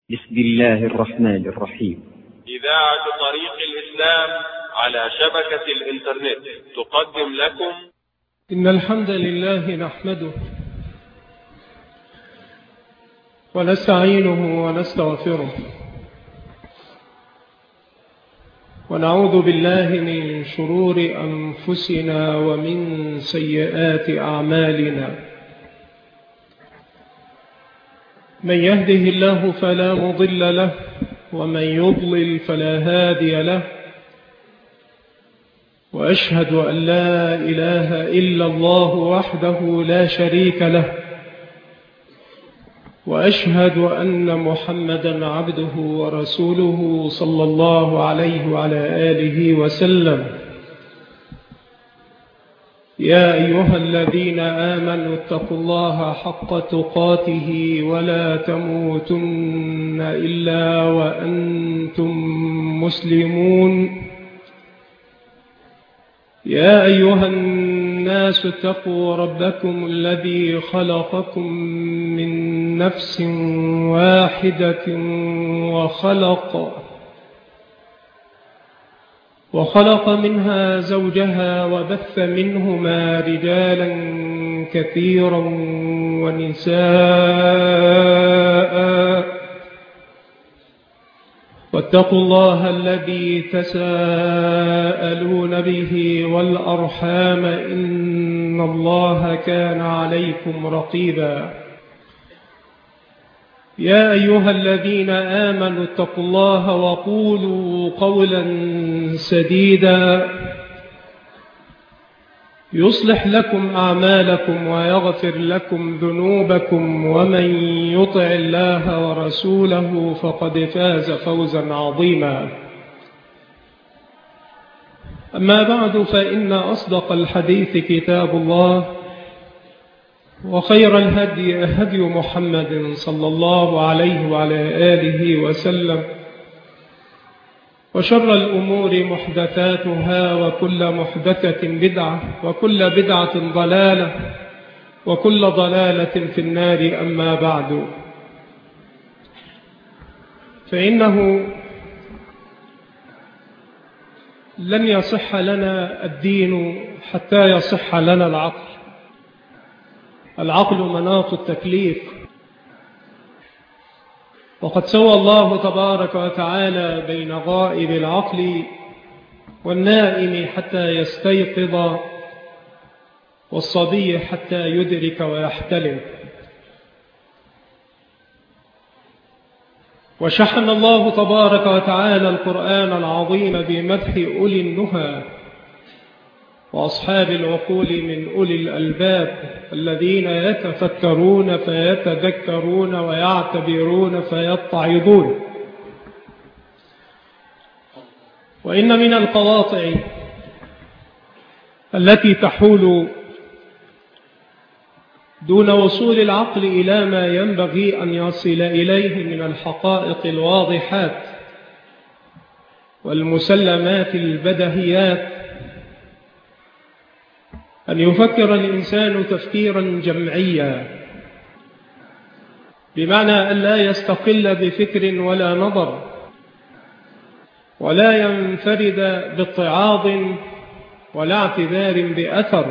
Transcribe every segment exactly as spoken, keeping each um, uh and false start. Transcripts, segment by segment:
بسم الله الرحمن الرحيم. إذاعة طريق الإسلام على شبكة الإنترنت تقدم لكم إن الحمد لله نحمده ونستعينه ونستغفره ونعوذ بالله من شرور أنفسنا ومن سيئات أعمالنا. من يهده الله فلا مضل له ومن يضلل فلا هادي له، وأشهد أن لا إله إلا الله وحده لا شريك له، وأشهد أن محمدا عبده ورسوله صلى الله عليه وعلى آله وسلم. يا أيها الذين آمنوا اتقوا الله حق تقاته ولا تموتن إلا وأنتم مسلمون. يا أيها الناس اتقوا ربكم الذي خلقكم من نفس واحدة وخلق وخلق منها زوجها وبث منهما رجالا كثيرا ونساء، واتقوا الله الذي تساءلون به والأرحام إن الله كان عليكم رقيبا. يا أيها الذين آمنوا اتقوا الله وقولوا قولا سديدا يصلح لكم أعمالكم ويغفر لكم ذنوبكم، ومن يطع الله ورسوله فقد فاز فوزا عظيما. أما بعد، فإن أصدق الحديث كتاب الله، وخير الهدي هدي محمد صلى الله عليه وعلى آله وسلم، وشر الأمور محدثاتها، وكل محدثة بدعة، وكل بدعة ضلالة، وكل ضلالة في النار. أما بعد، فإنه لن يصح لنا الدين حتى يصح لنا العقل. العقل مناط التكليف، وقد سوى الله تبارك وتعالى بين غائب العقل والنائم حتى يستيقظ، والصبي حتى يدرك ويحتلم. وشحن الله تبارك وتعالى القرآن العظيم بمدح أولي النهى وأصحاب العقول من أولي الألباب الذين يتفكرون فيتذكرون ويعتبرون فيتعظون. وإن من القواطع التي تحول دون وصول العقل إلى ما ينبغي أن يصل إليه من الحقائق الواضحات والمسلمات البدهيات أن يفكر الإنسان تفكيرا جمعيا، بمعنى أن لا يستقل بفكر ولا نظر، ولا ينفرد باتعاظ ولا اعتذار بأثر،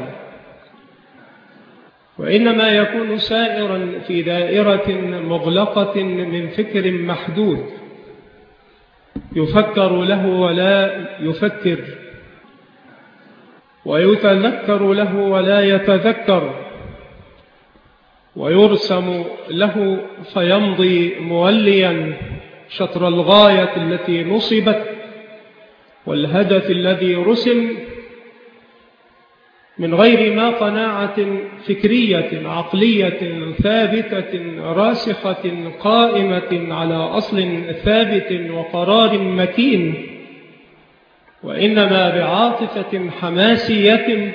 وإنما يكون سائرا في دائرة مغلقة من فكر محدود يفكر له ولا يفكر، ويتذكر له ولا يتذكر، ويرسم له فيمضي موليا شطر الغاية التي نصبت والهدف الذي رسم، من غير ما قناعة فكرية عقلية ثابتة راسخة قائمة على أصل ثابت وقرار متين، وإنما بعاطفة حماسية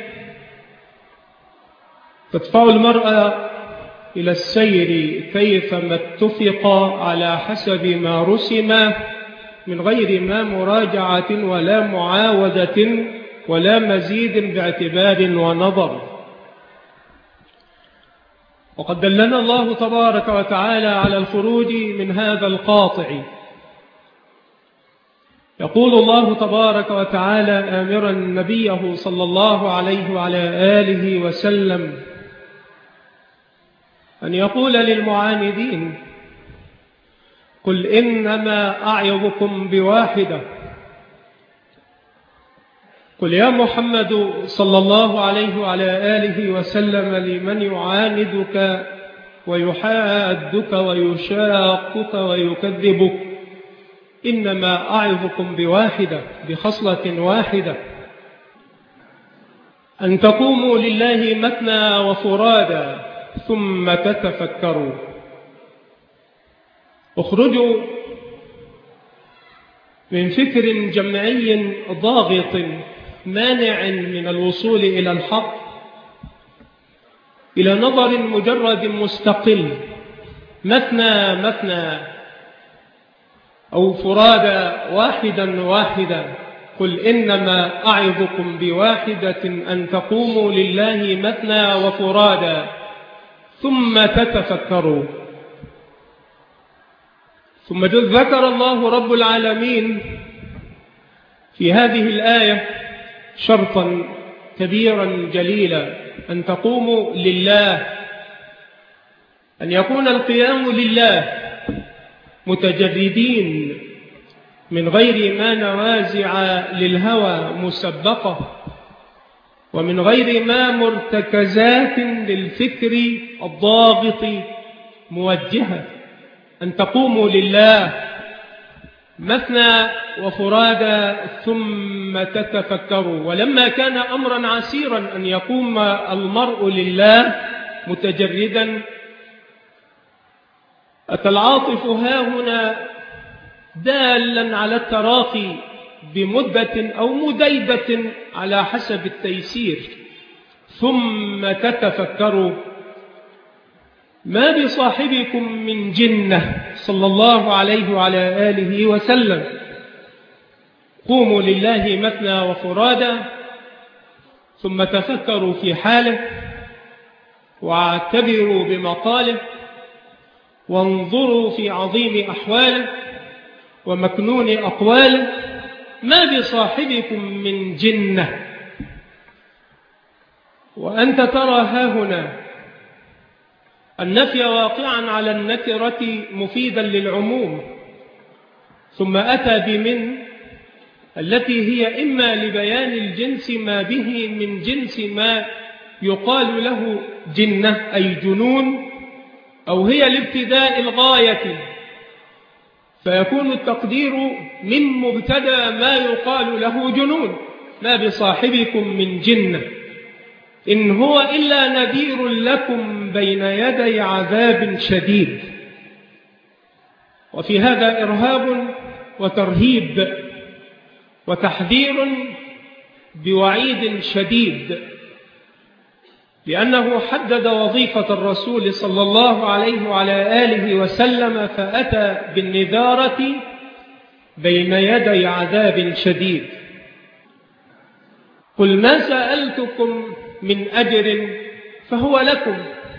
تدفع المرأة إلى السير كيفما اتفق على حسب ما رسم، من غير ما مراجعة ولا معاودة ولا مزيد باعتبار ونظر. وقد دلنا الله تبارك وتعالى على الخروج من هذا القاطع. يقول الله تبارك وتعالى آمرا نبيه صلى الله عليه وعلى آله وسلم أن يقول للمعاندين: قل إنما أعظكم بواحدة. قل يا محمد صلى الله عليه وعلى آله وسلم لمن يعاندك ويحادك ويشاقك ويكذبك: إنما أعظكم بواحدة، بخصلة واحدة، أن تقوموا لله مثنى وفرادا ثم تتفكروا. اخرجوا من فكر جمعي ضاغط مانع من الوصول إلى الحق إلى نظر مجرد مستقل، مثنى مثنى أو فرادا واحدا واحدا. قل إنما أعظكم بواحدة أن تقوموا لله مثنى وفرادا ثم تتفكروا. ثم ذكر الله رب العالمين في هذه الآية شرطا كبيرا جليلا: أن تقوموا لله، أن يكون القيام لله متجردين من غير ما نوازع للهوى مسبقة، ومن غير ما مرتكزات للفكر الضاغط موجهة. أن تقوموا لله مثنى وفرادا ثم تتفكروا. ولما كان أمرا عسيرا أن يقوم المرء لله متجردا، أتى العاطف هاهنا دالا على التراخي بمدة أو مديدة على حسب التيسير. ثم تتفكروا: ما بصاحبكم من جنة صلى الله عليه وعلى آله وسلم. قوموا لله مثنى وفرادا ثم تفكروا في حاله، واعتبروا بمقاله، وانظروا في عظيم أحواله ومكنون أقواله. ما بصاحبكم من جنة. وأنت ترى هاهنا النفي واقعا على النكرة مفيدا للعموم، ثم أتى بمن التي هي إما لبيان الجنس ما به من جنس ما يقال له جنة أي جنون، أو هي لابتداء الغاية، فيكون التقدير من مبتدأ ما يقال له جنون. ما بصاحبكم من جنة إن هو إلا نذير لكم بين يدي عذاب شديد. وفي هذا إرهاب وترهيب وتحذير بوعيد شديد، لأنه حدد وظيفة الرسول صلى الله عليه وعلى آله وسلم فأتى بالنذارة بين يدي عذاب شديد. قل ما سألتكم من أجر فهو لكم.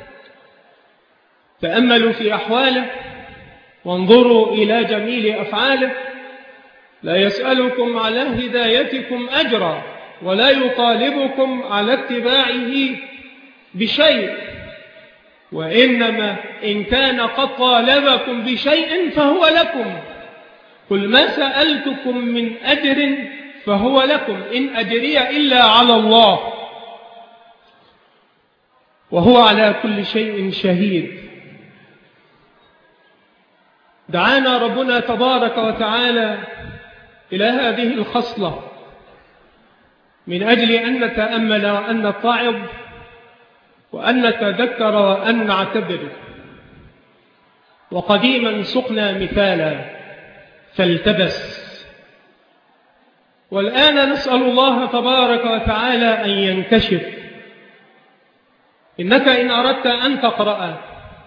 تأملوا في أحواله وانظروا إلى جميل أفعاله. لا يسألكم على هدايتكم أجرا ولا يطالبكم على اتباعه بشيء، وإنما إن كان قد طالبكم بشيء فهو لكم. قل ما سألتكم من أجر فهو لكم إن أجري إلا على الله وهو على كل شيء شهيد. دعانا ربنا تبارك وتعالى إلى هذه الخصلة من أجل أن نتأمل وأن نتعظ وأن نتذكر وأن نعتبر. وقديما سقنا مثالا فالتبس، والآن نسأل الله تبارك وتعالى أن ينكشف. إنك إن أردت أن تقرأ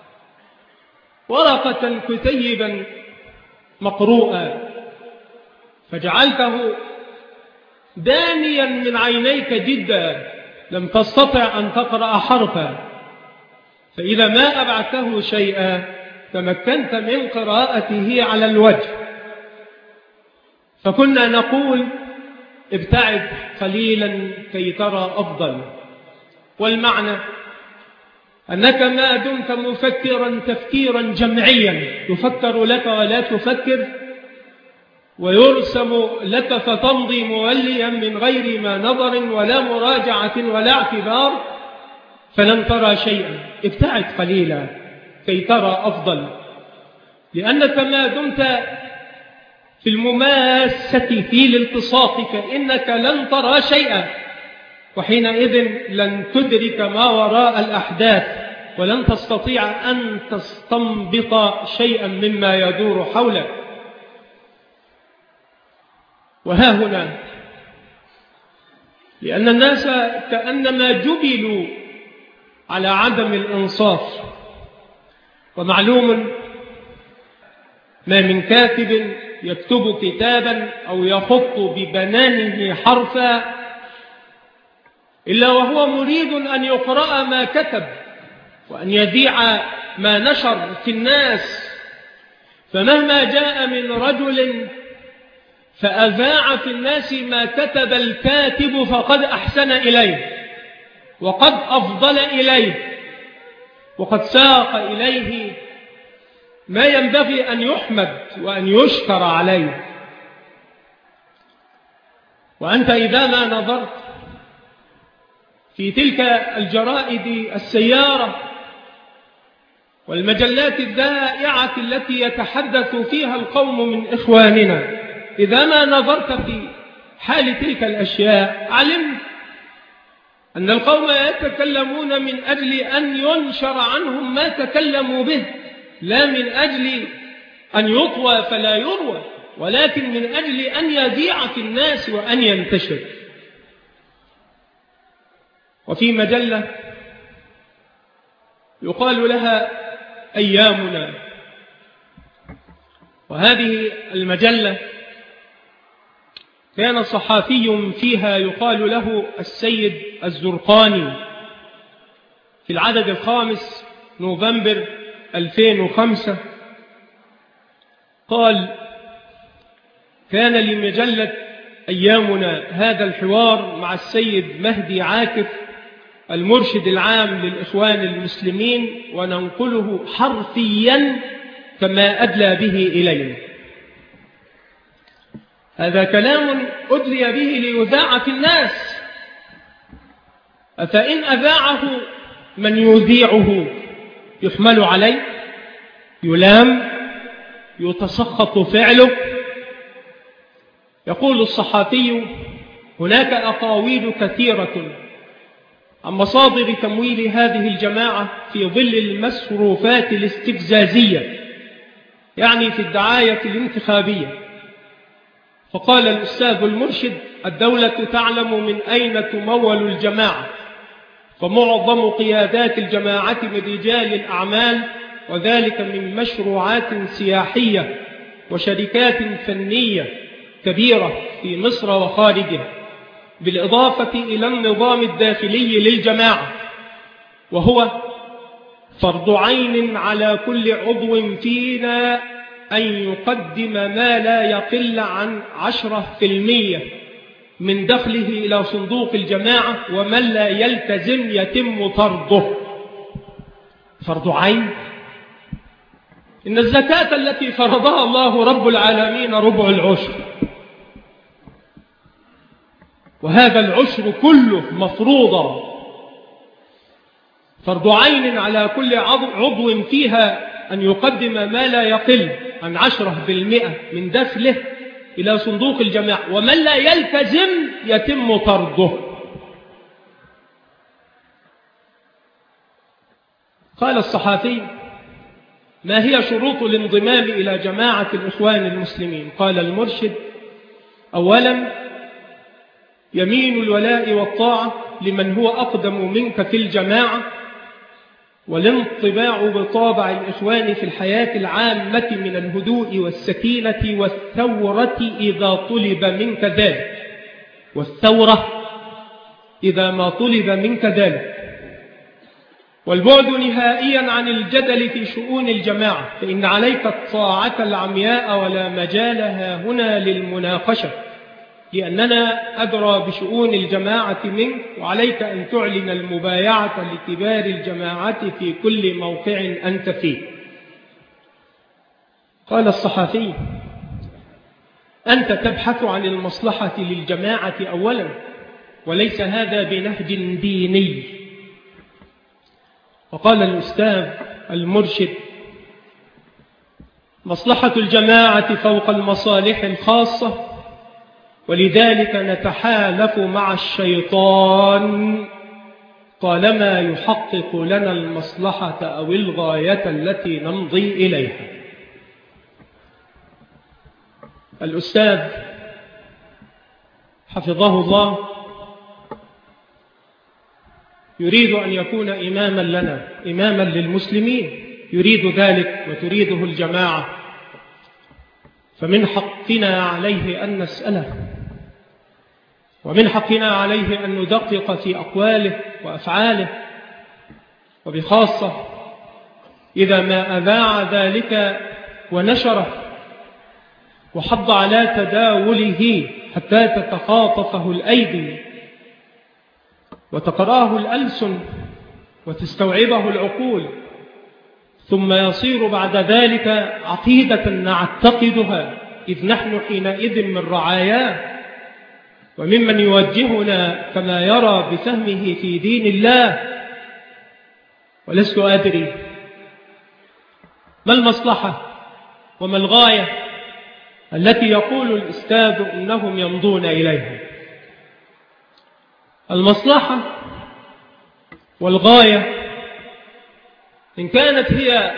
ورقة كتيبا مقروءا فجعلته دانيا من عينيك جدا، لم تستطع أن تقرأ حرفا، فإذا ما أبعته شيئا تمكنت من قراءته على الوجه. فكنا نقول ابتعد قليلا كي ترى أفضل، والمعنى أنك ما دمت مفكرا تفكيرا جمعيا يفكر لك ولا تفكر، ويرسم لك فتمضي موليا من غير ما نظر ولا مراجعة ولا اعتبار، فلن ترى شيئا. ابتعد قليلا كي ترى أفضل، لأنك ما دمت في المماسة في الالتصاق فإنك لن ترى شيئا، وحينئذ لن تدرك ما وراء الأحداث ولن تستطيع أن تستنبط شيئا مما يدور حولك. وها هنا لأن الناس كأنما جبلوا على عدم الإنصاف، ومعلوم ما من كاتب يكتب كتابا أو يخط ببنانه حرفا إلا وهو مريد أن يقرأ ما كتب وأن يذيع ما نشر في الناس، فمهما جاء من رجل فأذاع في الناس ما كتب الكاتب فقد أحسن إليه وقد أفضل إليه وقد ساق إليه ما ينبغي أن يحمد وأن يشكر عليه. وأنت إذا ما نظرت في تلك الجرائد السيارة والمجلات الذائعة التي يتحدث فيها القوم من إخواننا، إذا ما نظرت في حال تلك الأشياء علمت أن القوم يتكلمون من أجل أن ينشر عنهم ما تكلموا به، لا من أجل أن يطوى فلا يروى، ولكن من أجل أن يذيع في الناس وأن ينتشر. وفي مجلة يقال لها أيامنا، وهذه المجلة كان صحافي فيها يقال له السيد الزرقاني في العدد الخامس نوفمبر ألفين وخمسة قال: كان لمجلة أيامنا هذا الحوار مع السيد مهدي عاكف المرشد العام للإخوان المسلمين، وننقله حرفيا كما أدلى به إلينا. هذا كلام أدلي به ليذاع في الناس، فإن أذاعه من يذيعه يحمل عليه، يلام، يتسخط فعله. يقول الصحافي: هناك أقاويل كثيرة عن مصادر تمويل هذه الجماعة في ظل المصروفات الاستفزازية، يعني في الدعاية الانتخابية. فقال الأستاذ المرشد: الدولة تعلم من أين تمول الجماعة، فمعظم قيادات الجماعة من رجال الأعمال، وذلك من مشروعات سياحية وشركات فنية كبيرة في مصر وخارجها، بالإضافة إلى النظام الداخلي للجماعة، وهو فرض عين على كل عضو فينا أن يقدم ما لا يقل عن عشرة في المية من دخله إلى صندوق الجماعة، ومن لا يلتزم يتم طرده. فرض عين. إن الزكاة التي فرضها الله رب العالمين ربع العشر، وهذا العشر كله مفروضا، فرض عين على كل عضو فيها أن يقدم ما لا يقل عن عشرة بالمئة من دخله إلى صندوق الجماعة، ومن لا يلتزم يتم طرده. قال الصحافي: ما هي شروط الانضمام إلى جماعة الإخوان المسلمين؟ قال المرشد: أولا، يمين الولاء والطاعة لمن هو أقدم منك في الجماعة، والانطباع بطابع الإخوان في الحياة العامة من الهدوء والسكينة والثورة إذا طلب منك ذلك، والثورة إذا ما طلب منك ذلك. والبعد نهائيا عن الجدل في شؤون الجماعة، فإن عليك الطاعة العمياء ولا مجالها هنا للمناقشة، لأننا أدرى بشؤون الجماعة منك، وعليك أن تعلن المبايعة لكبار الجماعة في كل موقع أنت فيه. قال الصحفي: أنت تبحث عن المصلحة للجماعة أولا، وليس هذا بنهج ديني. وقال الأستاذ المرشد: مصلحة الجماعة فوق المصالح الخاصة، ولذلك نتحالف مع الشيطان طالما يحقق لنا المصلحة أو الغاية التي نمضي إليها. الأستاذ حفظه الله يريد أن يكون إماما لنا، إماما للمسلمين، يريد ذلك وتريده الجماعة، فمن حقنا عليه أن نسأله، ومن حقنا عليه أن ندقق في أقواله وأفعاله، وبخاصة إذا ما أذاع ذلك ونشره وحض على تداوله حتى تتخاطفه الأيدي وتقراه الألسن وتستوعبه العقول، ثم يصير بعد ذلك عقيدة نعتقدها، إذ نحن حينئذ من رعاياه وممن يوجهنا كما يرى بفهمه في دين الله. ولست أدري ما المصلحة وما الغاية التي يقول الأستاذ إنهم يمضون إليها. المصلحة والغاية إن كانت هي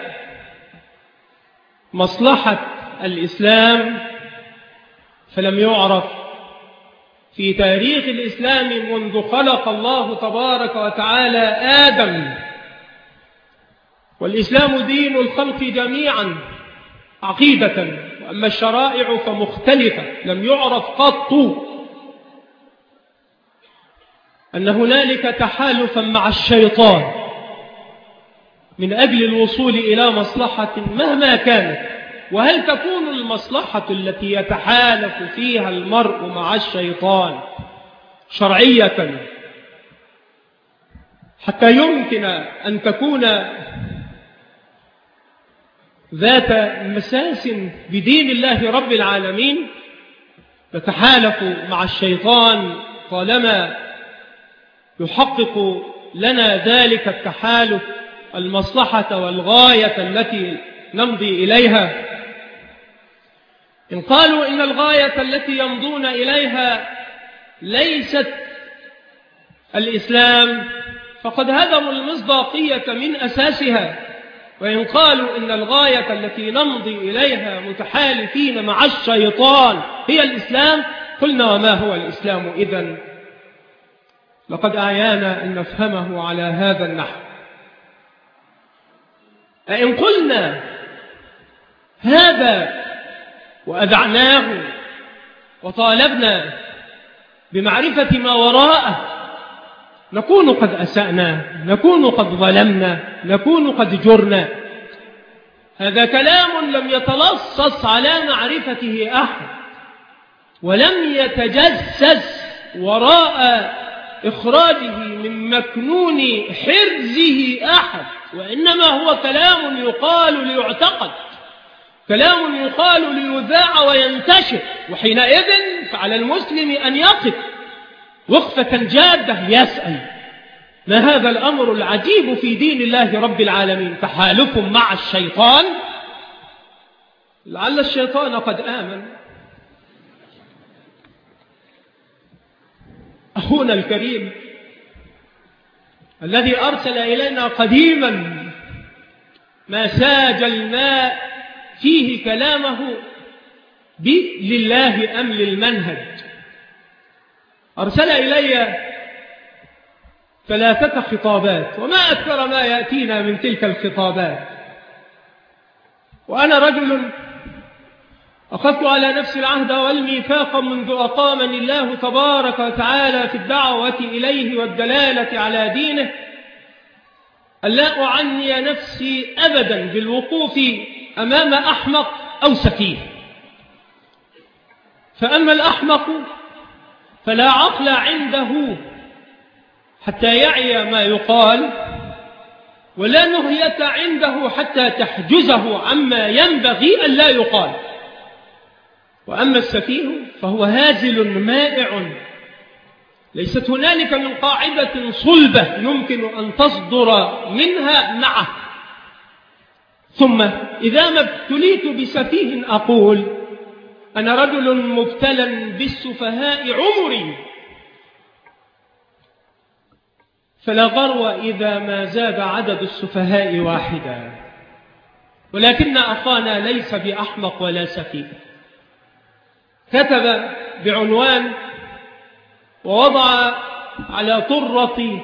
مصلحة الإسلام فلم يعرف في تاريخ الإسلام منذ خلق الله تبارك وتعالى آدم، والإسلام دين الخلق جميعا عقيدة، وأما الشرائع فمختلفة، لم يعرف قط أن هنالك تحالفا مع الشيطان من أجل الوصول إلى مصلحة مهما كانت. وهل تكون المصلحة التي يتحالف فيها المرء مع الشيطان شرعية حتى يمكن أن تكون ذات مساس بدين الله رب العالمين؟ نتحالف مع الشيطان طالما يحقق لنا ذلك التحالف المصلحة والغاية التي نمضي إليها. إن قالوا إن الغاية التي يمضون إليها ليست الإسلام فقد هدموا المصداقية من أساسها، وإن قالوا إن الغاية التي نمضي إليها متحالفين مع الشيطان هي الإسلام، قلنا وما هو الإسلام إذن؟ لقد أعيانا أن نفهمه على هذا النحو. أئن قلنا هذا وأذعناه وطالبنا بمعرفة ما وراءه نكون قد أسأنا، نكون قد ظلمنا، نكون قد جرنا. هذا كلام لم يتلصص على معرفته أحد، ولم يتجسس وراء إخراجه من مكنون حرزه أحد، وإنما هو كلام يقال ليعتقد، كلام يقال ليذاع وينتشر. وحينئذ فعلى المسلم أن يقف وقفة جادة يسأل: ما هذا الأمر العجيب في دين الله رب العالمين؟ تحالف مع الشيطان؟ لعل الشيطان قد آمن. أخونا الكريم الذي أرسل إلينا قديما ما ساجلنا فيه كلامه بلله أم للمنهج، أرسل إلي ثلاثة خطابات، وما أكثر ما يأتينا من تلك الخطابات. وأنا رجل أخذت على نفسي العهد والميثاق منذ أقامني الله تبارك وتعالى في الدعوة إليه والدلالة على دينه ألا أعني نفسي أبدا بالوقوف أمام أحمق أو سفيه. فأما الأحمق فلا عقل عنده حتى يعي ما يقال، ولا نهية عنده حتى تحجزه عما ينبغي أن لا يقال. وأما السفيه فهو هازل مائع، ليست هنالك من قاعدة صلبة يمكن أن تصدر منها معه. ثم إذا ما ابتليت بسفيه أقول أنا رجل مبتلى بالسفهاء عمري، فلا غرو إذا ما زاد عدد السفهاء واحدا. ولكن أخانا ليس بأحمق ولا سفيه. كتب بعنوان ووضع على طرة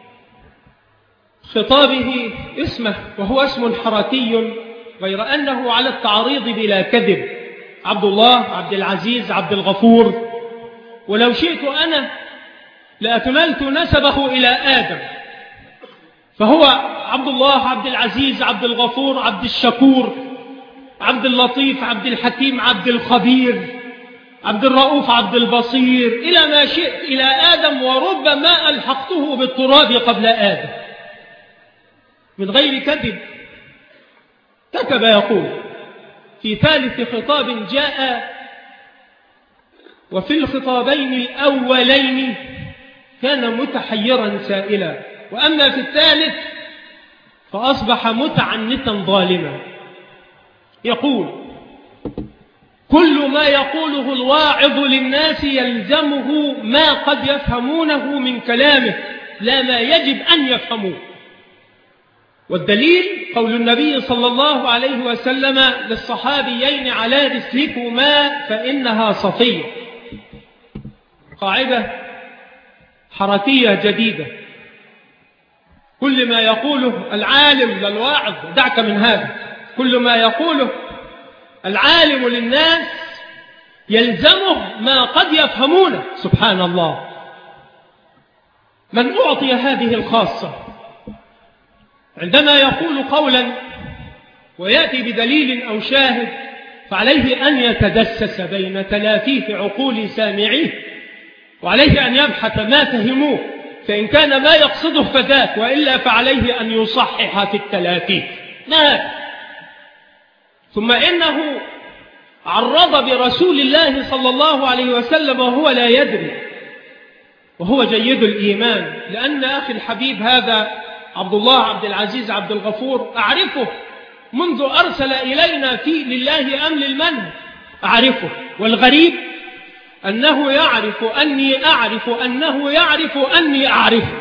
خطابه اسمه، وهو اسم حركي غير أنه على التعريض بلا كذب: عبد الله، عبد العزيز، عبد الغفور. ولو شئت أنا لأكملت نسبه إلى آدم، فهو عبد الله، عبد العزيز، عبد الغفور، عبد الشكور، عبد اللطيف، عبد الحكيم، عبد الخبير، عبد الرؤوف، عبد البصير، إلى ما شئت إلى آدم، وربما ألحقته بالتراب قبل آدم من غير كذب. كتب يقول في ثالث خطاب جاء: وفي الخطابين الأولين كان متحيرا سائلا، وأما في الثالث فأصبح متعنتا ظالما. يقول: كل ما يقوله الواعظ للناس يلزمه ما قد يفهمونه من كلامه، لا ما يجب أن يفهموه. والدليل قول النبي صلى الله عليه وسلم للصحابيين: على رسلكما فإنها صفية. قاعدة حركية جديدة: كل ما يقوله العالم للواعظ، دعك من هذا، كل ما يقوله العالم للناس يلزمه ما قد يفهمونه. سبحان الله، من أعطي هذه الخاصة عندما يقول قولا ويأتي بدليل أو شاهد فعليه أن يتدسس بين تلافيف عقول سامعيه، وعليه أن يبحث ما فهموه، فإن كان ما يقصده فذاك، وإلا فعليه أن يصحح في التلافيف. ما ثم إنه عرض برسول الله صلى الله عليه وسلم وهو لا يدري، وهو جيد الإيمان. لأن أخي الحبيب هذا عبد الله عبد العزيز عبد الغفور أعرفه منذ أرسل إلينا في لله أم للمنهج، أعرفه. والغريب أنه يعرف أني أعرف أنه يعرف أني أعرفه،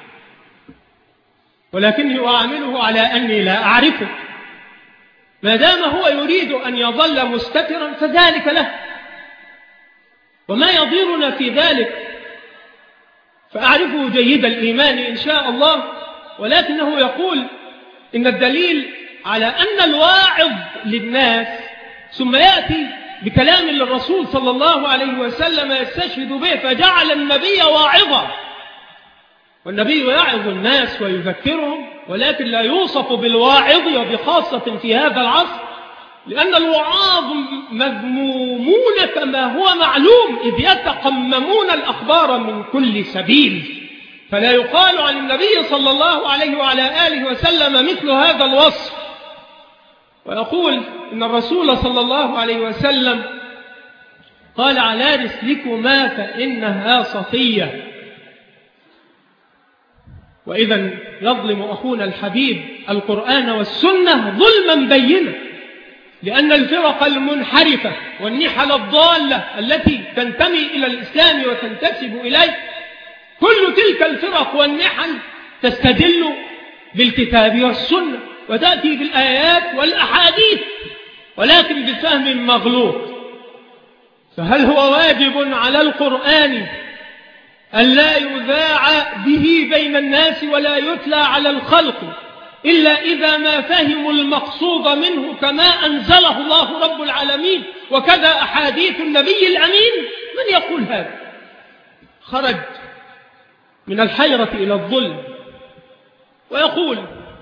ولكني أعامله على أني لا أعرفه. ما دام هو يريد أن يظل مستترا فذلك له، وما يضيرنا في ذلك، فأعرفه جيد الإيمان إن شاء الله. ولكنه يقول إن الدليل على أن الواعظ للناس ثم يأتي بكلام للرسول صلى الله عليه وسلم يستشهد به، فجعل النبي واعظا. والنبي يعظ الناس ويذكرهم، ولكن لا يوصف بالواعظ، وبخاصة في هذا العصر، لأن الوعاظ مذمومون كما هو معلوم، إذ يتقممون الأخبار من كل سبيل. فلا يقال عن النبي صلى الله عليه وعلى آله وسلم مثل هذا الوصف. ويقول إن الرسول صلى الله عليه وسلم قال: على رسلكما فإنها صفية. وإذا يظلم أخونا الحبيب القرآن والسنة ظلما بينا، لأن الفرق المنحرفة والنحل الضالة التي تنتمي إلى الإسلام وتنتسب إليه، كل تلك الفرق والنحل تستدل بالكتاب والسنة وتأتي بالآيات والأحاديث، ولكن بفهم مغلوط. فهل هو واجب على القرآن أن لا يذاع به بين الناس ولا يتلى على الخلق إلا إذا ما فهموا المقصود منه كما أنزله الله رب العالمين، وكذا أحاديث النبي الأمين؟ من يقول هذا؟ خرج من الحيرة إلى الظلم. ويقول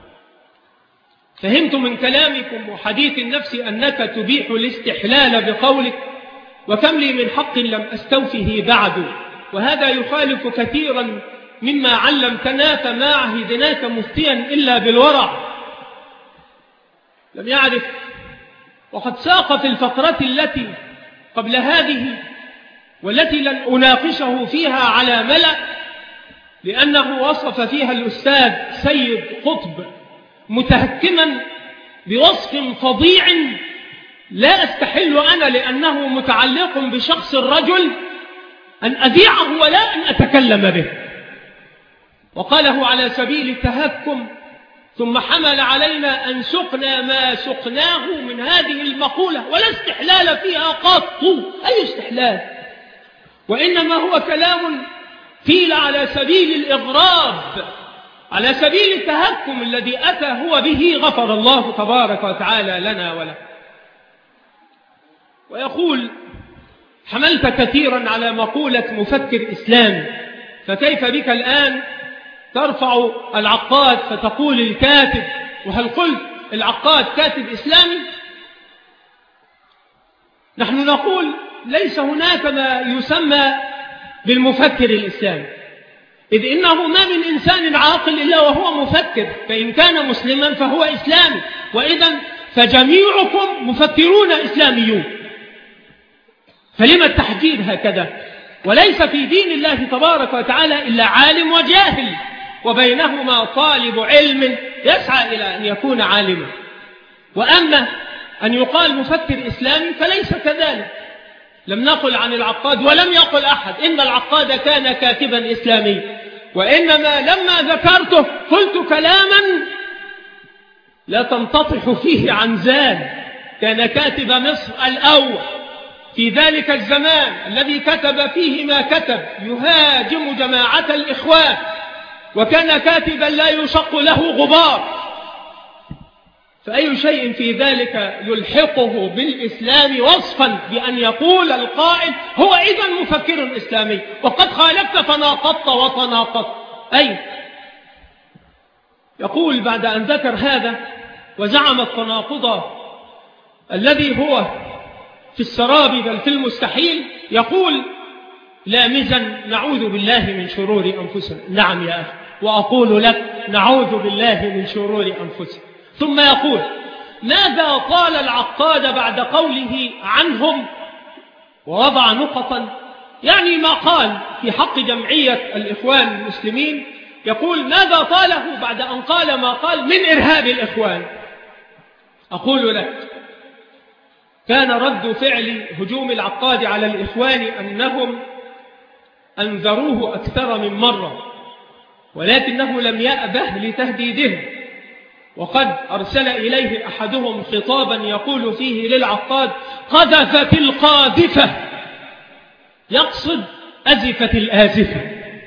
فهمت من كلامكم وحديث النفس أنك تبيح الاستحلال بقولك وكم لي من حق لم أستوفه بعد، وهذا يخالف كثيرا مما علمتنا، فما عهدناك مفتيا إلا بالورع. لم يعرف، وقد ساق في الفقرة التي قبل هذه والتي لن أناقشه فيها على ملأ، لأنه وصف فيها الأستاذ سيد قطب متهكما بوصف فظيع لا أستحل أنا لأنه متعلق بشخص الرجل أن أذيعه ولا أن أتكلم به، وقاله على سبيل التهكم، ثم حمل علينا أن سقنا ما سقناه من هذه المقولة ولا استحلال فيها قط. أي استحلال؟ وإنما هو كلام قيل على سبيل الإغراب، على سبيل التهكم الذي أتى هو به، غفر الله تبارك وتعالى لنا وله. ويقول: حملت كثيرا على مقولة مفكر إسلامي، فكيف بك الآن ترفع العقاد فتقول الكاتب؟ وهل قلت العقاد كاتب إسلامي؟ نحن نقول ليس هناك ما يسمى بالمفكر الإسلامي، إذ إنه ما من إنسان عاقل إلا وهو مفكر، فإن كان مسلما فهو إسلامي، وإذن فجميعكم مفكرون إسلاميون. فلما التحجير هكذا؟ وليس في دين الله تبارك وتعالى إلا عالم وجاهل، وبينهما طالب علم يسعى إلى أن يكون عالما. وأما أن يقال مفكر إسلامي فليس كذلك. لم نقل عن العقاد ولم يقل أحد إن العقاد كان كاتبا إسلاميا، وإنما لما ذكرته قلت كلاما لا تنتطح فيه عن زال. كان كاتب مصر الأول في ذلك الزمان الذي كتب فيه ما كتب يهاجم جماعة الإخوان، وكان كاتبا لا يشق له غبار، فأي شيء في ذلك يلحقه بالإسلام وصفا بأن يقول القائل هو إذن مفكر إسلامي، وقد خالفت فناقضت وتناقضت. أي يقول بعد أن ذكر هذا وزعم التناقض الذي هو في السراب بل في المستحيل، يقول لامزا: نعوذ بالله من شرور أنفسنا. نعم يا أخي، وأقول لك نعوذ بالله من شرور أنفسنا. ثم يقول: ماذا قال العقاد بعد قوله عنهم؟ ووضع نقطا، يعني ما قال في حق جمعية الإخوان المسلمين. يقول: ماذا قاله بعد أن قال ما قال من إرهاب الإخوان؟ أقول لك: كان رد فعل هجوم العقاد على الإخوان أنهم أنذروه أكثر من مرة، ولكنه لم يأبه لتهديدهم، وقد أرسل إليه أحدهم خطابا يقول فيه للعقاد: قذفت القاذفة، يقصد أزفت الآزفة،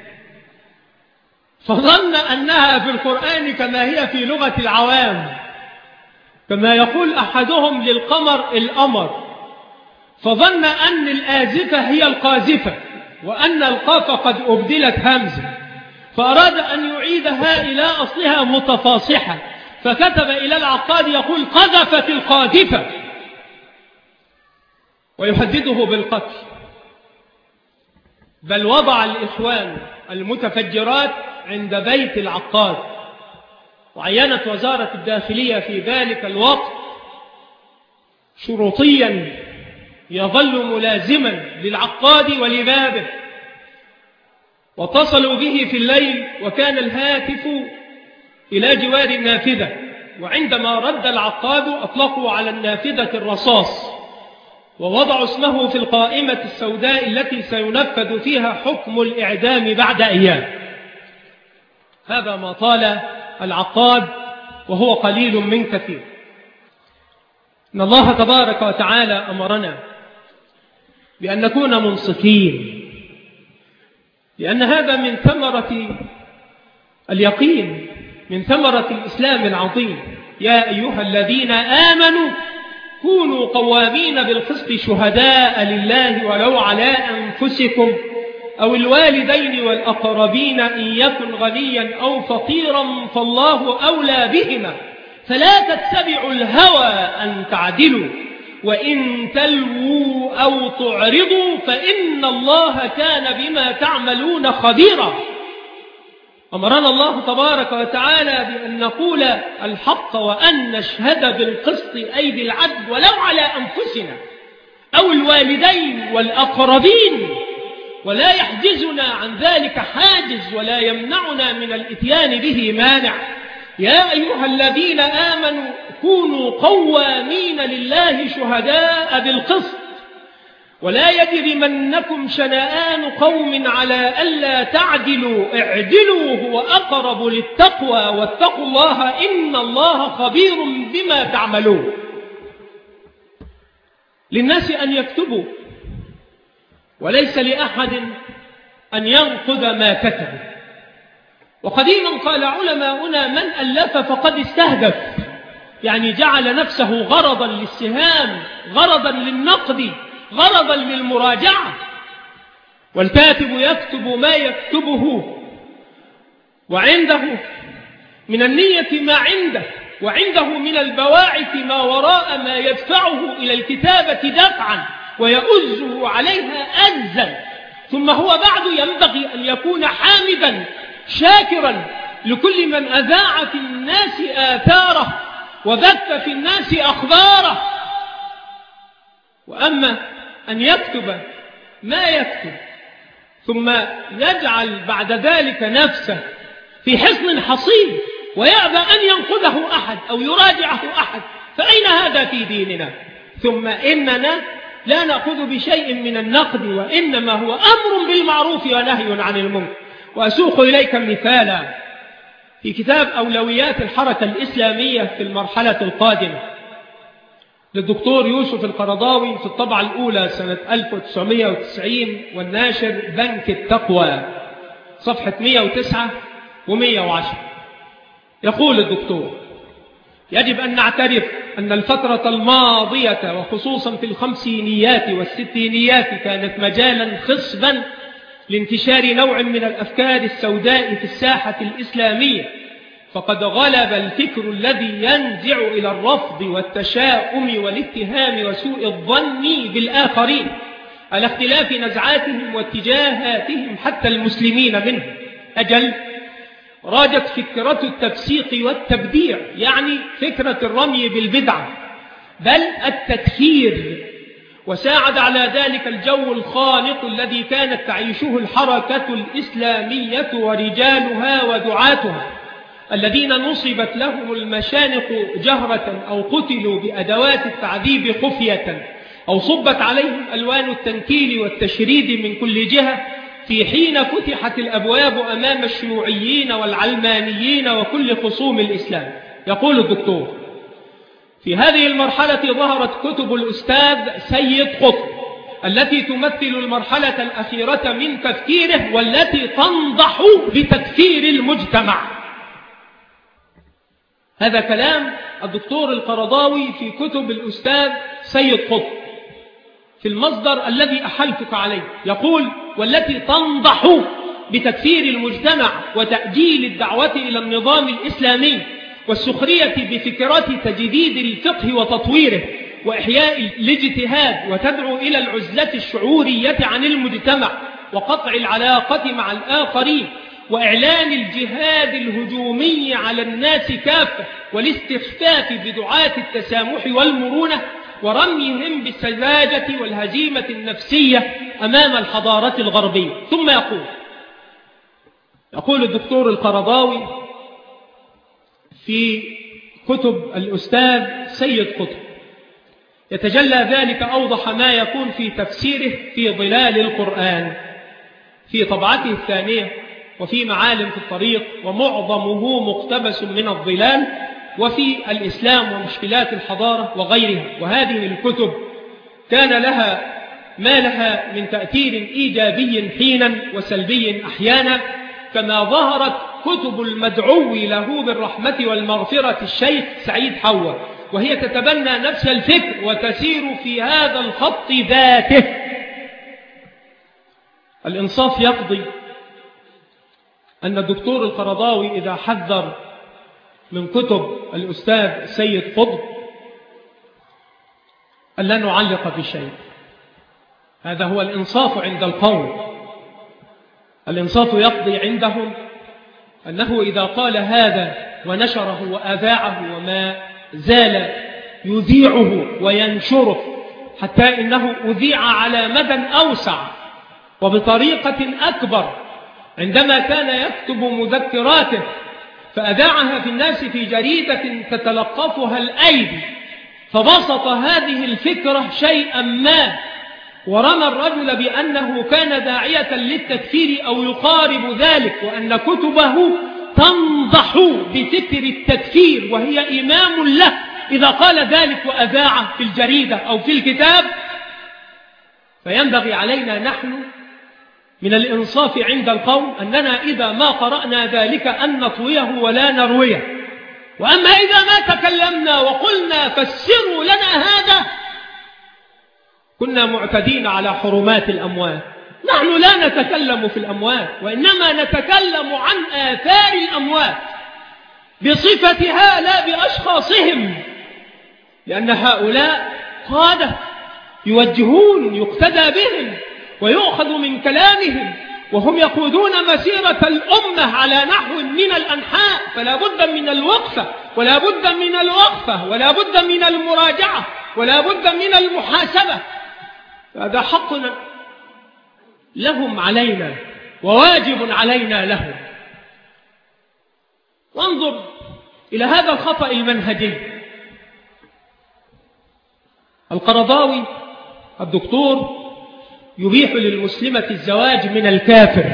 فظن أنها في القرآن كما هي في لغة العوام، كما يقول أحدهم للقمر الأمر، فظن أن الآزفة هي القاذفة، وأن القاف قد أبدلت همزة، فأراد أن يعيدها إلى أصلها متفاصحة، فكتب إلى العقاد يقول: قذفت القاذفة، ويهدده بالقتل. بل وضع الإخوان المتفجرات عند بيت العقاد، وعينت وزارة الداخلية في ذلك الوقت شرطيا يظل ملازما للعقاد ولبابه، واتصلوا به في الليل وكان الهاتف إلى جوار النافذة، وعندما رد العقاد أطلقوا على النافذة الرصاص، ووضعوا اسمه في القائمة السوداء التي سينفذ فيها حكم الإعدام بعد أيام. هذا ما طال العقاد، وهو قليل من كثير. إن الله تبارك وتعالى أمرنا بأن نكون منصفين، لأن هذا من ثمرة اليقين، من ثمرة الإسلام العظيم. يا أيها الذين آمنوا كونوا قوامين بالقسط شهداء لله ولو على أنفسكم أو الوالدين والأقربين إن يكن غنيا أو فقيرا فالله أولى بهما فلا تتبعوا الهوى أن تعدلوا وإن تلووا أو تعرضوا فإن الله كان بما تعملون خبيرا. أمرنا الله تبارك وتعالى بأن نقول الحق وأن نشهد بالقسط أي بالعدل ولو على أنفسنا أو الوالدين والأقربين، ولا يحجزنا عن ذلك حاجز ولا يمنعنا من الإتيان به مانع. يا أيها الذين آمنوا كونوا قوامين لله شهداء بالقسط ولا يجرمنكم شنآن قوم على ألا تعدلوا اعدلوا هو أقرب للتقوى واتقوا الله إن الله خبير بما تعملون. للناس أن يكتبوا وليس لأحد أن ينقض ما كتبوا. وقديما قال علماؤنا من ألف فقد استهدف، يعني جعل نفسه غرضا للسهام، غرضا للنقد، غرضا للمراجعة. والكاتب يكتب ما يكتبه وعنده من النية ما عنده، وعنده من البواعث ما وراء ما يدفعه إلى الكتابة دفعا ويؤزه عليها أزا. ثم هو بعد ينبغي أن يكون حامدا شاكرا لكل من أذاع في الناس آثاره وبث في الناس أخباره. وأما أن يكتب ما يكتب ثم يجعل بعد ذلك نفسه في حصن حصين ويأبى أن ينقذه أحد أو يراجعه أحد، فأين هذا في ديننا؟ ثم إننا لا نأخذ بشيء من النقد، وإنما هو أمر بالمعروف ونهي عن المنكر. وأسوق إليك مثالا في كتاب أولويات الحركة الإسلامية في المرحلة القادمة للدكتور يوسف القرضاوي في الطبعة الأولى سنة ألف وتسعمائة وتسعين والناشر بنك التقوى صفحة مئة وتسعة ومئة وعشرة. يقول الدكتور: يجب أن نعترف أن الفترة الماضية وخصوصا في الخمسينيات والستينيات كانت مجالا خصبا لانتشار نوع من الأفكار السوداء في الساحة الإسلامية، فقد غلب الفكر الذي ينزع إلى الرفض والتشاؤم والاتهام وسوء الظن بالآخرين على اختلاف نزعاتهم واتجاهاتهم حتى المسلمين منهم. أجل راجت فكرة التفسيق والتبديع، يعني فكرة الرمي بالبدعة بل التدخير، وساعد على ذلك الجو الخانق الذي كانت تعيشه الحركة الإسلامية ورجالها ودعاتها الذين نصبت لهم المشانق جهرة أو قتلوا بأدوات التعذيب خفية أو صبت عليهم ألوان التنكيل والتشريد من كل جهة، في حين فتحت الأبواب أمام الشيوعيين والعلمانيين وكل خصوم الإسلام. يقول الدكتور: في هذه المرحلة ظهرت كتب الأستاذ سيد قطب التي تمثل المرحلة الأخيرة من تفكيره والتي تنضح بتكفير المجتمع. هذا كلام الدكتور القرضاوي في كتب الأستاذ سيد قطب في المصدر الذي أحلتك عليه. يقول: والتي تنضح بتكفير المجتمع وتأجيل الدعوة إلى النظام الإسلامي والسخرية بفكرة تجديد الفقه وتطويره وإحياء الاجتهاد، وتدعو إلى العزلة الشعورية عن المجتمع وقطع العلاقة مع الآخرين وإعلان الجهاد الهجومي على الناس كافة والاستخفاف بدعاة التسامح والمرونة ورميهم بالسذاجة والهزيمة النفسية أمام الحضارة الغربية. ثم يقول يقول الدكتور القرضاوي في كتب الأستاذ سيد قطب: يتجلى ذلك أوضح ما يكون في تفسيره في ظلال القرآن في طبعته الثانية وفي معالم في الطريق، ومعظمه مقتبس من الظلال، وفي الإسلام ومشكلات الحضارة وغيرها. وهذه الكتب كان لها ما لها من تأثير إيجابي حينا وسلبي أحيانا، كما ظهرت كتب المدعو له بالرحمة والمغفرة الشيخ سعيد حوا، وهي تتبنى نفس الفكر وتسير في هذا الخط ذاته. الإنصاف يقضي أن الدكتور القرضاوي إذا حذر من كتب الأستاذ السيد قطب ألا نعلق بشيء. هذا هو الإنصاف عند القوم. الإنصاف يقضي عندهم أنه إذا قال هذا ونشره وأذاعه وما زال يذيعه وينشره حتى إنه أذيع على مدى أوسع وبطريقة أكبر عندما كان يكتب مذكراته فأذاعها في الناس في جريدة تتلقفها الأيدي، فبسط هذه الفكرة شيئا ما ورمى الرجل بأنه كان داعية للتكفير أو يقارب ذلك، وأن كتبه تنضح بفكر التكفير وهي إمام له إذا قال ذلك وأذاعه في الجريدة أو في الكتاب. فينبغي علينا نحن من الإنصاف عند القوم أننا إذا ما قرأنا ذلك أن نطويه ولا نرويه. وأما إذا ما تكلمنا وقلنا فسروا لنا هذا كنا معتدين على حرمات الأموات. نحن لا نتكلم في الأموات، وإنما نتكلم عن آثار الأموات بصفتها لا بأشخاصهم، لأن هؤلاء قادة يوجهون يقتدى بهم ويؤخذ من كلامهم، وهم يقودون مسيرة الأمة على نحو من الأنحاء، فلا بد من الوقفة ولا بد من الوقفة ولا بد من المراجعة ولا بد من المحاسبة. هذا حق لهم علينا وواجب علينا لهم. وانظر إلى هذا الخطأ المنهجي. القرضاوي الدكتور يبيح للمسلمة الزواج من الكافر.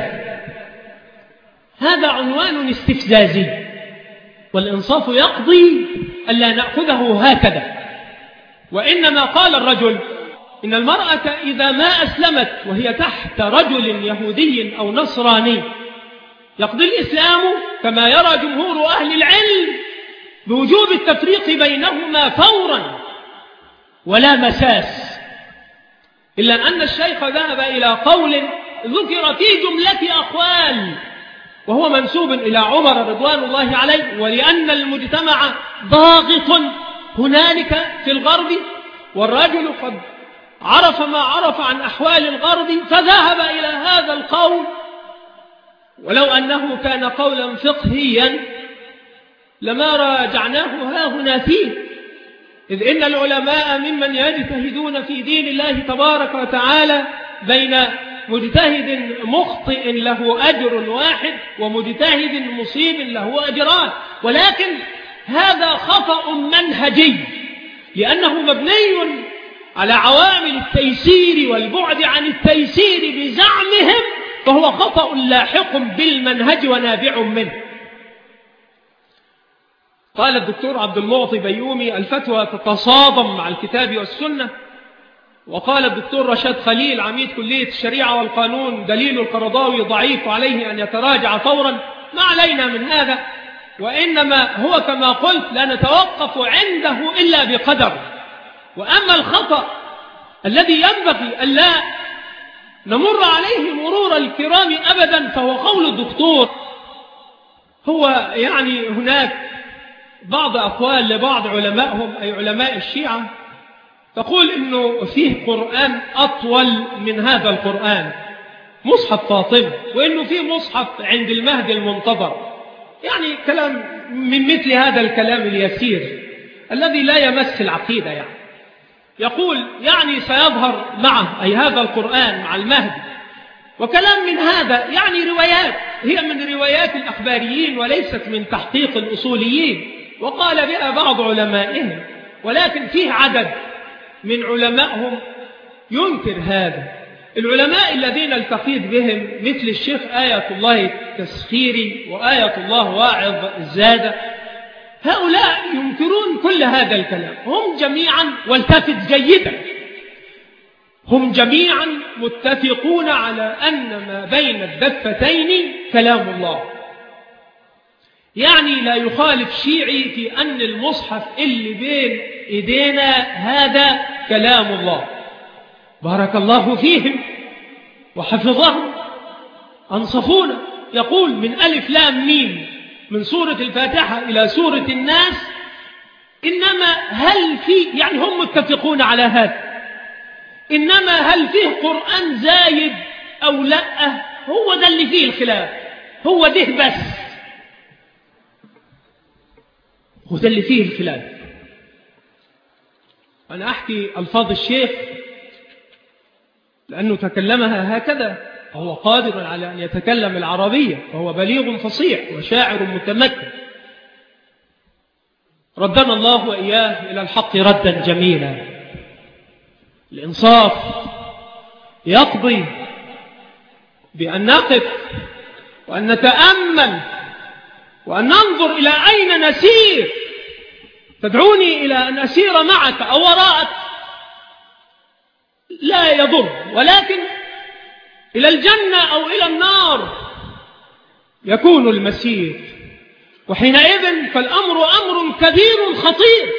هذا عنوان استفزازي، والإنصاف يقضي ألا نأخذه هكذا. وإنما قال الرجل إن المرأة إذا ما أسلمت وهي تحت رجل يهودي أو نصراني يقضي الإسلام كما يرى جمهور أهل العلم بوجوب التفريق بينهما فورا ولا مساس، إلا أن الشيخ ذهب إلى قول ذكر في جملة أقوال وهو منسوب إلى عمر رضوان الله عليه، ولأن المجتمع ضاغط هنالك في الغرب والرجل قد عرف ما عرف عن أحوال الغرب فذهب إلى هذا القول، ولو أنه كان قولا فقهيا لما راجعناه ها هنا فيه، إذ إن العلماء ممن يجتهدون في دين الله تبارك وتعالى بين مجتهد مخطئ له أجر واحد ومجتهد مصيب له أجران، ولكن هذا خطأ منهجي لأنه مبني على عوامل التيسير والبعد عن التيسير بزعمهم، فهو خطأ لاحق بالمنهج ونابع منه. قال الدكتور عبد المعطي بيومي الفتوى تتصادم مع الكتاب والسنة. وقال الدكتور رشاد خليل عميد كلية الشريعة والقانون دليل القرضاوي ضعيف عليه أن يتراجع فورا. ما علينا من هذا، وإنما هو كما قلت لا نتوقف عنده إلا بقدر. وأما الخطأ الذي ينبغي ألا نمر عليه مرور الكرام أبدا فهو قول الدكتور. هو يعني هناك بعض أقوال لبعض علمائهم أي علماء الشيعة تقول إنه فيه قرآن أطول من هذا القرآن، مصحف فاطمة، وإنه فيه مصحف عند المهدي المنتظر. يعني كلام من مثل هذا الكلام اليسير الذي لا يمس العقيدة. يعني يقول يعني سيظهر معه أي هذا القرآن مع المهدي، وكلام من هذا يعني روايات هي من روايات الأخباريين وليست من تحقيق الأصوليين، وقال بها بعض علمائهم، ولكن فيه عدد من علمائهم ينكر هذا. العلماء الذين التقيت بهم مثل الشيخ آية الله التسخيري وآية الله واعظ الزادة، هؤلاء ينكرون كل هذا الكلام. هم جميعا، والتفت جيدا، هم جميعا متفقون على أن ما بين الدفتين كلام الله. يعني لا يخالف شيعي في أن المصحف اللي بين إيدينا هذا كلام الله. بارك الله فيهم وحفظهم، أنصفونا. يقول من ألف لام ميم من سورة الفاتحة إلى سورة الناس، إنما هل في، يعني هم متفقون على هذا، إنما هل فيه قرآن زايد أو لا؟ هو ده اللي فيه الخلاف، هو ده بس، هو ده اللي فيه الخلاف. أنا أحكي ألفاظ الشيخ لأنه تكلمها هكذا، وهو قادر على أن يتكلم العربية، وهو بليغ فصيح وشاعر متمكن. ردنا الله وإياه إلى الحق ردا جميلا. الإنصاف يقضي بأن نقف وأن نتأمل وأن ننظر إلى أين نسير. تدعوني إلى أن أسير معك أو وراءك لا يضر، ولكن إلى الجنة أو إلى النار يكون المسير، وحينئذ فالأمر أمر كبير خطير.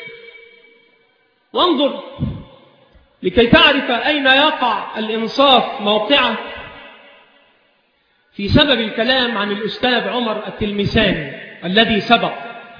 وانظر لكي تعرف أين يقع الإنصاف موقعه في سبب الكلام عن الأستاذ عمر التلمساني الذي سبق.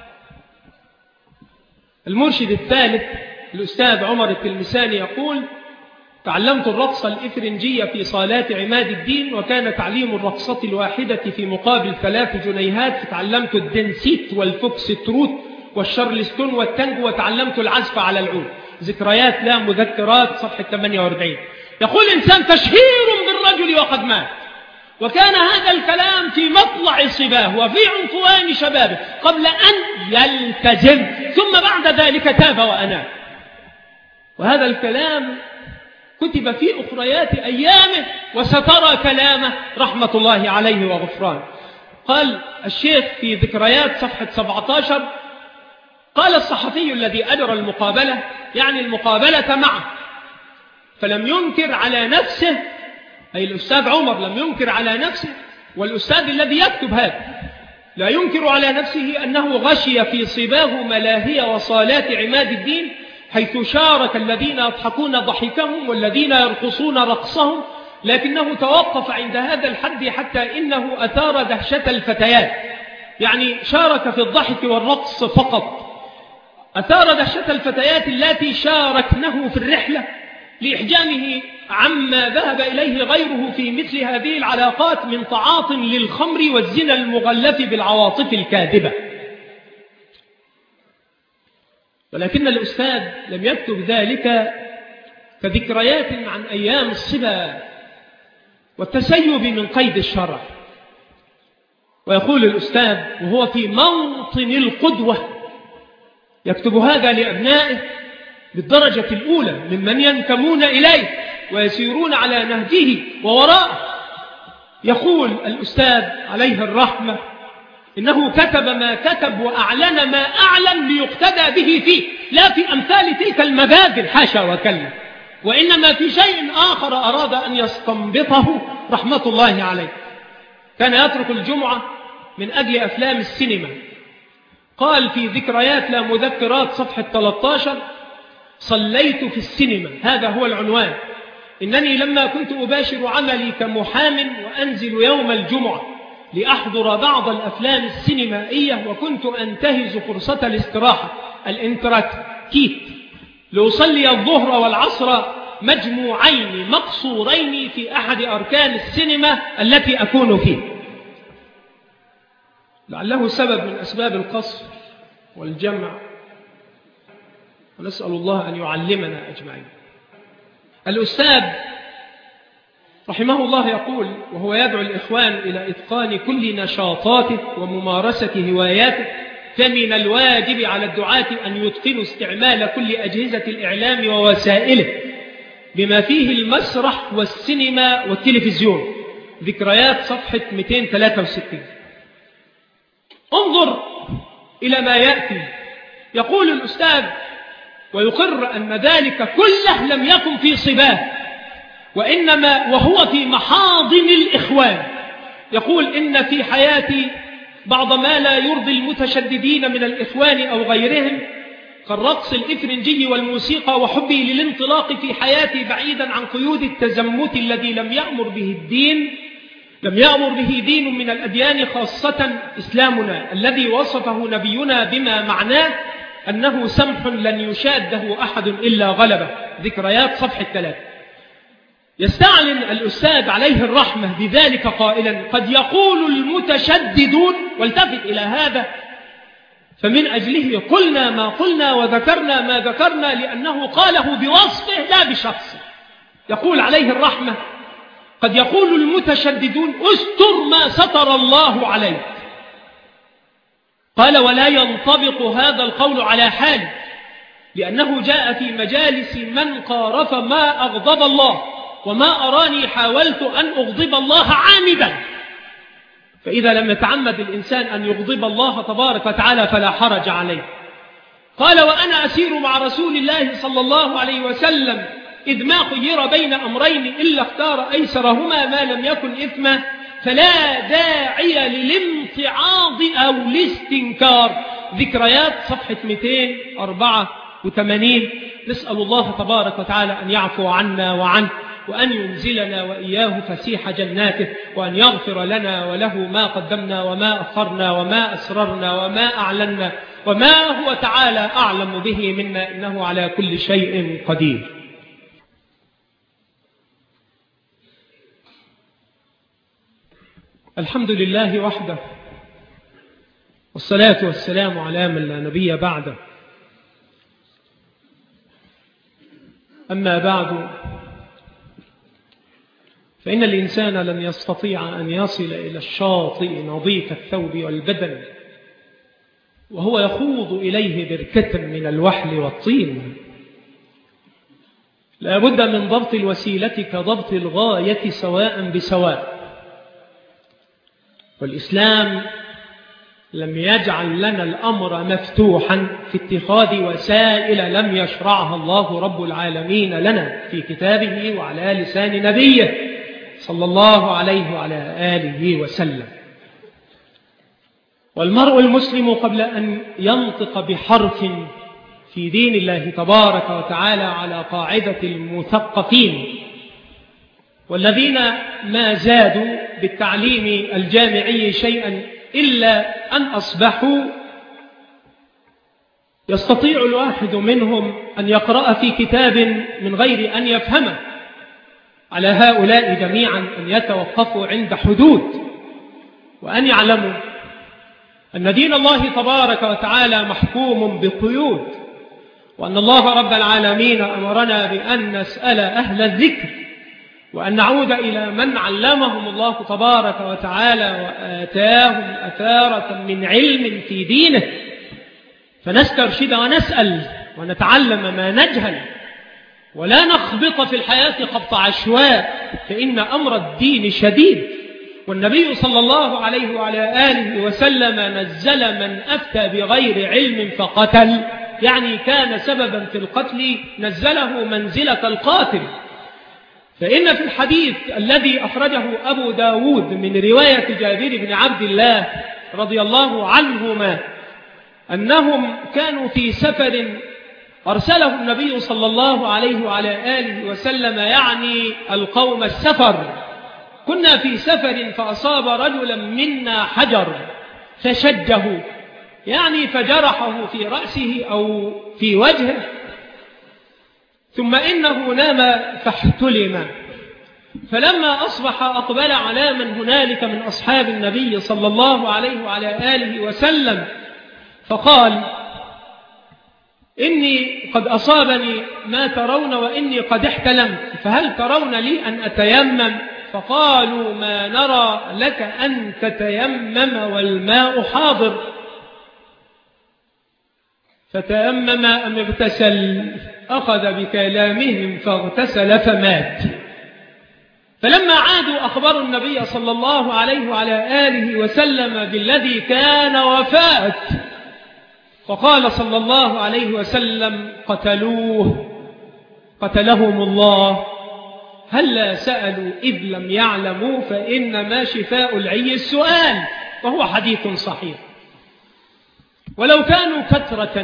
المرشد الثالث الأستاذ عمر التلمساني يقول: تعلمت الرقصة الإفرنجية في صالات عماد الدين، وكان تعليم الرقصة الواحدة في مقابل ثلاث جنيهات، فتعلمت الدنسيت والفوكس تروت والشارلستون والتانجو، وتعلمت العزف على العود. ذكريات لا مذكرات، صفحة ثمانية وأربعين. يقول إنسان: تشهير بالرجل وقد مات. وكان هذا الكلام في مطلع صباه وفي عنفوان شبابه قبل أن يلتزم، ثم بعد ذلك تاب وأناب. وهذا الكلام كتب في أخريات أيامه، وسترى كلامه رحمة الله عليه وغفران. قال الشيخ في ذكريات صفحة سبعة عشر: قال الصحفي الذي أجرى المقابلة، يعني المقابلة معه، فلم ينكر على نفسه، أي الأستاذ عمر لم ينكر على نفسه، والأستاذ الذي يكتب هذا لا ينكر على نفسه أنه غشي في صباه ملاهي وصالات عماد الدين، حيث شارك الذين يضحكون ضحكهم والذين يرقصون رقصهم، لكنه توقف عند هذا الحد حتى إنه أثار دهشة الفتيات، يعني شارك في الضحك والرقص فقط. أثار دهشة الفتيات التي شاركنه في الرحلة لإحجامه عما ذهب إليه غيره في مثل هذه العلاقات من تعاط للخمر والزنا المغلف بالعواطف الكاذبة. ولكن الأستاذ لم يكتب ذلك كذكريات عن أيام الصبا والتسيب من قيد الشرع. ويقول الأستاذ وهو في موطن القدوة، يكتب هذا لأبنائه بالدرجة الأولى ممن ينتمون إليه ويسيرون على نهجه ووراءه. يقول الأستاذ عليه الرحمة: إنه كتب ما كتب وأعلن ما أعلن ليقتدى به فيه، لا في أمثال تلك المبادئ حاشا وكلا، وإنما في شيء آخر أراد أن يستنبطه رحمة الله عليه. كان يترك الجمعة من أجل أفلام السينما. قال في ذكريات لا مذكرات صفحة ثلاثة عشر: صليت في السينما، هذا هو العنوان. إنني لما كنت أباشر عملي كمحام وأنزل يوم الجمعة لأحضر بعض الأفلام السينمائية، وكنت أنتهز فرصة الاستراحة الانتراكيت لأصلي الظهر والعصر مجموعين مقصورين في أحد أركان السينما التي أكون فيه. لعله سبب من أسباب القصر والجمع، ونسأل الله أن يعلمنا أجمعين. الأستاذ رحمه الله يقول وهو يدعو الإخوان إلى إتقان كل نشاطاته وممارسة هواياته: فمن الواجب على الدعاة أن يتقنوا استعمال كل أجهزة الإعلام ووسائله بما فيه المسرح والسينما والتلفزيون. ذكريات صفحة مئتين وثلاثة وستين. انظر إلى ما يأتي. يقول الأستاذ ويقر أن ذلك كله لم يكن في صباه، وإنما وهو في محاضن الإخوان. يقول: إن في حياتي بعض ما لا يرضي المتشددين من الإخوان أو غيرهم كالرقص الإفرنجي والموسيقى، وحبي للانطلاق في حياتي بعيدا عن قيود التزمت الذي لم يأمر به الدين، لم يأمر به دين من الأديان، خاصة إسلامنا الذي وصفه نبينا بما معناه أنه سمح لن يشاده أحد إلا غلبه. ذكريات صفحة ثلاثة. يستعلن الأستاذ عليه الرحمة بذلك قائلا: قد يقول المتشددون، والتفت إلى هذا، فمن أجله قلنا ما قلنا وذكرنا ما ذكرنا، لأنه قاله بوصفه لا بشخصه. يقول عليه الرحمة: قد يقول المتشددون استر ما ستر الله عليك. قال: ولا ينطبق هذا القول على حال، لأنه جاء في مجالس من قارف ما أغضب الله، وما أراني حاولت أن أغضب الله عامدا. فإذا لم يتعمد الإنسان أن يغضب الله تبارك وتعالى فلا حرج عليه. قال: وأنا أسير مع رسول الله صلى الله عليه وسلم إذ ما خير بين أمرين إلا اختار أيسرهما ما لم يكن إثما، فلا داعي للامتعاض أو الاستنكار. ذكريات صفحة مئتين وأربعة وثمانين. نسأل الله تبارك وتعالى أن يعفو عنا وعنه، وأن ينزلنا وإياه فسيح جناته، وأن يغفر لنا وله ما قدمنا وما أخرنا وما أسررنا وما أعلنا وما هو تعالى أعلم به منا، إنه على كل شيء قدير. الحمد لله وحده، والصلاة والسلام على من لا نبي بعده. أما بعد، فإن الإنسان لن يستطيع أن يصل إلى الشاطئ نظيف الثوب والبدن وهو يخوض إليه بركة من الوحل والطين. لا بد من ضبط الوسيلة كضبط الغاية سواء بسواء. والإسلام لم يجعل لنا الأمر مفتوحا في اتخاذ وسائل لم يشرعها الله رب العالمين لنا في كتابه وعلى لسان نبيه صلى الله عليه وعلى آله وسلم. والمرء المسلم قبل أن ينطق بحرف في دين الله تبارك وتعالى على قاعدة المثقفين والذين ما زادوا بالتعليم الجامعي شيئا إلا أن أصبحوا يستطيع الواحد منهم أن يقرأ في كتاب من غير أن يفهمه. على هؤلاء جميعا أن يتوقفوا عند حدود، وأن يعلموا أن دين الله تبارك وتعالى محكوم بقيود، وأن الله رب العالمين أمرنا بأن نسأل أهل الذكر، وأن نعود إلى من علمهم الله تبارك وتعالى وآتاهم أثارة من علم في دينه، فنسترشد ونسأل ونتعلم ما نجهل، ولا نخبط في الحياة خبط عشواء، فإن أمر الدين شديد. والنبي صلى الله عليه وعلى آله وسلم نزل من أفتى بغير علم فقتل، يعني كان سببا في القتل، نزله منزلة القاتل. فإن في الحديث الذي أخرجه أبو داود من رواية جابر بن عبد الله رضي الله عنهما أنهم كانوا في سفر أرسله النبي صلى الله عليه وعلى آله وسلم، يعني القوم السفر. كنا في سفر فأصاب رجلا منا حجر فشجه، يعني فجرحه في رأسه أو في وجهه، ثم إنه نام فاحتلم. فلما أصبح أقبل على من هنالك من أصحاب النبي صلى الله عليه وعلى آله وسلم فقال: إني قد أصابني ما ترون وإني قد احتلمت، فهل ترون لي أن أتيمم؟ فقالوا: ما نرى لك أن تتيمم والماء حاضر. فتيمم أم اغتسل؟ أخذ بكلامهم فاغتسل فمات. فلما عادوا أخبروا النبي صلى الله عليه وعلى آله وسلم بالذي كان وفات، فقال صلى الله عليه وسلم: قتلوه قتلهم الله، هلا سألوا إذ لم يعلموا، فإنما شفاء العي السؤال، وهو حديث صحيح. ولو كانوا كثرة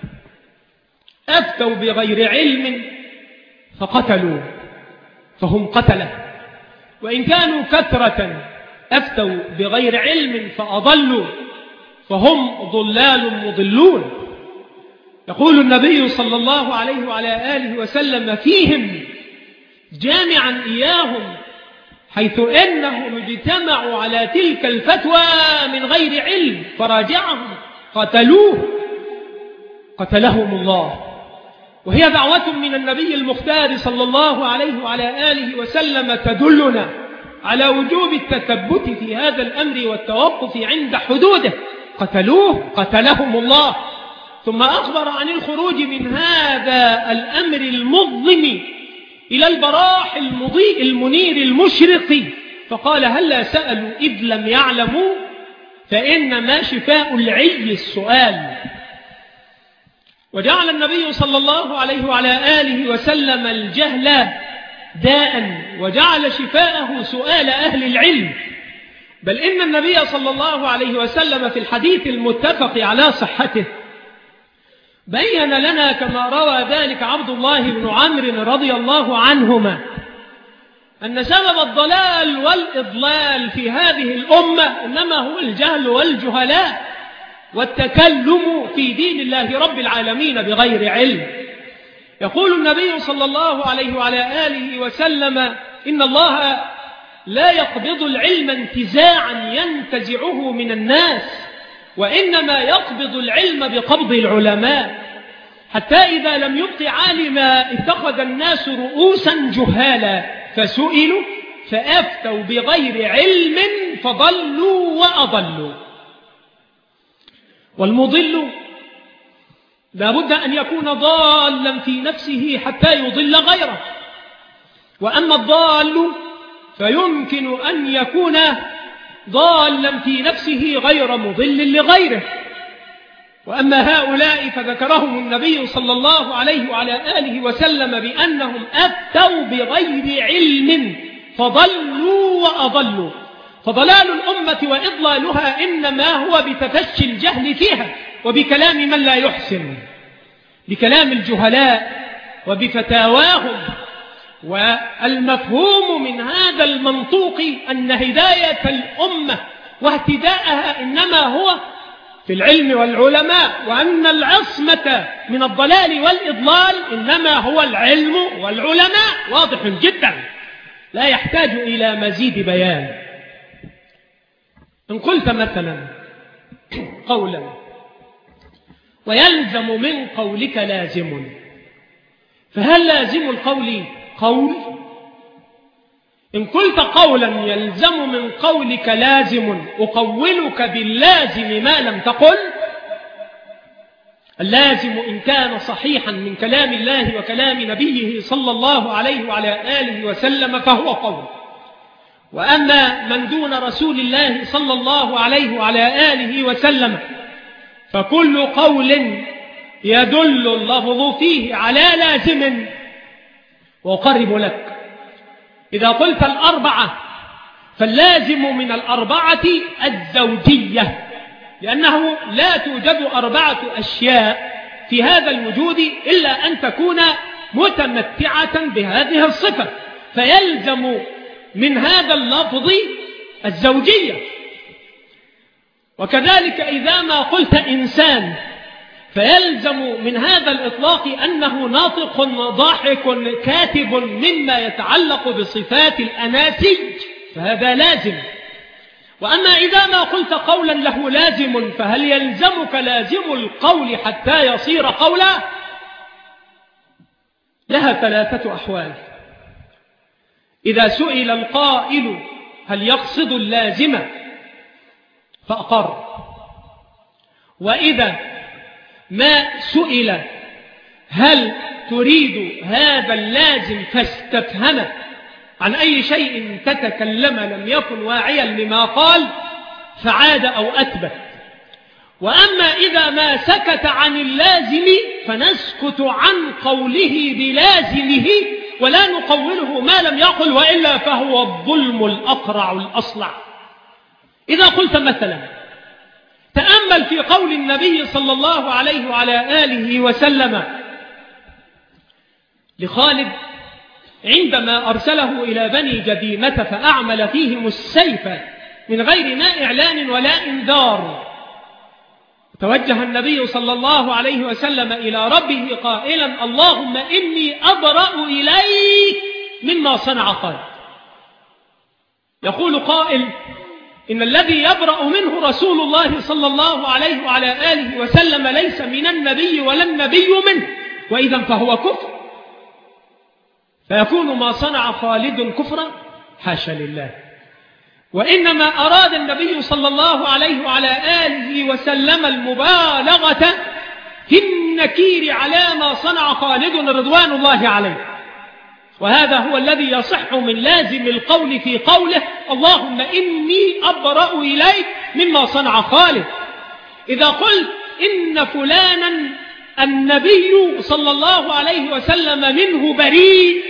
أفتوا بغير علم فقتلوا فهم قتله، وإن كانوا كثرة أفتوا بغير علم فأضلوا فهم ضلال مضلون. يقول النبي صلى الله عليه وعلى آله وسلم فيهم جامعا إياهم حيث إنهم اجتمعوا على تلك الفتوى من غير علم فراجعهم قتلوه قتلهم الله. وهي دعوة من النبي المختار صلى الله عليه وعلى آله وسلم تدلنا على وجوب التثبت في هذا الأمر والتوقف عند حدوده. قتلوه قتلهم الله. ثم أخبر عن الخروج من هذا الأمر المظلم إلى البراح المضيء المنير المشرق، فقال هلا سألوا إذ لم يعلموا فإنما شفاء العي السؤال. وجعل النبي صلى الله عليه وعلى آله وسلم الجهل داء وجعل شفاءه سؤال أهل العلم. بل إن النبي صلى الله عليه وسلم في الحديث المتفق على صحته بين لنا كما روى ذلك عبد الله بن عمرو رضي الله عنهما أن سبب الضلال والإضلال في هذه الأمة إنما هو الجهل والجهلاء والتكلم في دين الله رب العالمين بغير علم. يقول النبي صلى الله عليه وعلى آله وسلم إن الله لا يقبض العلم انتزاعا ينتزعه من الناس، وإنما يقبض العلم بقبض العلماء، حتى إذا لم يبق عالما اتخذ الناس رؤوسا جهالا فسئلوا فأفتوا بغير علم فضلوا وأضلوا. والمضل لا بد أن يكون ضالا في نفسه حتى يضل غيره، وأما الضال فيمكن أن يكون ضالا في نفسه غير مضل لغيره. وأما هؤلاء فذكرهم النبي صلى الله عليه وعلى آله وسلم بأنهم أفتوا بغير علم فضلوا وأضلوا. فضلال الأمة وإضلالها إنما هو بتفشي الجهل فيها وبكلام من لا يحسن، بكلام الجهلاء وبفتاواهم. والمفهوم من هذا المنطوق أن هداية الأمة واهتداءها إنما هو في العلم والعلماء، وأن العصمة من الضلال والإضلال إنما هو العلم والعلماء. واضح جدا لا يحتاج إلى مزيد بيان. إن قلت مثلا قولا ويلزم من قولك لازم، فهل لازم القول قول؟ إن قلت قولا يلزم من قولك لازم أقولك باللازم ما لم تقل. اللازم إن كان صحيحا من كلام الله وكلام نبيه صلى الله عليه وعلى آله وسلم فهو قول، وأما من دون رسول الله صلى الله عليه وعلى آله وسلم فكل قول يدل اللفظ فيه على لازم. وأقرب لك إذا قلت الأربعة فاللازم من الأربعة الزوجية، لأنه لا توجد أربعة أشياء في هذا الوجود إلا أن تكون متمتعة بهذه الصفة، فيلزم من هذا اللفظ الزوجية. وكذلك إذا ما قلت إنسان فيلزم من هذا الإطلاق أنه ناطق ضاحك كاتب مما يتعلق بصفات الأناسيج، فهذا لازم. وأما إذا ما قلت قولا له لازم فهل يلزمك لازم القول حتى يصير قولا؟ لها ثلاثة أحوال. إذا سئل القائل هل يقصد اللازم فأقر، وإذا ما سئل هل تريد هذا اللازم فاستفهم عن أي شيء تتكلم لم يكن واعيا لما قال فعاد أو أثبت. وأما إذا ما سكت عن اللازم فنسكت عن قوله بلازمه ولا نقوله ما لم يقل، وإلا فهو الظلم الأقرع الأصلع. إذا قلت مثلا تأمل في قول النبي صلى الله عليه وعلى آله وسلم لخالد عندما أرسله إلى بني جديمة فأعمل فيهم السيف من غير ما إعلان ولا إنذار. توجه النبي صلى الله عليه وسلم إلى ربه قائلا: اللهم إني أبرأ إليك مما صنع خالد. يقول قائل: إن الذي يبرأ منه رسول الله صلى الله عليه وعلى آله وسلم ليس من النبي ولا النبي منه، وإذا فهو كفر، فيكون ما صنع خالد كفرا؟ حاشا لله. وإنما أراد النبي صلى الله عليه وعلى آله وسلم المبالغة في النكير على ما صنع خالد رضوان الله عليه، وهذا هو الذي يصح من لازم القول في قوله: اللهم إني أبرأ إليك مما صنع خالد. إذا قلت إن فلانا النبي صلى الله عليه وسلم منه بريء،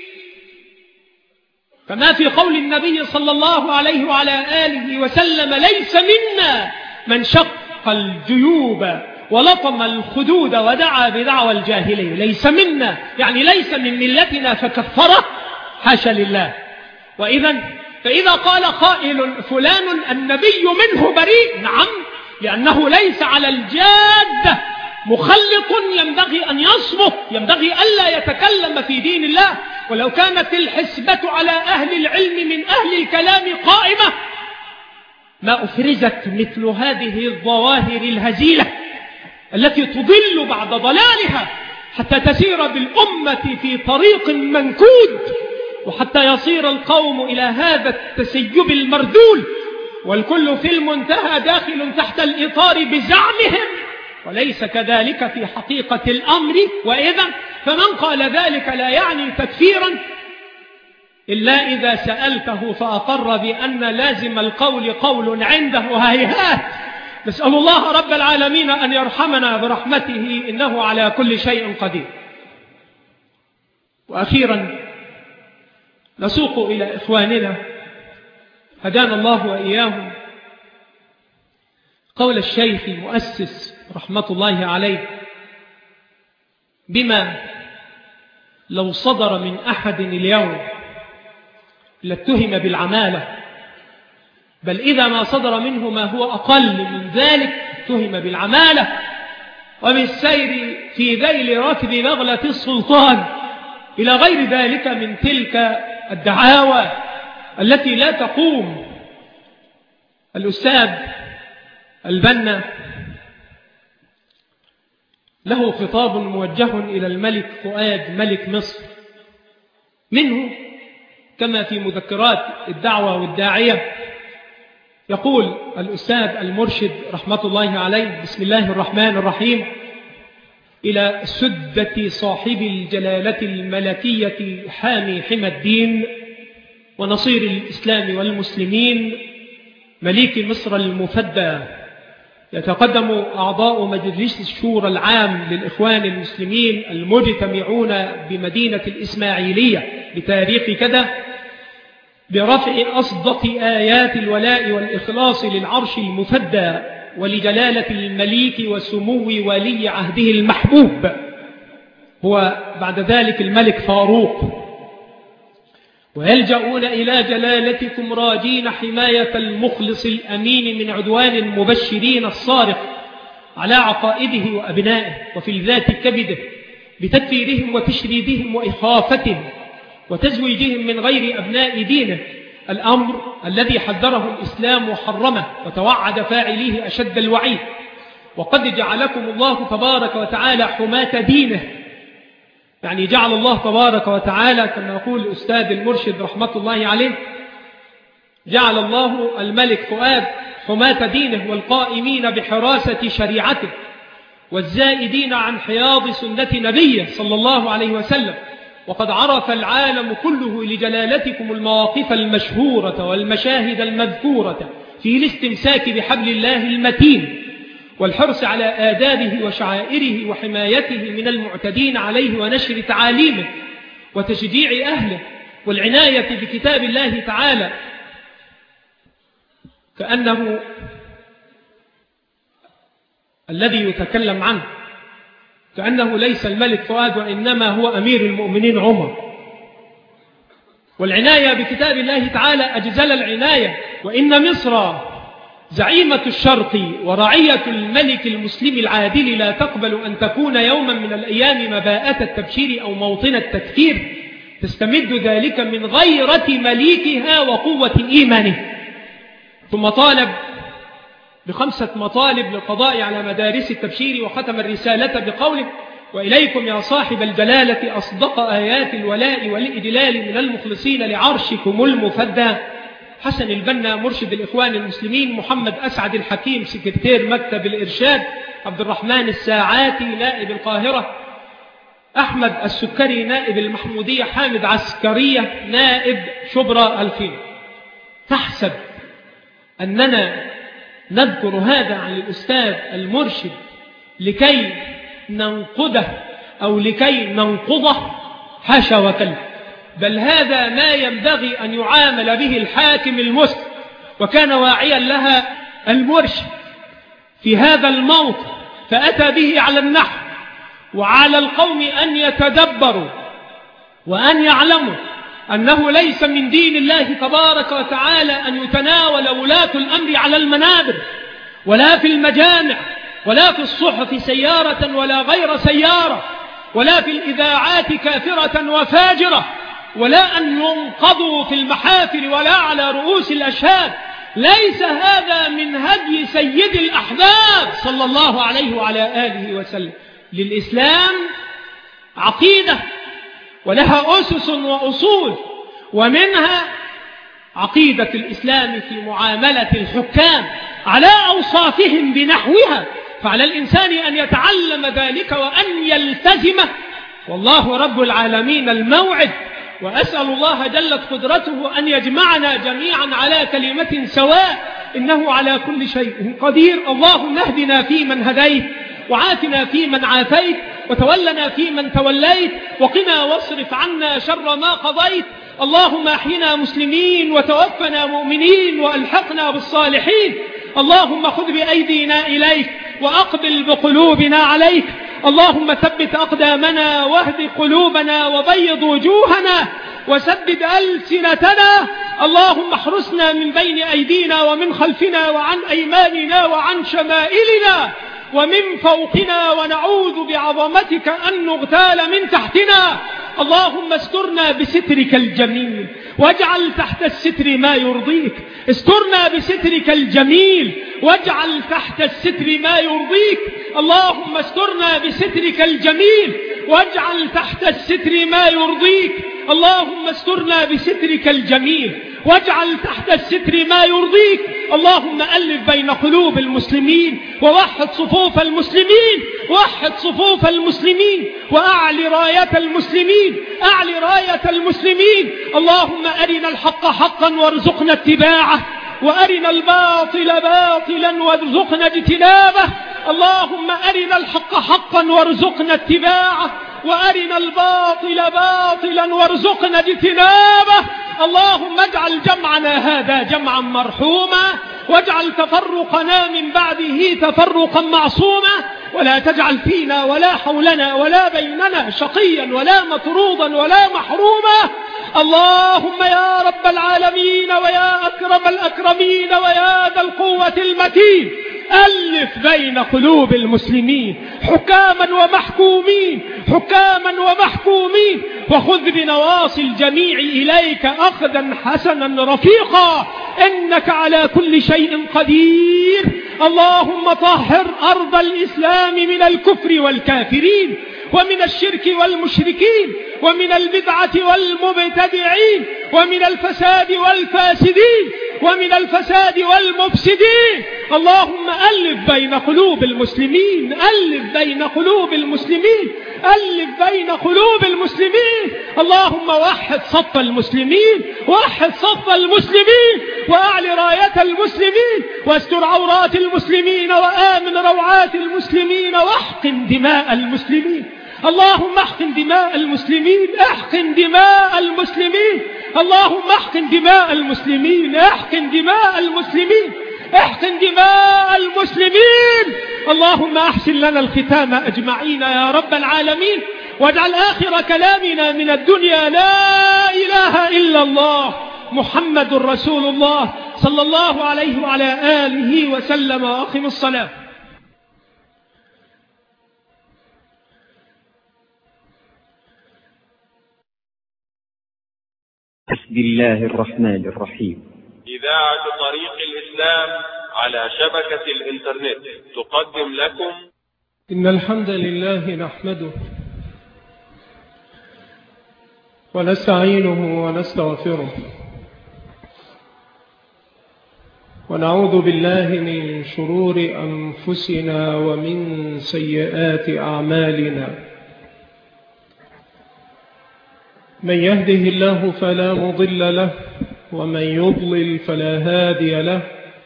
فما في قول النبي صلى الله عليه وعلى آله وسلم: ليس منا من شق الجيوب ولطم الخدود ودعا بدعوى الجاهلية. ليس منا يعني ليس من ملتنا فكفره؟ حاشا لله. وإذا فإذا قال قائل: فلان النبي منه بريء، نعم، لأنه ليس على الجادة، مخلط ينبغي أن يصمت، ينبغي ألا يتكلم في دين الله. ولو كانت الحسبة على أهل العلم من أهل الكلام قائمة ما أفرزت مثل هذه الظواهر الهزيلة التي تضل بعد ضلالها حتى تسير بالأمة في طريق منكود، وحتى يصير القوم إلى هذا التسيب المرذول، والكل في المنتهى داخل تحت الإطار بزعمهم، وليس كذلك في حقيقة الأمر. وإذا فمن قال ذلك لا يعني تكفيرا إلا إذا سألته فأقر بأن لازم القول قول عنده. هيهات. نسأل الله رب العالمين أن يرحمنا برحمته، إنه على كل شيء قدير. وأخيرا نسوق إلى إخواننا هدانا الله وإياهم قول الشيخ المؤسس رحمة الله عليه: بما لو صدر من أحد اليوم لاتهم بالعمالة، بل إذا ما صدر منه ما هو أقل من ذلك اتهم بالعمالة وبالسير في ذيل ركب بغلة السلطان إلى غير ذلك من تلك الدعاوى التي لا تقوم. الأستاذ البنا له خطاب موجه إلى الملك فؤاد ملك مصر، منه كما في مذكرات الدعوة والداعية يقول الأستاذ المرشد رحمة الله عليه: بسم الله الرحمن الرحيم، إلى سدة صاحب الجلالة الملكية حامي حمى الدين ونصير الإسلام والمسلمين مليك مصر المفدى، يتقدم أعضاء مجلس الشورى العام للإخوان المسلمين المجتمعون بمدينة الإسماعيلية بتاريخ كذا برفع أصدق آيات الولاء والإخلاص للعرش المفدى ولجلالة المليك وسمو ولي عهده المحبوب، هو بعد ذلك الملك فاروق، ويلجؤون إلى جلالتكم راجين حماية المخلص الأمين من عدوان المبشرين الصارخ على عقائده وأبنائه وفي الذات كبده بتكفيرهم وتشريدهم وإخافتهم وتزويجهم من غير أبناء دينه، الأمر الذي حذره الإسلام وحرمه وتوعد فاعليه أشد الوعيد. وقد جعلكم الله تبارك وتعالى حماة دينه، يعني جعل الله تبارك وتعالى كما يقول الأستاذ المرشد رحمة الله عليه: جعل الله الملك فؤاد حماة دينه والقائمين بحراسة شريعته والزائدين عن حياض سنة نبيه صلى الله عليه وسلم. وقد عرف العالم كله لجلالتكم المواقف المشهورة والمشاهد المذكورة في الاستمساك بحبل الله المتين والحرص على آدابه وشعائره وحمايته من المعتدين عليه ونشر تعاليمه وتشجيع أهله والعناية بكتاب الله تعالى، كأنه الذي يتكلم عنه كأنه ليس الملك فؤاد وإنما هو أمير المؤمنين عمر. والعناية بكتاب الله تعالى أجزل العناية وإن مصر زعيمة الشرق ورعية الملك المسلم العادل لا تقبل أن تكون يوما من الأيام مباءة التبشير أو موطن التكفير، تستمد ذلك من غيرة مليكها وقوة إيمانه. ثم طالب بخمسة مطالب للقضاء على مدارس التبشير، وختم الرسالة بقوله: وإليكم يا صاحب الجلالة أصدق آيات الولاء والإدلال من المخلصين لعرشكم المفدى، حسن البنا مرشد الإخوان المسلمين، محمد أسعد الحكيم سكرتير مكتب الإرشاد، عبد الرحمن الساعاتي نائب القاهرة، أحمد السكري نائب المحمودية، حامد عسكرية نائب شبرا الخيم. تحسب أننا نذكر هذا عن الأستاذ المرشد لكي ننقده أو لكي ننقضه؟ حاشا وكلا، بل هذا ما ينبغي أن يعامل به الحاكم المسلم. وكان واعيا لها المرشد في هذا الموطن، فأتى به على النحو، وعلى القوم أن يتدبروا وأن يعلموا أنه ليس من دين الله تبارك وتعالى أن يتناول ولاة الأمر على المنابر ولا في المجامع ولا في الصحف سيارة ولا غير سيارة ولا في الإذاعات كافرة وفاجرة، ولا أن ينقضوا في المحافل ولا على رؤوس الأشهاد. ليس هذا من هدي سيد الأحباب صلى الله عليه وعلى آله وسلم. للإسلام عقيدة ولها أسس وأصول، ومنها عقيدة الإسلام في معاملة الحكام على أوصافهم بنحوها، فعلى الإنسان أن يتعلم ذلك وأن يلتزمه. والله رب العالمين الموعد، وأسأل الله جلت قدرته أن يجمعنا جميعا على كلمة سواء، إنه على كل شيء قدير. اللهم اهدنا فيمن هديت، وعافنا فيمن عافيت، وتولنا فيمن توليت، وقنا واصرف عنا شر ما قضيت. اللهم احينا مسلمين وتوفنا مؤمنين وألحقنا بالصالحين. اللهم خذ بأيدينا إليك وأقبل بقلوبنا عليك. اللهم ثبت أقدامنا واهد قلوبنا وبيض وجوهنا وسدد ألسنتنا. اللهم احرسنا من بين أيدينا ومن خلفنا وعن أيماننا وعن شمائلنا ومن فوقنا، ونعوذ بعظمتك أن نغتال من تحتنا. اللهم استرنا بسترك الجميل واجعل تحت الستر ما يرضيك. استرنا بسترك الجميل واجعل تحت الستر ما يرضيك. اللهم استرنا بسترك الجميل واجعل تحت الستر ما يرضيك. اللهم استرنا بسترك الجميل واجعل تحت الستر ما يرضيك. اللهم ألف بين قلوب المسلمين ووحد صفوف المسلمين، وحد صفوف المسلمين وأعلي راية المسلمين، أعلي راية المسلمين. اللهم أرنا الحق حقا وارزقنا اتباعه، وأرنا الباطل باطلا وارزقنا اجتنابه. اللهم أرنا الحق حقا وارزقنا اتباعه، وأرنا الباطل باطلا وارزقنا اجتنابه. اللهم اجعل جمعنا هذا جمعا مرحوما، واجعل تفرقنا من بعده تفرقا معصوما، ولا تجعل فينا ولا حولنا ولا بيننا شقيا ولا مطرودا ولا محروما. اللهم يا رب العالمين ويا أكرم الأكرمين ويا ذا القوة المتين، ألف بين قلوب المسلمين حكاما ومحكومين، حكاما ومحكومين، وخذ بنواصي الجميع إليك أخذا حسنا رفيقا، إنك على كل شيء قدير. اللهم طهر أرض الإسلام من الكفر والكافرين، ومن الشرك والمشركين، ومن البدعة والمبتدعين، ومن الفساد والفاسدين، ومن الفساد والمفسدين. اللهم ألف بين قلوب المسلمين، ألف بين قلوب المسلمين، ألف بين قلوب المسلمين. اللهم وحد صف المسلمين، وحد صف المسلمين، وأعلي راية المسلمين، واستر عورات المسلمين، وآمن روعات المسلمين، واحقن دماء المسلمين. اللهم احقن دماء المسلمين، احقن دماء المسلمين. اللهم احقن دماء المسلمين، احقن دماء المسلمين، احقن دماء المسلمين. اللهم احسن لنا الختام أجمعين يا رب العالمين، واجعل آخر كلامنا من الدنيا لا إله إلا الله محمد رسول الله صلى الله عليه وعلى آله وسلم. وأقم الصلاة. بسم الله الرحمن الرحيم. إذاعة طريق الإسلام على شبكة الإنترنت تقدم لكم إن الحمد لله نحمده ونستعينه ونستغفره ونعوذ بالله من شرور أنفسنا ومن سيئات أعمالنا. من يهده الله فلا مضل له ومن يضلل فلا هادي له،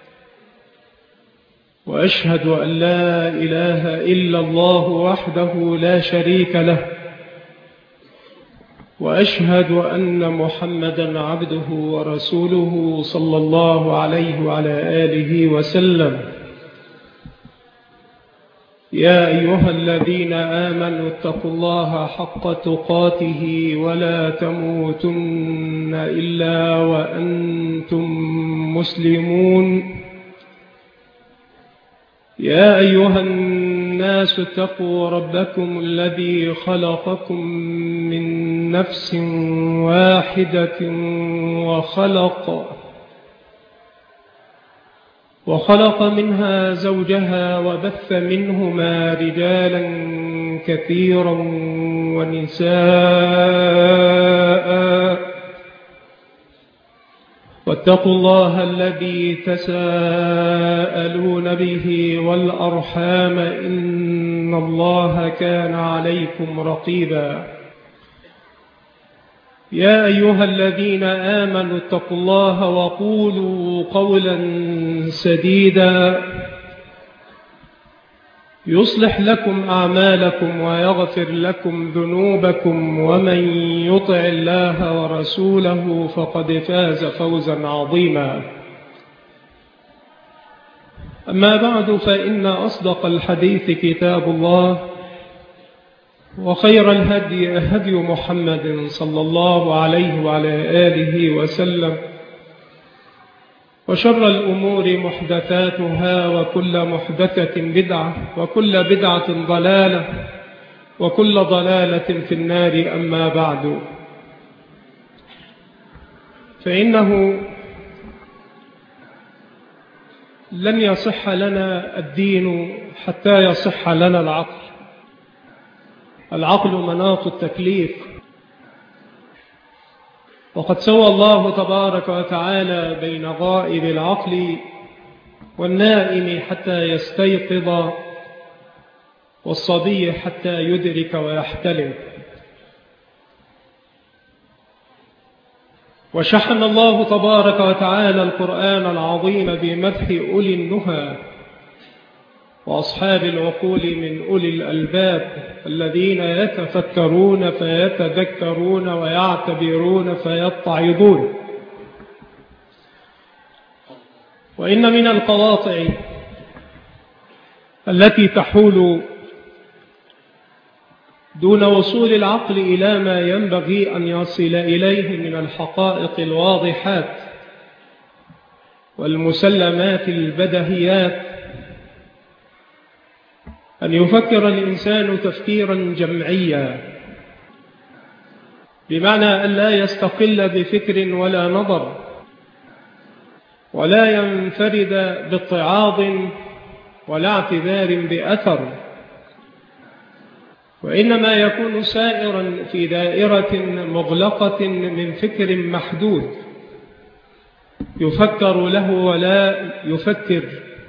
وأشهد أن لا إله إلا الله وحده لا شريك له، وأشهد أن محمدا عبده ورسوله صلى الله عليه وعلى آله وسلم. يا أيها الذين آمنوا اتقوا الله حق تقاته ولا تموتن إلا وأنتم مسلمون. يا أيها الناس اتقوا ربكم الذي خلقكم من نفس واحدة وخلق وخلق منها زوجها وبث منهما رجالا كثيرا ونساء، واتقوا الله الذي تساءلون به والأرحام إن الله كان عليكم رقيبا. يا أيها الذين آمنوا اتقوا الله وقولوا قولا سديدا يصلح لكم أعمالكم ويغفر لكم ذنوبكم، ومن يطع الله ورسوله فقد فاز فوزا عظيما. أما بعد، فإن أصدق الحديث كتاب الله، وخير الهدي هدي محمد صلى الله عليه وعلى آله وسلم، وشر الأمور محدثاتها، وكل محدثة بدعة، وكل بدعة ضلالة، وكل ضلالة في النار. أما بعد، فإنه لن يصح لنا الدين حتى يصح لنا العقل. العقل مناط التكليف، وقد سوى الله تبارك وتعالى بين غائب العقل والنائم حتى يستيقظ، والصبي حتى يدرك ويحتلم. وشحن الله تبارك وتعالى القرآن العظيم بمدح أولي النهى وأصحاب العقول من أولي الألباب الذين يتفكرون فيتذكرون ويعتبرون فيتعظون. وإن من القواطع التي تحول دون وصول العقل إلى ما ينبغي أن يصل إليه من الحقائق الواضحات والمسلمات البدهيات، أن يفكر الإنسان تفكيرا جمعيا، بمعنى أن لا يستقل بفكر ولا نظر، ولا ينفرد باتعاظ ولا اعتذار بأثر، وإنما يكون سائرا في دائرة مغلقة من فكر محدود، يفكر له ولا يفكر،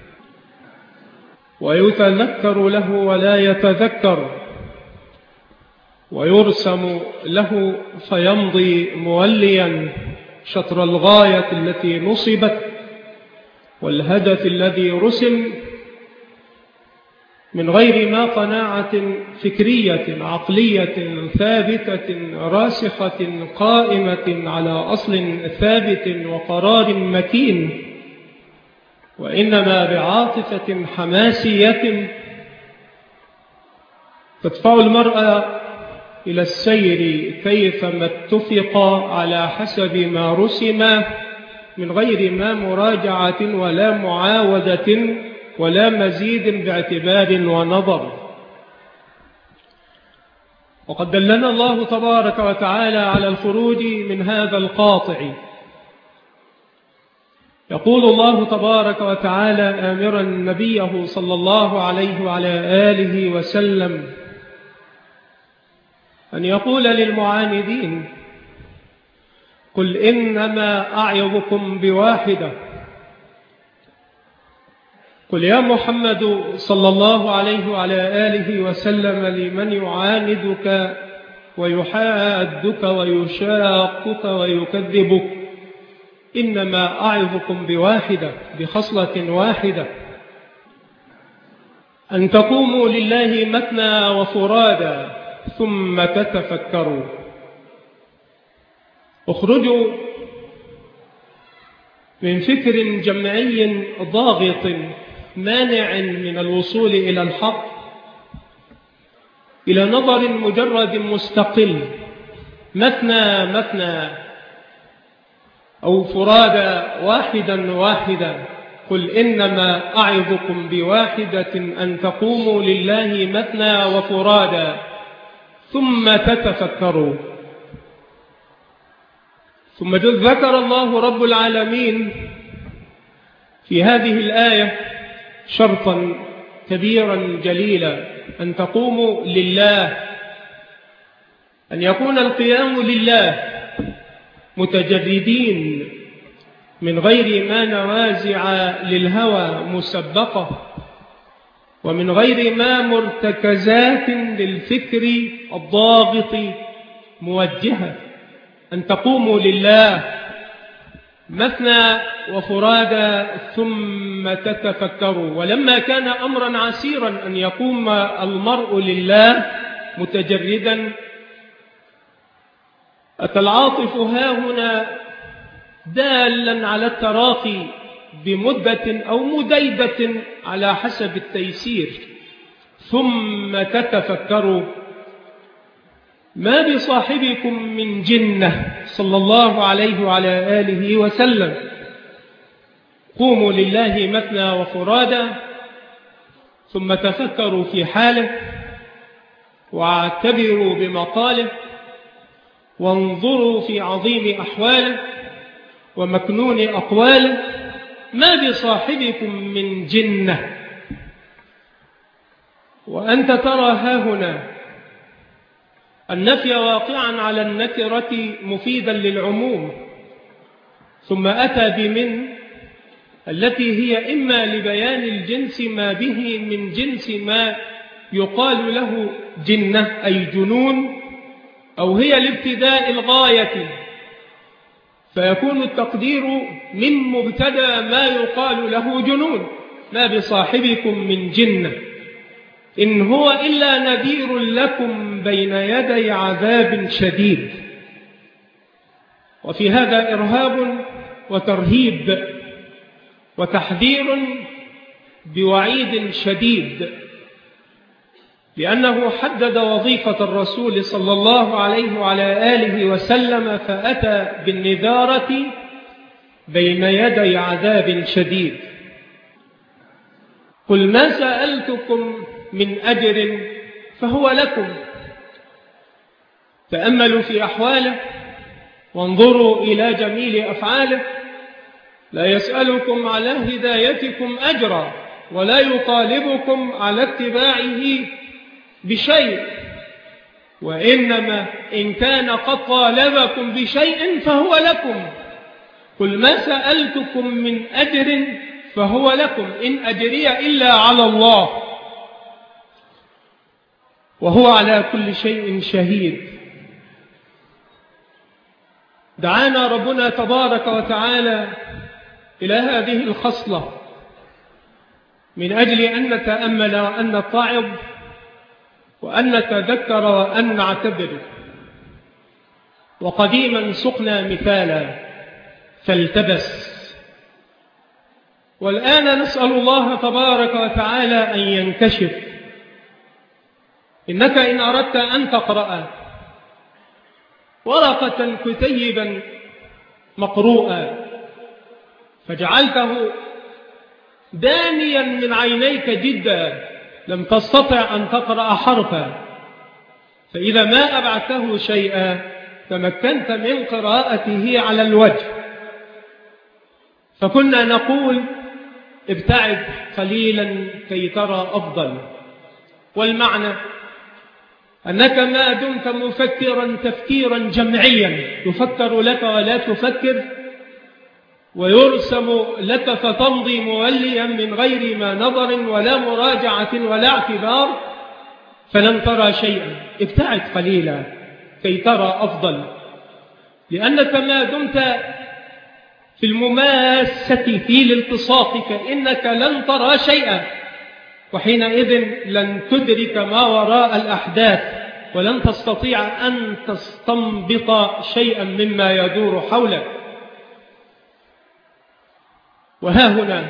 ويتذكر له ولا يتذكر، ويرسم له فيمضي موليا شطر الغاية التي نصبت والهدف الذي رسم، من غير ما قناعة فكرية عقلية ثابتة راسخة قائمة على أصل ثابت وقرار مكين، وإنما بعاطفة حماسية تدفع المرأة إلى السير كيفما اتفق على حسب ما رسم من غير ما مراجعة ولا معاودة ولا مزيد باعتبار ونظر. وقد دلنا الله تبارك وتعالى على الخروج من هذا القاطع. يقول الله تبارك وتعالى آمرا نبيه صلى الله عليه وعلى آله وسلم أن يقول للمعاندين: قل إنما أعظكم بواحدة. قل يا محمد صلى الله عليه وعلى آله وسلم لمن يعاندك ويحادك ويشاقك ويكذبك: إنما أعظكم بواحدة، بخصلة واحدة، أن تقوموا لله مثنى وفرادا ثم تتفكروا. اخرجوا من فكر جمعي ضاغط مانع من الوصول إلى الحق إلى نظر مجرد مستقل، مثنى مثنى أو فرادا واحدا واحدا. قل إنما أعظكم بواحدة أن تقوموا لله مثنى وفرادا ثم تتفكروا. ثم ذكر الله رب العالمين في هذه الآية شرطا كبيرا جليلا: أن تقوموا لله، أن يكون القيام لله متجردين من غير ما نوازع للهوى مسبقة، ومن غير ما مرتكزات للفكر الضاغط موجهة. أن تقوموا لله مثنى وفرادا ثم تتفكروا. ولما كان أمرا عسيرا أن يقوم المرء لله متجردا، أتى العاطف هاهنا دالا على التراخي بمدة أو مديدة على حسب التيسير. ثم تتفكروا: ما بصاحبكم من جنة صلى الله عليه وعلى آله وسلم. قوموا لله مثنى وفرادا ثم تفكروا في حاله، واعتبروا بمقاله، وانظروا في عظيم أحواله ومكنون أقواله. ما بصاحبكم من جنة. وأنت ترى هاهنا النفي واقعا على النكرة مفيدا للعموم، ثم أتى بمن التي هي إما لبيان الجنس ما به من جنس ما يقال له جنة أي جنون، أو هي لابتداء الغاية، فيكون التقدير من مبتدأ ما يقال له جنون. ما بصاحبكم من جنة إن هو إلا نذير لكم بين يدي عذاب شديد. وفي هذا إرهاب وترهيب وتحذير بوعيد شديد، لأنه حدد وظيفة الرسول صلى الله عليه وعلى آله وسلم فأتى بالنذارة بين يدي عذاب شديد. قل ما سألتكم من أجر فهو لكم. تأملوا في أحواله وانظروا إلى جميل أفعاله. لا يسألكم على هدايتكم أجرا ولا يطالبكم على اتباعه بشيء، وإنما إن كان قد طالبكم بشيء فهو لكم. قل ما سألتكم من أجر فهو لكم إن أجري إلا على الله وهو على كل شيء شهيد. دعانا ربنا تبارك وتعالى إلى هذه الخصلة من أجل أن نتأمل وأن نتعظ وأن نتذكر وأن نعتبر. وقديما سقنا مثالا فالتبس، والآن نسأل الله تبارك وتعالى أن ينكشف. إنك إن أردت أن تقرأ ورقة كتيبا مقروءا فجعلته دانيا من عينيك جدا لم تستطع أن تقرأ حرفا، فإذا ما أبعته شيئا تمكنت من قراءته على الوجه. فكنا نقول ابتعد قليلا كي ترى أفضل، والمعنى أنك ما دمت مفكرا تفكيرا جمعيا يفكر لك ولا تفكر، ويرسم لك فتمضي موليا من غير ما نظر ولا مراجعة ولا اعتبار، فلن ترى شيئا. ابتعد قليلا كي ترى أفضل، لأنك ما دمت في المماسة في الالتصاق فإنك لن ترى شيئا، وحينئذ لن تدرك ما وراء الأحداث ولن تستطيع أن تستنبط شيئا مما يدور حولك. وها هنا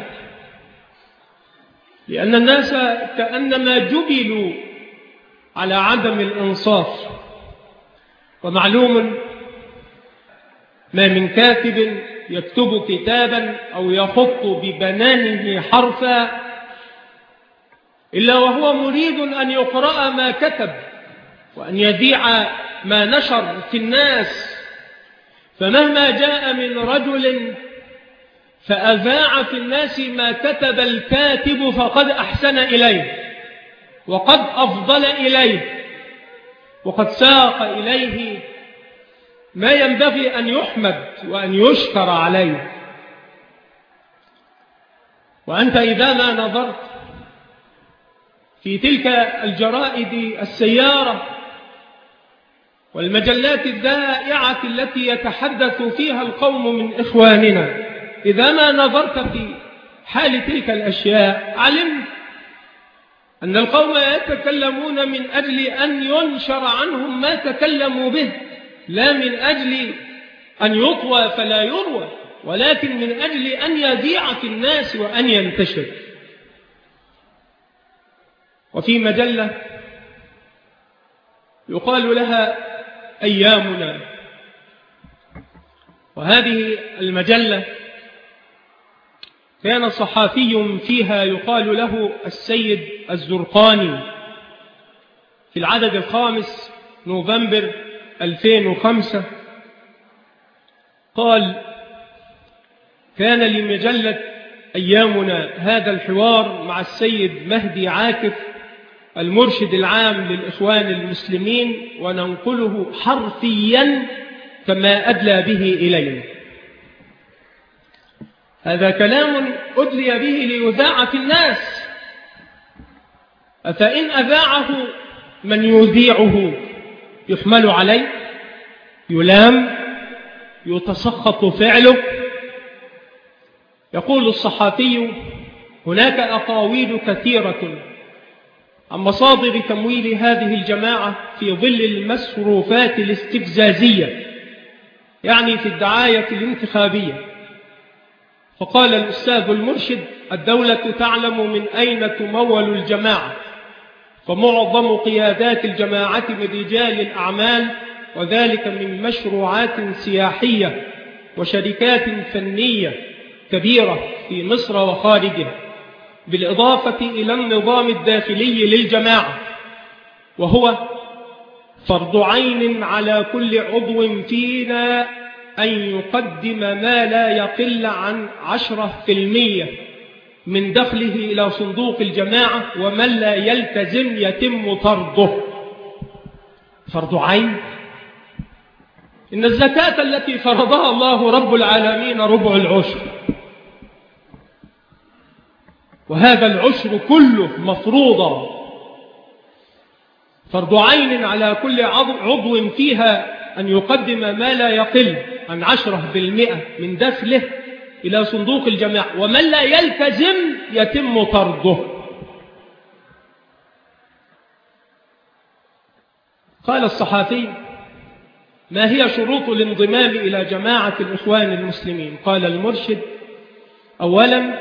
لأن الناس كأنما جبلوا على عدم الإنصاف، ومعلوم ما من كاتب يكتب كتابا أو يخط ببنانه حرفا إلا وهو مريد أن يقرأ ما كتب وأن يذيع ما نشر في الناس، فمهما جاء من رجل فأذاع في الناس ما كتب الكاتب فقد أحسن إليه وقد أفضل إليه وقد ساق إليه ما ينبغي أن يحمد وأن يشكر عليه. وأنت إذا ما نظرت في تلك الجرائد السيارة والمجلات الذائعة التي يتحدث فيها القوم من إخواننا، إذا ما نظرت في حال تلك الأشياء علمت أن القوم يتكلمون من أجل أن ينشر عنهم ما تكلموا به، لا من أجل أن يطوى فلا يروى، ولكن من أجل أن يذيع في الناس وأن ينتشر. وفي مجلة يقال لها أيامنا، وهذه المجلة كان صحافي فيها يقال له السيد الزرقاني في العدد الخامس نوفمبر ألفين وخمسة قال: كان لمجلة أيامنا هذا الحوار مع السيد مهدي عاكف المرشد العام للإخوان المسلمين، وننقله حرفيا كما أدلى به إلينا. هذا كلام أدلي به ليذاع في الناس، أفإن أذاعه من يذيعه يحمل عليه، يلام، يتسخط فعله. يقول الصحافي: هناك أقاويل كثيرة عن مصادر تمويل هذه الجماعة في ظل المصروفات الاستفزازية، يعني في الدعاية الانتخابية. فقال الأستاذ المرشد: الدولة تعلم من أين تمول الجماعة، فمعظم قيادات الجماعة من رجال الأعمال، وذلك من مشروعات سياحية وشركات فنية كبيرة في مصر وخارجها، بالإضافة إلى النظام الداخلي للجماعة، وهو فرض عين على كل عضو فينا أن يقدم ما لا يقل عن عشرة في المية من دخله إلى صندوق الجماعة، ومن لا يلتزم يتم طرده. فرض عين. إن الزكاة التي فرضها الله رب العالمين ربع العشر، وهذا العشر كله مفروضا، فرض عين على كل عضو فيها أن يقدم ما لا يقل عن عشرة بالمئة من دخله إلى صندوق الجماعة، ومن لا يلتزم يتم طرده. قال الصحافي: ما هي شروط الانضمام إلى جماعة الإخوان المسلمين؟ قال المرشد: أولا،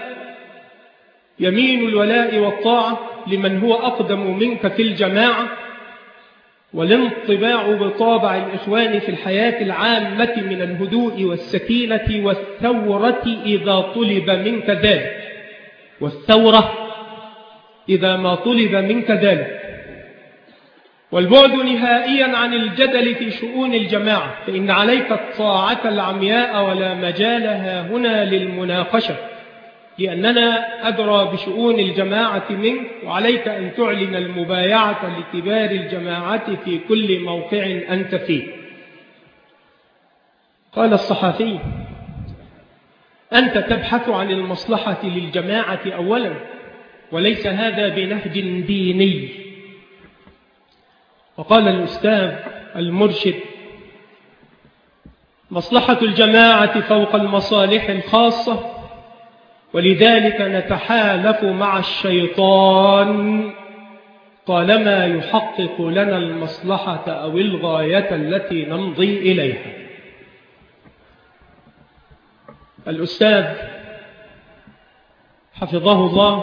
يمين الولاء والطاعة لمن هو أقدم منك في الجماعة، والانطباع بطابع الإخوان في الحياة العامة من الهدوء والسكينة والثورة إذا طلب منك ذلك، والثورة إذا ما طلب منك ذلك، والبعد نهائيا عن الجدل في شؤون الجماعة، فإن عليك الطاعة العمياء ولا مجالها هنا للمناقشة، لأننا أدرى بشؤون الجماعة منك، وعليك أن تعلن المبايعة لكبار الجماعة في كل موقع أنت فيه. قال الصحفي: أنت تبحث عن المصلحة للجماعة أولا، وليس هذا بنهج ديني. وقال الأستاذ المرشد: مصلحة الجماعة فوق المصالح الخاصة، ولذلك نتحالف مع الشيطان طالما يحقق لنا المصلحة أو الغاية التي نمضي إليها. الأستاذ حفظه الله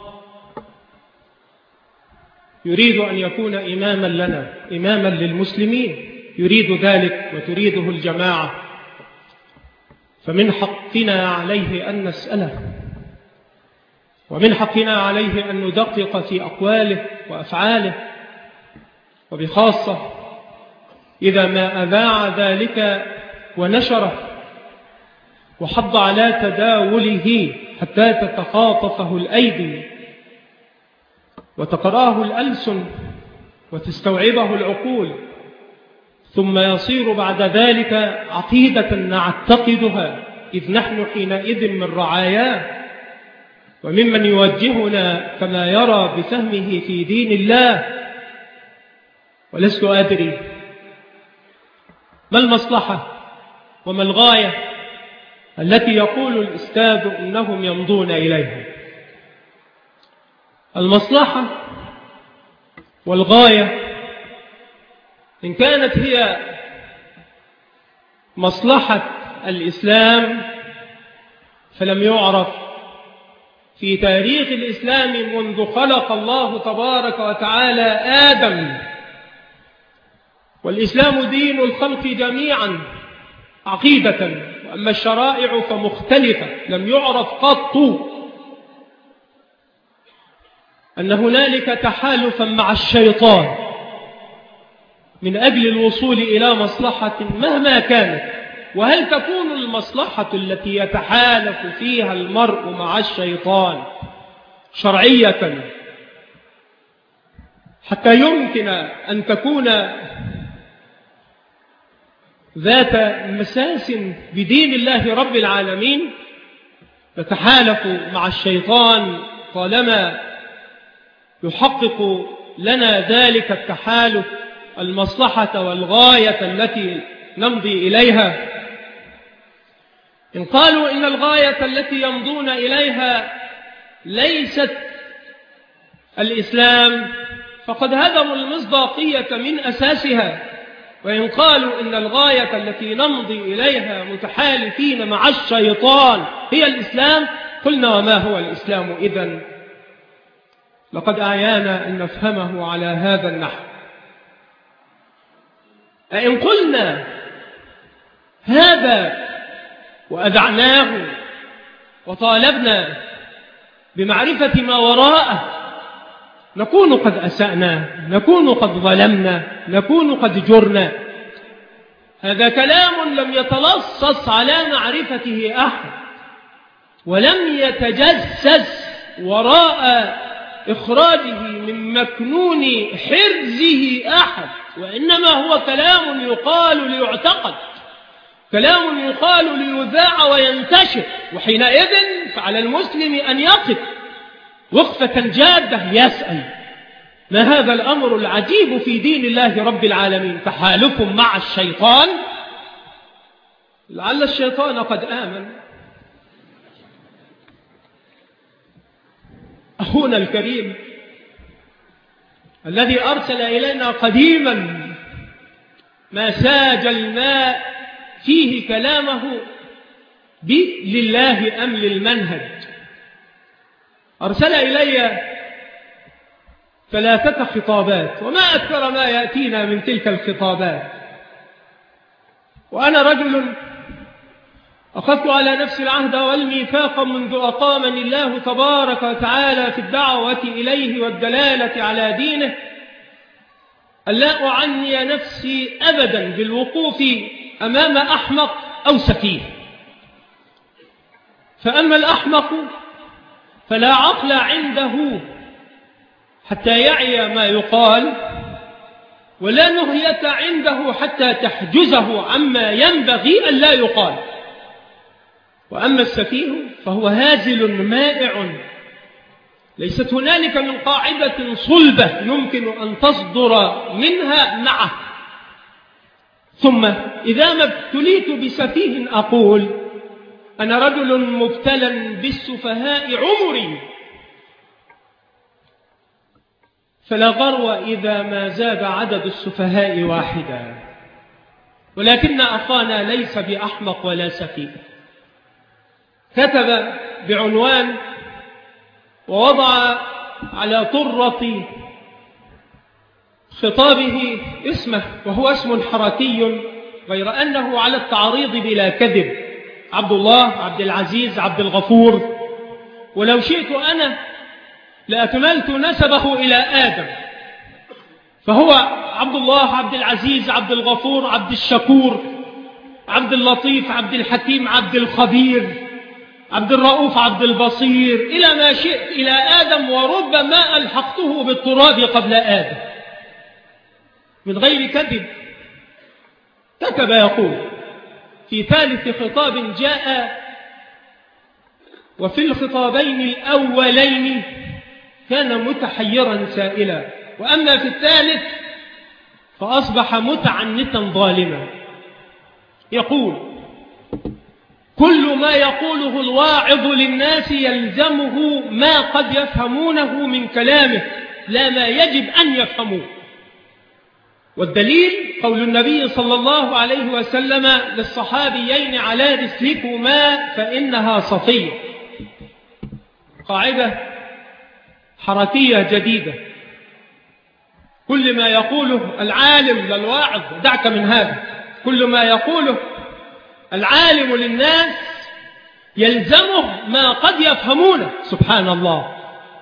يريد أن يكون إماما لنا، إماما للمسلمين، يريد ذلك وتريده الجماعة، فمن حقنا عليه أن نسأله، ومن حقنا عليه أن ندقق في أقواله وأفعاله، وبخاصة إذا ما أذاع ذلك ونشره وحض على تداوله حتى تتخاطفه الأيدي وتقراه الألسن وتستوعبه العقول، ثم يصير بعد ذلك عقيدة نعتقدها، إذ نحن حينئذ من رعاياه وممن يوجهنا كما يرى بفهمه في دين الله. ولست أدري ما المصلحة وما الغاية التي يقول الأستاذ إنهم يمضون إليها. المصلحة والغاية إن كانت هي مصلحة الإسلام فلم يعرف في تاريخ الإسلام منذ خلق الله تبارك وتعالى آدم، والإسلام دين الخلق جميعا عقيدة، وأما الشرائع فمختلفة، لم يعرف قط أن هنالك تحالفا مع الشيطان من أجل الوصول إلى مصلحة مهما كانت. وهل تكون المصلحة التي يتحالف فيها المرء مع الشيطان شرعية حتى يمكن أن تكون ذات مساس بدين الله رب العالمين؟ نتحالف مع الشيطان طالما يحقق لنا ذلك التحالف المصلحة والغاية التي نمضي إليها. إن قالوا إن الغاية التي يمضون إليها ليست الإسلام فقد هدموا المصداقية من أساسها، وإن قالوا إن الغاية التي نمضي إليها متحالفين مع الشيطان هي الإسلام، قلنا وما هو الإسلام إذن؟ لقد أعيانا أن نفهمه على هذا النحو. أئن قلنا هذا وأذعناه وطالبنا بمعرفة ما وراءه نكون قد أسأنا، نكون قد ظلمنا، نكون قد جرنا. هذا كلام لم يتلصص على معرفته أحد، ولم يتجسس وراء إخراجه من مكنون حرزه أحد، وإنما هو كلام يقال ليعتقد، كلام يقال ليذاع وينتشر. وحينئذ فعلى المسلم أن يقف وقفة جادة يسأل: ما هذا الأمر العجيب في دين الله رب العالمين؟ تحالف مع الشيطان؟ لعل الشيطان قد آمن. أخونا الكريم الذي أرسل إلينا قديما ما ساج الماء فيه كلامه لله أم للمنهج، أرسل إلي ثلاثة خطابات، وما أكثر ما يأتينا من تلك الخطابات. وأنا رجل أخذت على نفسي العهد والميثاق منذ أقامني الله تبارك وتعالى في الدعوة إليه والدلالة على دينه ألا أعني نفسي أبدا بالوقوف أمام أحمق أو سفيه. فأما الأحمق فلا عقل عنده حتى يعي ما يقال، ولا نهية عنده حتى تحجزه عما ينبغي أن لا يقال. وأما السفيه فهو هازل مائع، ليست هنالك من قاعدة صلبة يمكن أن تصدر منها معه. ثم إذا ما ابتليت بسفيه أقول أنا رجل مبتلى بالسفهاء عمري، فلا غرو إذا ما زاد عدد السفهاء واحدا. ولكن أخانا ليس بأحمق ولا سفيه. كتب بعنوان ووضع على طرة خطابه اسمه، وهو اسم حركي غير أنه على التعريض بلا كذب: عبد الله، عبد العزيز، عبد الغفور. ولو شئت أنا لأكملت نسبه إلى آدم، فهو عبد الله، عبد العزيز، عبد الغفور، عبد الشكور، عبد اللطيف، عبد الحكيم، عبد الخبير، عبد الرؤوف، عبد البصير، إلى ما شئت إلى آدم، وربما ألحقته بالتراب قبل آدم من غير كذب. كتب يقول في ثالث خطاب جاء: وفي الخطابين الأولين كان متحيرا سائلا، وأما في الثالث فأصبح متعنتا ظالما. يقول: كل ما يقوله الواعظ للناس يلزمه ما قد يفهمونه من كلامه، لا ما يجب أن يفهموه. والدليل قول النبي صلى الله عليه وسلم للصحابيين: على رسلكما فإنها صفية. قاعدة حركية جديدة: كل ما يقوله العالم للواعظ، دعك من هذا، كل ما يقوله العالم للناس يلزمه ما قد يفهمونه. سبحان الله،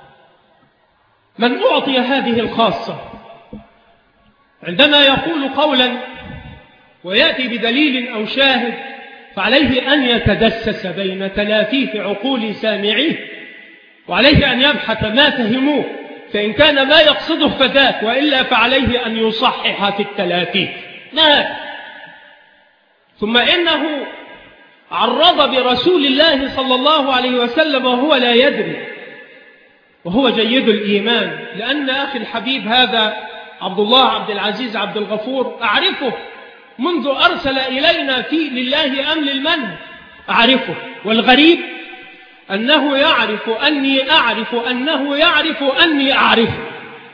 من أعطي هذه الخاصة عندما يقول قولا ويأتي بدليل أو شاهد فعليه أن يتدسس بين تلافيف عقول سامعيه، وعليه أن يبحث ما فهموه، فإن كان ما يقصده فذاك، وإلا فعليه أن يصحح في التلافيف. ما ثم إنه عرض برسول الله صلى الله عليه وسلم وهو لا يدري، وهو جيد الإيمان، لأن أخي الحبيب هذا عبد الله عبد العزيز عبد الغفور أعرفه منذ أرسل إلينا في لله أم للمنهج، أعرفه. والغريب أنه يعرف أني أعرف أنه يعرف أني أعرفه،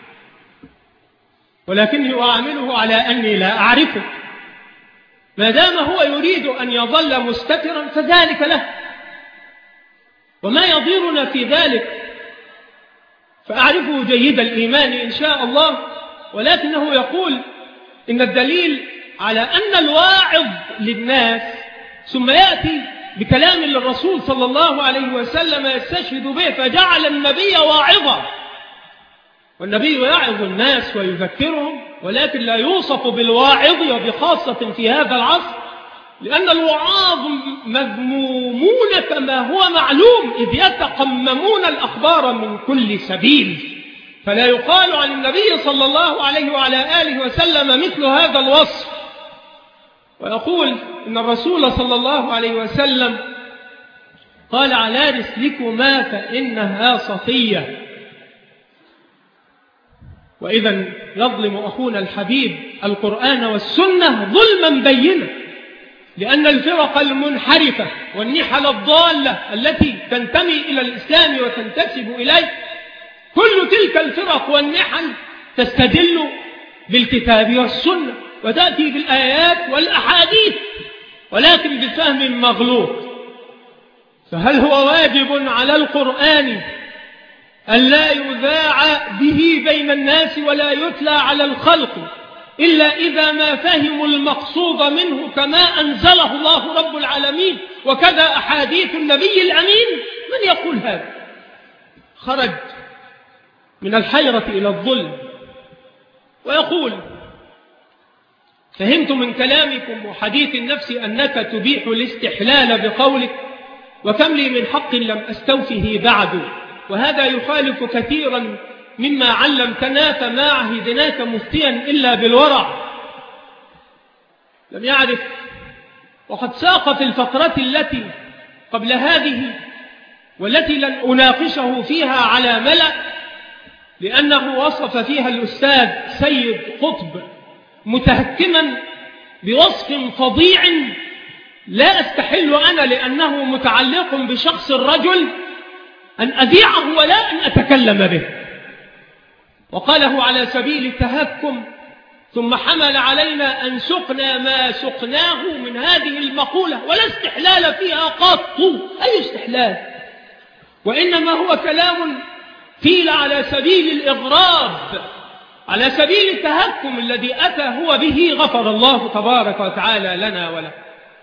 ولكني أعامله على أني لا أعرفه. ما دام هو يريد أن يظل مستترا فذلك له، وما يضيرنا في ذلك، فأعرفه جيد الإيمان إن شاء الله. ولكنه يقول إن الدليل على أن الواعظ للناس، ثم يأتي بكلام للرسول صلى الله عليه وسلم يستشهد به، فجعل النبي واعظا. والنبي يعظ الناس ويذكرهم، ولكن لا يوصف بالواعظ، وبخاصة في هذا العصر، لأن الوعاظ مذمومون كما هو معلوم، إذ يتقممون الأخبار من كل سبيل. فلا يقال عن النبي صلى الله عليه وعلى آله وسلم مثل هذا الوصف. ويقول إن الرسول صلى الله عليه وسلم قال: على رسلكما فإنها صفية. وإذا يظلم أخونا الحبيب القرآن والسنة ظلما بينا، لأن الفرق المنحرفة والنحل الضالة التي تنتمي إلى الإسلام وتنتسب إليه، كل تلك الفرق والنحل تستدل بالكتاب والسنة، وتأتي بالآيات والأحاديث، ولكن بفهم مغلوط. فهل هو واجب على القرآن أن لا يذاع به بين الناس ولا يتلى على الخلق إلا إذا ما فهموا المقصود منه كما أنزله الله رب العالمين، وكذا أحاديث النبي الأمين. من يقول هذا؟ خرج من الحيرة إلى الظلم ويقول: فهمت من كلامكم وحديث النفس أنك تبيح الاستحلال بقولك، وكم لي من حق لم أستوفه بعد، وهذا يخالف كثيرا مما علمتنا، فما عهدناك مفتيا إلا بالورع. لم يعرف، وقد ساق في الفقرة التي قبل هذه والتي لن أناقشه فيها على ملأ، لأنه وصف فيها الأستاذ سيد قطب متهكما بوصف فظيع لا أستحل أنا لأنه متعلق بشخص الرجل أن أذيعه ولا أن أتكلم به، وقاله على سبيل التهكم، ثم حمل علينا أن سقنا ما سقناه من هذه المقولة، ولا استحلال فيها قط. أي استحلال؟ وإنما هو كلام قيل على سبيل الإغراب، على سبيل التهكم الذي أتى هو به، غفر الله تبارك وتعالى لنا وله.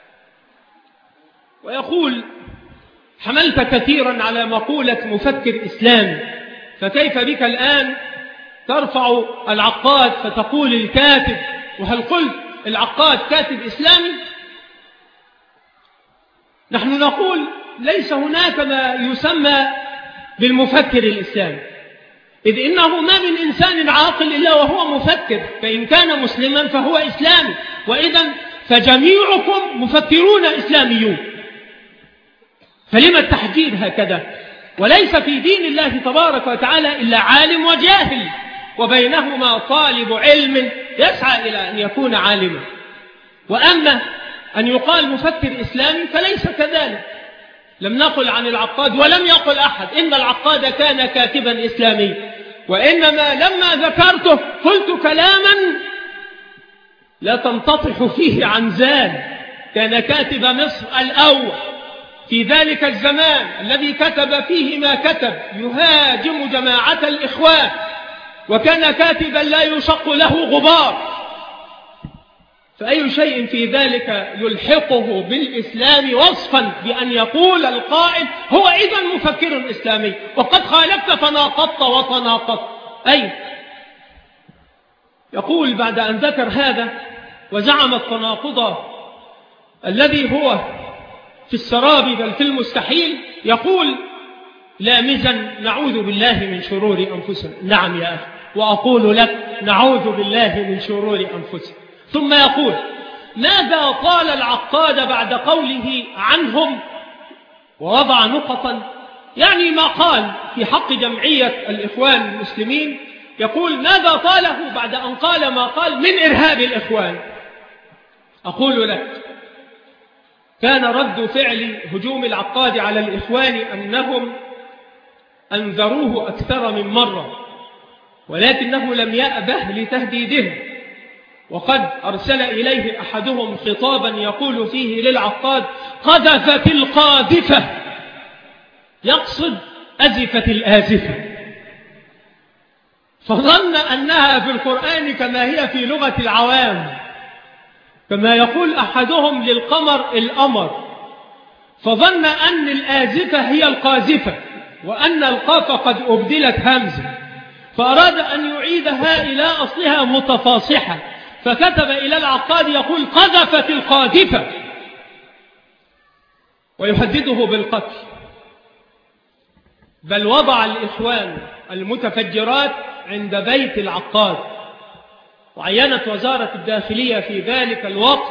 ويقول: حملت كثيرا على مقولة مفكر إسلامي، فكيف بك الآن ترفع العقاد فتقول الكاتب؟ وهل قلت العقاد كاتب إسلامي؟ نحن نقول ليس هناك ما يسمى بالمفكر الإسلامي، إذ إنه ما من إنسان عاقل إلا وهو مفكر، فإن كان مسلما فهو إسلامي، وإذا فجميعكم مفكرون إسلاميون. فلما التحجير هكذا؟ وليس في دين الله تبارك وتعالى إلا عالم وجاهل، وبينهما طالب علم يسعى إلى أن يكون عالما. وأما أن يقال مفكر إسلامي فليس كذلك. لم نقل عن العقاد ولم يقل أحد إن العقاد كان كاتبا إسلاميا، وإنما لما ذكرته قلت كلاما لا تنتطح فيه عنزان. كان كاتب مصر الأول في ذلك الزمان الذي كتب فيه ما كتب، يهاجم جماعة الإخوان، وكان كاتبا لا يشق له غبار. فأي شيء في ذلك يلحقه بالإسلام وصفا بأن يقول القائل هو إذن مفكر إسلامي، وقد خالفت فناقضت وتناقضت. أي يقول بعد أن ذكر هذا وزعم التناقض الذي هو في السراب بل في المستحيل، يقول لامزا: نعوذ بالله من شرور أنفسنا. نعم يا أخي، وأقول لك نعوذ بالله من شرور أنفسنا. ثم يقول: ماذا قال العقاد بعد قوله عنهم؟ ووضع نقطا، يعني ما قال في حق جمعية الإخوان المسلمين. يقول: ماذا قاله بعد أن قال ما قال من إرهاب الإخوان؟ أقول لك: كان رد فعل هجوم العقاد على الإخوان أنهم أنذروه أكثر من مرة، ولكنه لم يأبه لتهديدهم، وقد أرسل إليه أحدهم خطابا يقول فيه للعقاد: قذفت القاذفة، يقصد أزفت الآزفة، فظن أنها في القرآن كما هي في لغة العوام، كما يقول أحدهم للقمر الأمر، فظن أن الآزفة هي القاذفة، وأن القاف قد أبدلت همزة، فأراد أن يعيدها إلى أصلها متفاصحة، فكتب إلى العقاد يقول: قذفت القاذفة، ويهدده بالقتل. بل وضع الإخوان المتفجرات عند بيت العقاد، وعينت وزارة الداخلية في ذلك الوقت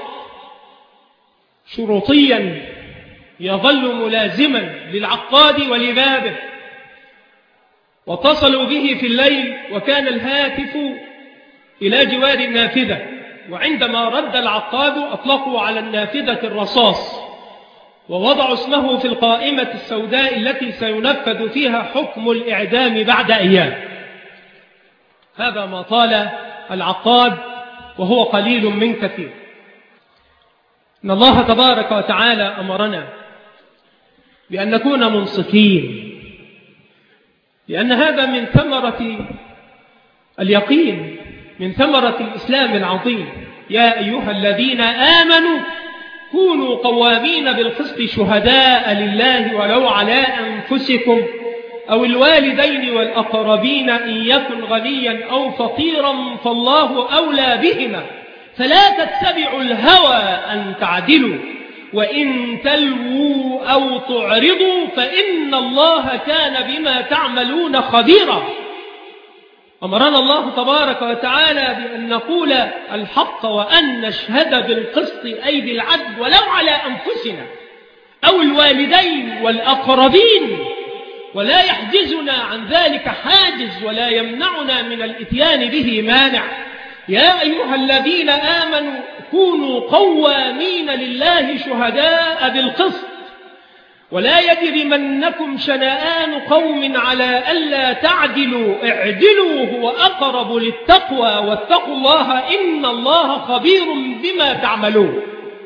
شرطيا يظل ملازما للعقاد ولبابه، واتصلوا به في الليل وكان الهاتف إلى جوار النافذة، وعندما رد العقاد أطلقوا على النافذة الرصاص، ووضعوا اسمه في القائمة السوداء التي سينفذ فيها حكم الإعدام بعد أيام. هذا ما طال العقاد، وهو قليل من كثير. إن الله تبارك وتعالى أمرنا بأن نكون منصفين، لأن هذا من ثمرة اليقين، من ثمرة الإسلام العظيم. يا أيها الذين آمنوا كونوا قوامين بالقسط شهداء لله ولو على أنفسكم أو الوالدين والأقربين إن يكن غنيا أو فقيرا فالله أولى بهما فلا تتبعوا الهوى أن تعدلوا وإن تلووا أو تعرضوا فإن الله كان بما تعملون خبيرا. أمرنا الله تبارك وتعالى بأن نقول الحق وأن نشهد بالقسط أي بالعدل ولو على أنفسنا أو الوالدين والأقربين، ولا يحجزنا عن ذلك حاجز ولا يمنعنا من الإتيان به مانع. يا أيها الذين آمنوا كونوا قوامين لله شهداء بالقسط ولا يجرمنكم شنآن قوم على ألا تعدلوا اعدلوا هو أقرب للتقوى واتقوا الله إن الله خبير بما تعملون.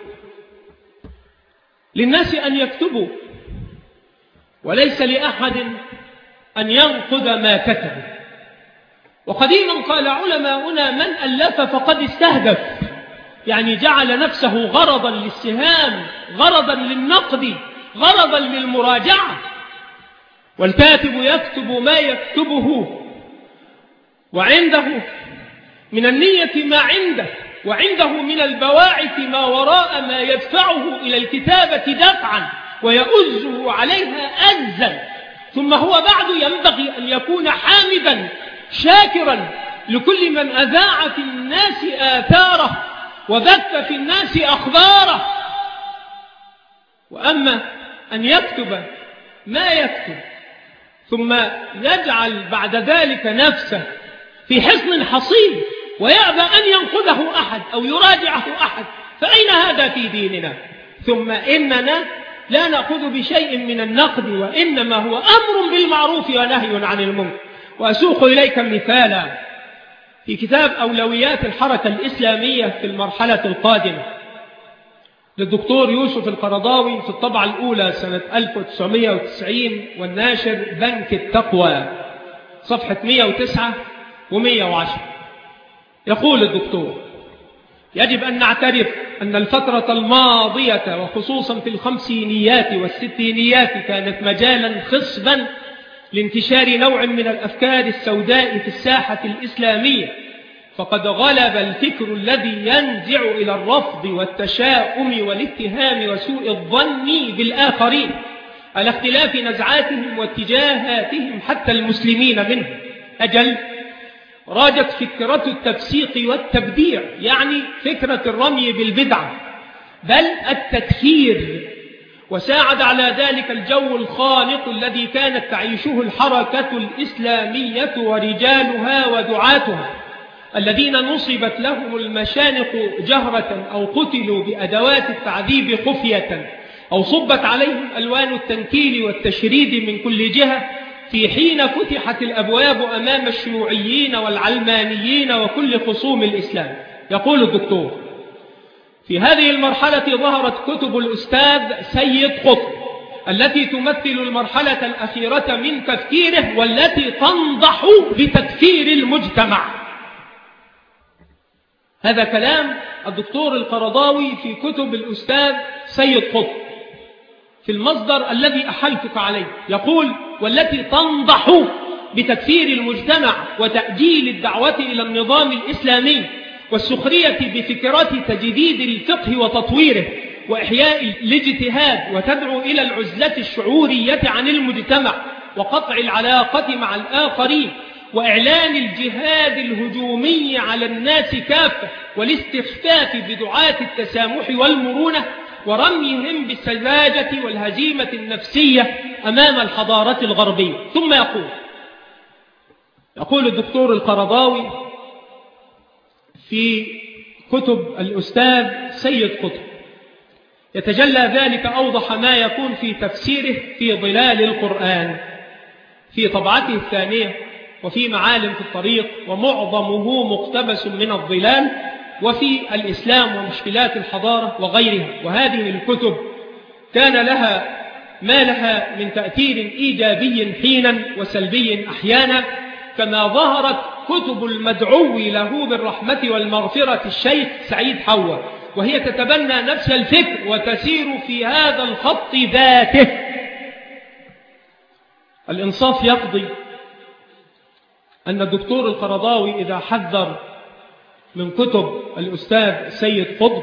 للناس أن يكتبوا وليس لأحد أن ينقد ما كتبوا. وقديما قال علماؤنا من ألف فقد استهدف، يعني جعل نفسه غرضا للسهام، غرضا للنقد، غرضا للمراجعة. والكاتب يكتب ما يكتبه وعنده من النية ما عنده، وعنده من البواعث ما وراء ما يدفعه إلى الكتابة دفعا ويؤزه عليها أزا. ثم هو بعد ينبغي أن يكون حامدا شاكرا لكل من أذاع في الناس آثاره وبث في الناس أخباره. وأما أن يكتب ما يكتب ثم يجعل بعد ذلك نفسه في حصن حصين ويأبى أن ينقذه أحد أو يراجعه أحد، فأين هذا في ديننا؟ ثم إننا لا نأخذ بشيء من النقد، وإنما هو أمر بالمعروف ونهي عن المنكر. وأسوق إليك مثالا في كتاب أولويات الحركة الإسلامية في المرحلة القادمة للدكتور يوسف القرضاوي في الطبعة الأولى سنة ألف وتسعمائة وتسعين والناشر بنك التقوى صفحة مئة وتسعة ومئة وعشرة. يقول الدكتور: يجب أن نعترف أن الفترة الماضية وخصوصا في الخمسينيات والستينيات كانت مجالا خصبا لانتشار نوع من الأفكار السوداء في الساحة الإسلامية، فقد غلب الفكر الذي ينزع إلى الرفض والتشاؤم والاتهام وسوء الظن بالآخرين على اختلاف نزعاتهم واتجاهاتهم حتى المسلمين منهم. أجل راجت فكرة التفسيق والتبديع، يعني فكرة الرمي بالبدعة بل التكفير، وساعد على ذلك الجو الخالق الذي كانت تعيشه الحركة الإسلامية ورجالها ودعاتها الذين نصبت لهم المشانق جهرة أو قتلوا بأدوات التعذيب خفية أو صبت عليهم ألوان التنكيل والتشريد من كل جهة في حين فتحت الأبواب أمام الشيوعيين والعلمانيين وكل خصوم الإسلام. يقول الدكتور: في هذه المرحلة ظهرت كتب الأستاذ سيد قطب التي تمثل المرحلة الأخيرة من تفكيره والتي تنضح بتكفير المجتمع. هذا كلام الدكتور القرضاوي في كتب الأستاذ سيد قطب في المصدر الذي أحلتك عليه. يقول: والتي تنضح بتكفير المجتمع وتأجيل الدعوة إلى النظام الإسلامي والسخرية بفكرة تجديد الفقه وتطويره وإحياء الاجتهاد، وتدعو إلى العزلة الشعورية عن المجتمع وقطع العلاقة مع الآخرين وإعلان الجهاد الهجومي على الناس كافة والاستخفاف بدعاة التسامح والمرونة ورميهم بالسذاجة والهزيمة النفسية أمام الحضارة الغربية. ثم يقول يقول الدكتور القرضاوي في كتب الأستاذ سيد قطب: يتجلى ذلك أوضح ما يكون في تفسيره في ظلال القرآن في طبعته الثانية وفي معالم في الطريق، ومعظمه مقتبس من الظلال، وفي الإسلام ومشكلات الحضارة وغيرها. وهذه الكتب كان لها ما لها من تأثير إيجابي حينا وسلبي أحيانا، كما ظهرت كتب المدعو له بالرحمة والمغفرة الشيخ سعيد حوا، وهي تتبنى نفس الفكر وتسير في هذا الخط ذاته. الإنصاف يقضي أن الدكتور القرضاوي إذا حذر من كتب الأستاذ السيد قطب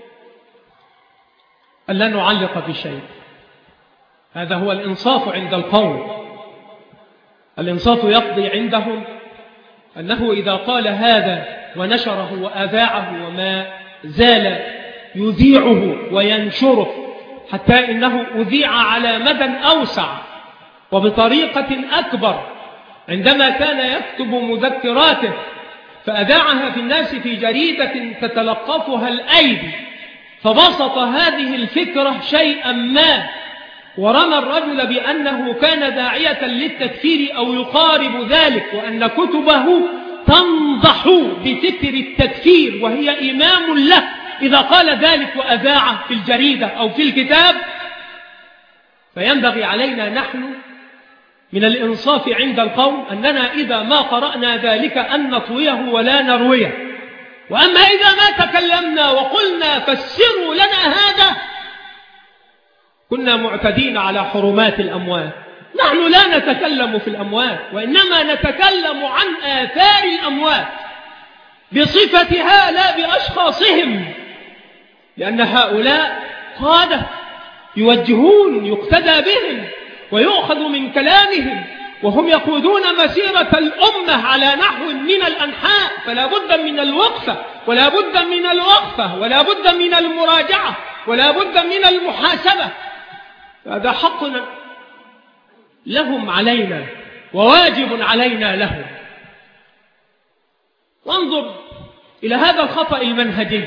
أن لا نعلق بشيء. هذا هو الإنصاف عند القوم. الإنصاف يقضي عندهم أنه إذا قال هذا ونشره وأذاعه وما زال يذيعه وينشره، حتى إنه أذيع على مدى أوسع وبطريقة أكبر عندما كان يكتب مذكراته، فأذاعها في الناس في جريدة تتلقفها الأيدي، فبسط هذه الفكرة شيئا ما ورمى الرجل بأنه كان داعية للتكفير أو يقارب ذلك، وأن كتبه تنضح بفكر التكفير، وهي إمام له إذا قال ذلك وأذاعه في الجريدة أو في الكتاب. فينبغي علينا نحن من الإنصاف عند القوم أننا إذا ما قرأنا ذلك أن نطويه ولا نرويه. وأما إذا ما تكلمنا وقلنا فسروا لنا هذا، كنا معتدين على حرمات الأموات. نحن لا نتكلم في الأموات، وإنما نتكلم عن آثار الأموات بصفتها لا بأشخاصهم، لأن هؤلاء قادة يوجهون يقتدى بهم ويؤخذ من كلامهم، وهم يقودون مسيرة الأمة على نحو من الأنحاء، فلا بد من الوقفة ولا بد من الوقفة ولا بد من المراجعة ولا بد من المحاسبة. هذا حق لهم علينا وواجب علينا لهم. وانظر إلى هذا الخطأ المنهجي.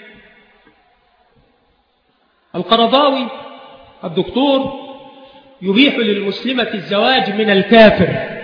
القرضاوي الدكتور يبيح للمسلمة الزواج من الكافر.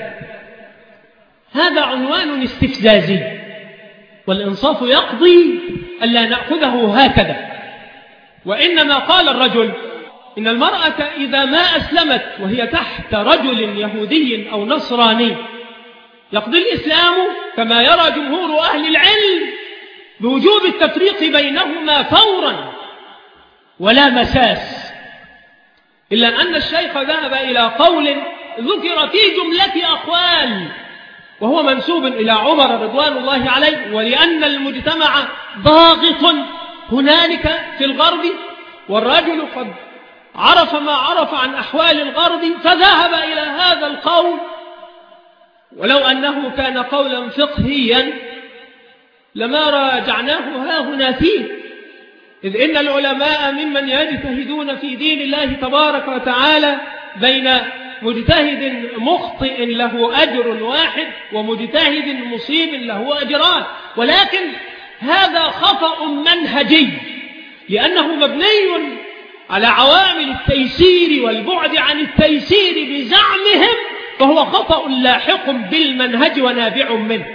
هذا عنوان استفزازي، والإنصاف يقضي ألا نأخذه هكذا. وإنما قال الرجل إن المرأة إذا ما أسلمت وهي تحت رجل يهودي أو نصراني، يقضي الإسلام كما يرى جمهور أهل العلم بوجوب التفريق بينهما فورا ولا مساس، إلا أن الشيخ ذهب إلى قول ذكر في جملة أقوال وهو منسوب إلى عمر رضوان الله عليه، ولأن المجتمع ضاغط هنالك في الغرب، والرجل قد عرف ما عرف عن أحوال الغرب فذهب إلى هذا القول، ولو أنه كان قولا فقهيا لما راجعناه ها هنا فيه، إذ إن العلماء ممن يجتهدون في دين الله تبارك وتعالى بين مجتهد مخطئ له أجر واحد ومجتهد مصيب له أجران، ولكن هذا خطأ منهجي لأنه مبني على عوامل التيسير والبعد عن التيسير بزعمهم، فهو خطأ لاحق بالمنهج ونابع منه.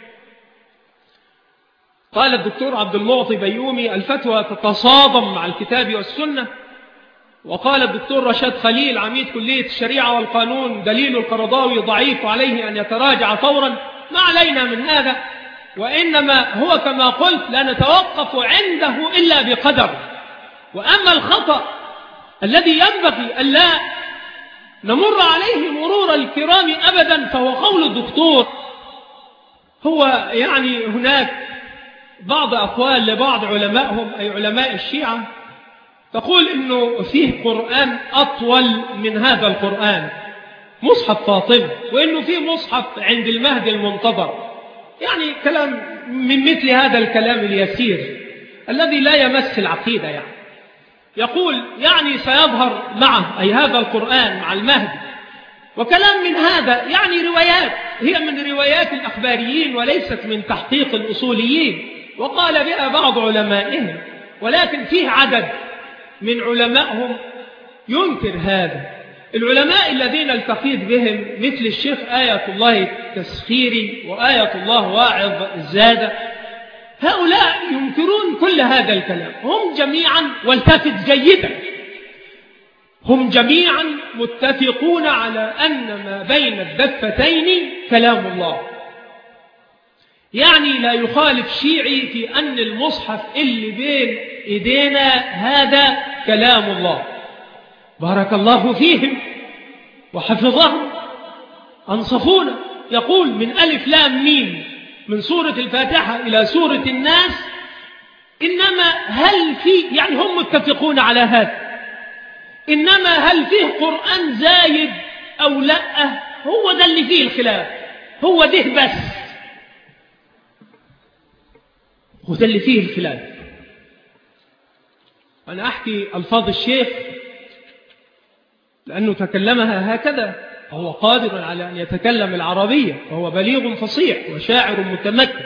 قال الدكتور عبد المعطي بيومي الفتوى تتصادم مع الكتاب والسنة. وقال الدكتور رشاد خليل عميد كلية الشريعة والقانون دليل القرضاوي ضعيف عليه أن يتراجع فورا. ما علينا من هذا، وإنما هو كما قلت لا نتوقف عنده إلا بقدر. وأما الخطأ الذي ينبغي ألا نمر عليه مرور الكرام أبدا فهو قول الدكتور. هو يعني هناك بعض أقوال لبعض علمائهم أي علماء الشيعة تقول إنه فيه قرآن أطول من هذا القرآن، مصحف فاطمة، وإنه فيه مصحف عند المهدي المنتظر. يعني كلام من مثل هذا الكلام اليسير الذي لا يمس العقيدة. يعني يقول يعني سيظهر معه أي هذا القرآن مع المهدي، وكلام من هذا يعني روايات هي من روايات الأخباريين وليست من تحقيق الأصوليين، وقال بها بعض علمائهم، ولكن فيه عدد من علمائهم ينكر هذا. العلماء الذين التقيت بهم مثل الشيخ آية الله التسخيري وآية الله واعظ الزادة، هؤلاء ينكرون كل هذا الكلام هم جميعا. والتفت جيدا، هم جميعا متفقون على أن ما بين الدفتين كلام الله. يعني لا يخالف شيعي في أن المصحف اللي بين إيدينا هذا كلام الله. بارك الله فيهم وحفظهم، أنصفونا. يقول من ألف لام ميم من سورة الفاتحة إلى سورة الناس، إنما هل في، يعني هم متفقون على هذا، إنما هل فيه قرآن زايد أو لا؟ هو ده اللي فيه الخلاف، هو ده بس، هو ده اللي فيه الخلاف. أنا أحكي ألفاظ الشيخ لأنه تكلمها هكذا، وهو قادر على أن يتكلم العربية، وهو بليغ فصيح وشاعر متمكن.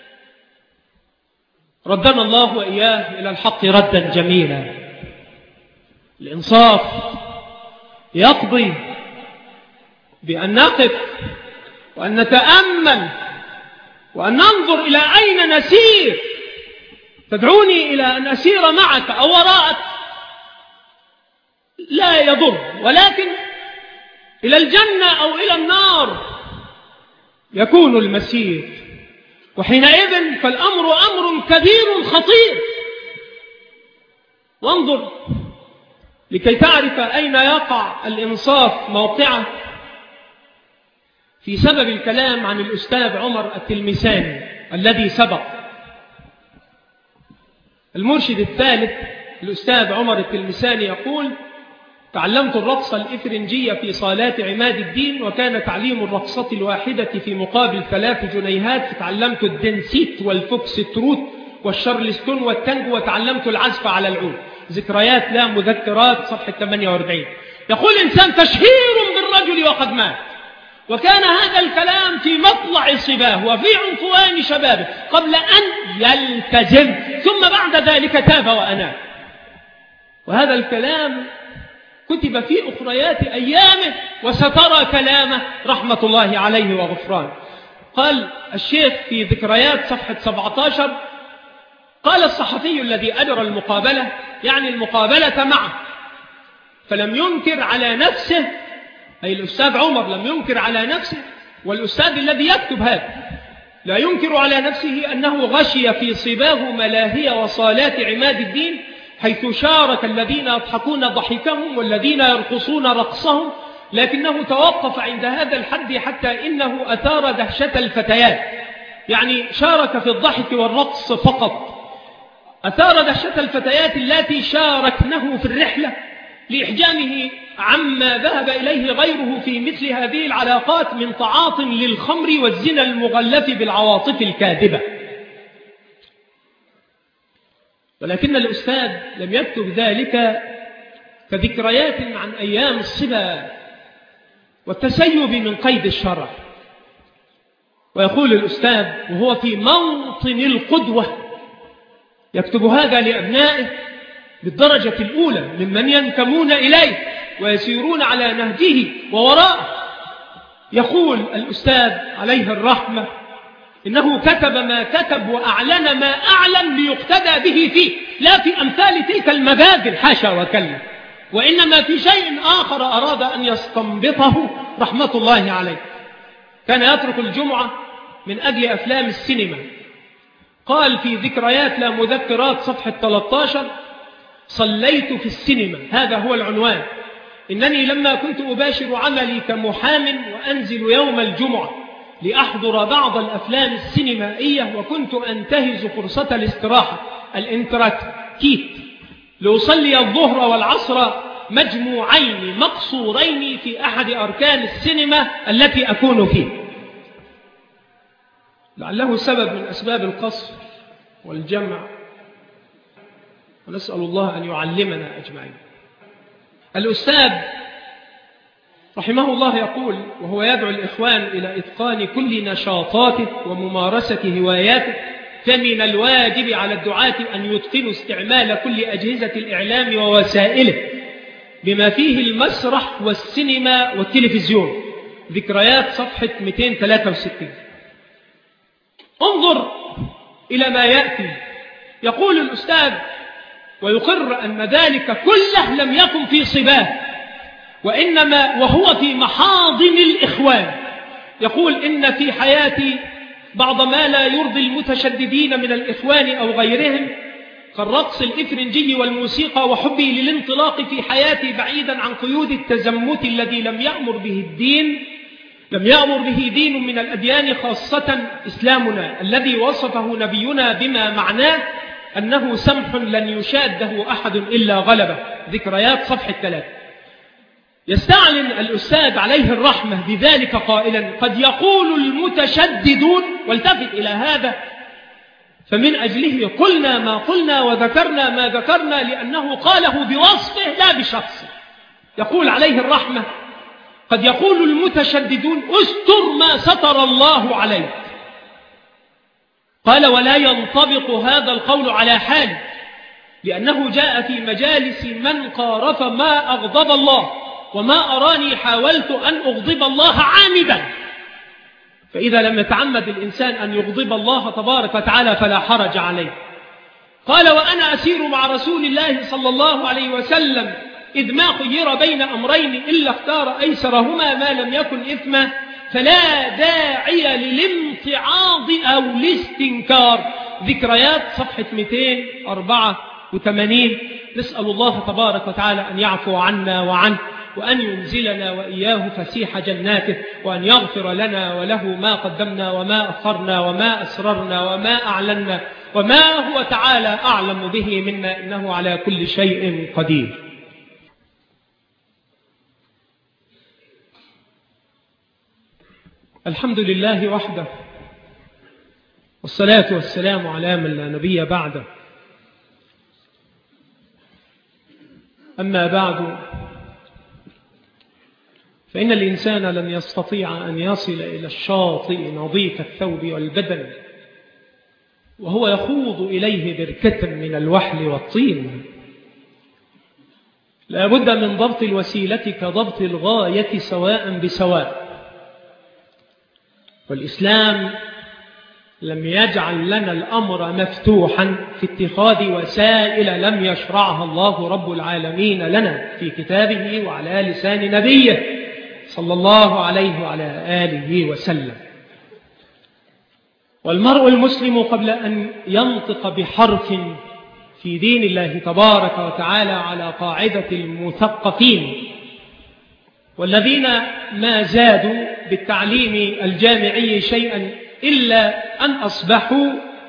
ردنا الله وإياه إلى الحق ردا جميلا. الإنصاف يقضي بأن نقف وأن نتأمل وأن ننظر إلى أين نسير. تدعوني إلى أن أسير معك أو وراءك لا يضر، ولكن إلى الجنة أو إلى النار يكون المسير، وحينئذ فالأمر أمر كبير خطير. وانظر لكي تعرف أين يقع الإنصاف موقعه في سبب الكلام عن الأستاذ عمر التلمساني الذي سبق. المرشد الثالث الأستاذ عمر التلمساني يقول: تعلمت الرقص الإفرنجية في صالات عماد الدين، وكان تعليم الرقصة الواحدة في مقابل ثلاث جنيهات، فتعلمت الدنسيت والفوكستروت والشارلستون والتانجو، وتعلمت العزف على العود. ذكريات لا مذكرات، صفحة ثمانية وأربعين. يقول إنسان: تشهير بالرجل وقد مات. وكان هذا الكلام في مطلع صباه وفي عنفوان شبابه قبل أن يلتزم، ثم بعد ذلك تاب وأناب. وهذا الكلام كتب في أخريات أيامه، وسترى كلامه رحمة الله عليه وغفران. قال الشيخ في ذكريات صفحة سبعة عشر: قال الصحفي الذي أجرى المقابلة، يعني المقابلة معه، فلم ينكر على نفسه، أي الأستاذ عمر لم ينكر على نفسه، والأستاذ الذي يكتب هذا لا ينكر على نفسه أنه غشي في صباه ملاهي وصالات عماد الدين، حيث شارك الذين يضحكون ضحكهم والذين يرقصون رقصهم، لكنه توقف عند هذا الحد حتى إنه أثار دهشة الفتيات. يعني شارك في الضحك والرقص فقط، أثار دهشة الفتيات التي شاركنه في الرحلة لإحجامه عما ذهب إليه غيره في مثل هذه العلاقات من تعاط للخمر والزنا المغلف بالعواطف الكاذبة. ولكن الأستاذ لم يكتب ذلك كذكريات عن أيام الصبا والتسيب من قيد الشرع. ويقول الأستاذ وهو في موطن القدوة، يكتب هذا لأبنائه بالدرجة الأولى ممن ينتمون إليه ويسيرون على نهجه ووراءه. يقول الأستاذ عليه الرحمة: إنه كتب ما كتب وأعلن ما أعلن ليقتدى به فيه، لا في أمثال تلك المبادئ حاشا وكلا، وإنما في شيء آخر أراد أن يستنبطه رحمة الله عليه. كان يترك الجمعة من أجل أفلام السينما. قال في ذكريات لا مذكرات صفحة ثلاثة عشر: صليت في السينما، هذا هو العنوان. إنني لما كنت أباشر عملي كمحام وأنزل يوم الجمعة لأحضر بعض الأفلام السينمائية، وكنت أنتهز فرصة الاستراحة الانتراكيت لأصلي الظهر والعصر مجموعين مقصورين في أحد أركان السينما التي أكون فيه. لعله سبب من أسباب القصر والجمع، ونسأل الله أن يعلمنا أجمعين. الأستاذ رحمه الله يقول وهو يدعو الإخوان إلى إتقان كل نشاطاته وممارسة هواياته: فمن الواجب على الدعاة أن يتقنوا استعمال كل أجهزة الإعلام ووسائله بما فيه المسرح والسينما والتلفزيون. ذكريات صفحة مئتين وثلاثة وستين. انظر إلى ما يأتي. يقول الأستاذ ويقر أن ذلك كله لم يكن في صباه، وإنما وهو في محاضن الإخوان. يقول إن في حياتي بعض ما لا يرضي المتشددين من الإخوان أو غيرهم كالرقص الإفرنجي والموسيقى، وحبي للانطلاق في حياتي بعيدا عن قيود التزمت الذي لم يأمر به الدين لم يأمر به دين من الأديان، خاصة إسلامنا الذي وصفه نبينا بما معناه أنه سمح لن يشاده أحد إلا غلبه. ذكريات صفحة ثلاثة. يستعلن الأستاذ عليه الرحمة بذلك قائلا: قد يقول المتشددون، والتفت إلى هذا فمن أجله قلنا ما قلنا وذكرنا ما ذكرنا، لأنه قاله بوصفه لا بشخصه. يقول عليه الرحمة: قد يقول المتشددون استر ما ستر الله عليك. قال: ولا ينطبق هذا القول على حال، لأنه جاء في مجالس من قارف ما أغضب الله، وما أراني حاولت أن أغضب الله عامدا. فإذا لم يتعمد الإنسان أن يغضب الله تبارك وتعالى فلا حرج عليه. قال: وأنا أسير مع رسول الله صلى الله عليه وسلم إذ ما خير بين أمرين إلا اختار أيسرهما ما لم يكن إثما، فلا داعي للامتعاض أو الاستنكار. ذكريات صفحة مئتين وأربعة وثمانين. نسأل الله تبارك وتعالى أن يعفو عنا وعنه، وأن ينزلنا وإياه فسيح جناته، وأن يغفر لنا وله ما قدمنا وما أخرنا وما أسررنا وما أعلنا وما هو تعالى أعلم به منا، إنه على كل شيء قدير. الحمد لله وحده، والصلاة والسلام على من لا نبي بعده. أما بعد، فإن الإنسان لن يستطيع أن يصل إلى الشاطئ نظيف الثوب والبدن وهو يخوض إليه بركة من الوحل والطين. لا بد من ضبط الوسيلة كضبط الغاية سواء بسواء. والإسلام لم يجعل لنا الأمر مفتوحا في اتخاذ وسائل لم يشرعها الله رب العالمين لنا في كتابه وعلى لسان نبيه صلى الله عليه وعلى آله وسلم. والمرء المسلم قبل أن ينطق بحرف في دين الله تبارك وتعالى على قاعدة المثقفين والذين ما زادوا بالتعليم الجامعي شيئا إلا أن أصبحوا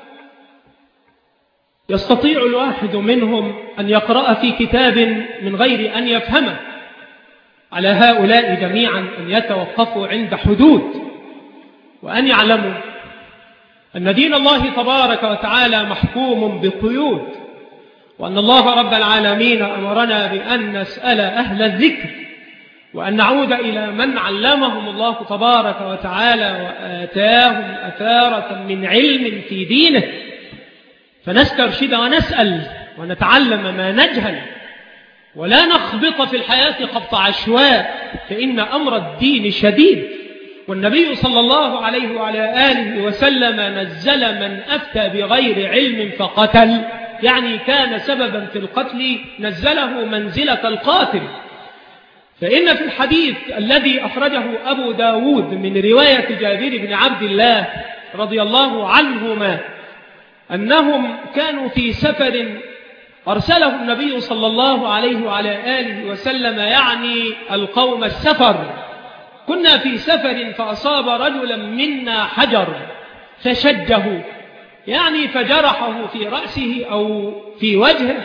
يستطيع الواحد منهم أن يقرأ في كتاب من غير أن يفهمه. على هؤلاء جميعا أن يتوقفوا عند حدود، وأن يعلموا أن دين الله تبارك وتعالى محكوم بقيود، وأن الله رب العالمين أمرنا بأن نسأل أهل الذكر، وأن نعود إلى من علمهم الله تبارك وتعالى وآتاهم أثارة من علم في دينه، فنسترشد ونسأل ونتعلم ما نجهل، ولا نخبط في الحياة خبط عشواء، فإن أمر الدين شديد. والنبي صلى الله عليه وعلى آله وسلم نزل من أفتى بغير علم فقتل، يعني كان سببا في القتل، نزله منزلة القاتل. فإن في الحديث الذي أخرجه أبو داود من رواية جابر بن عبد الله رضي الله عنهما أنهم كانوا في سفر أرسله النبي صلى الله عليه وعلى آله وسلم، يعني القوم السفر. كنا في سفر فأصاب رجلا منا حجر فشجه، يعني فجرحه في رأسه أو في وجهه،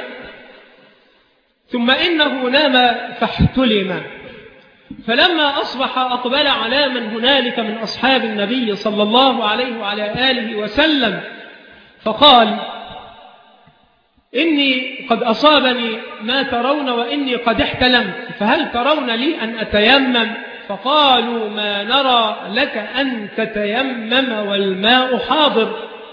ثم إنه نام فاحتلم. فلما أصبح أقبل على من هنالك من أصحاب النبي صلى الله عليه وعلى آله وسلم فقال: إني قد أصابني ما ترون وإني قد احتلمت، فهل ترون لي أن أتيمم؟ فقالوا: ما نرى لك أن تتيمم والماء حاضر.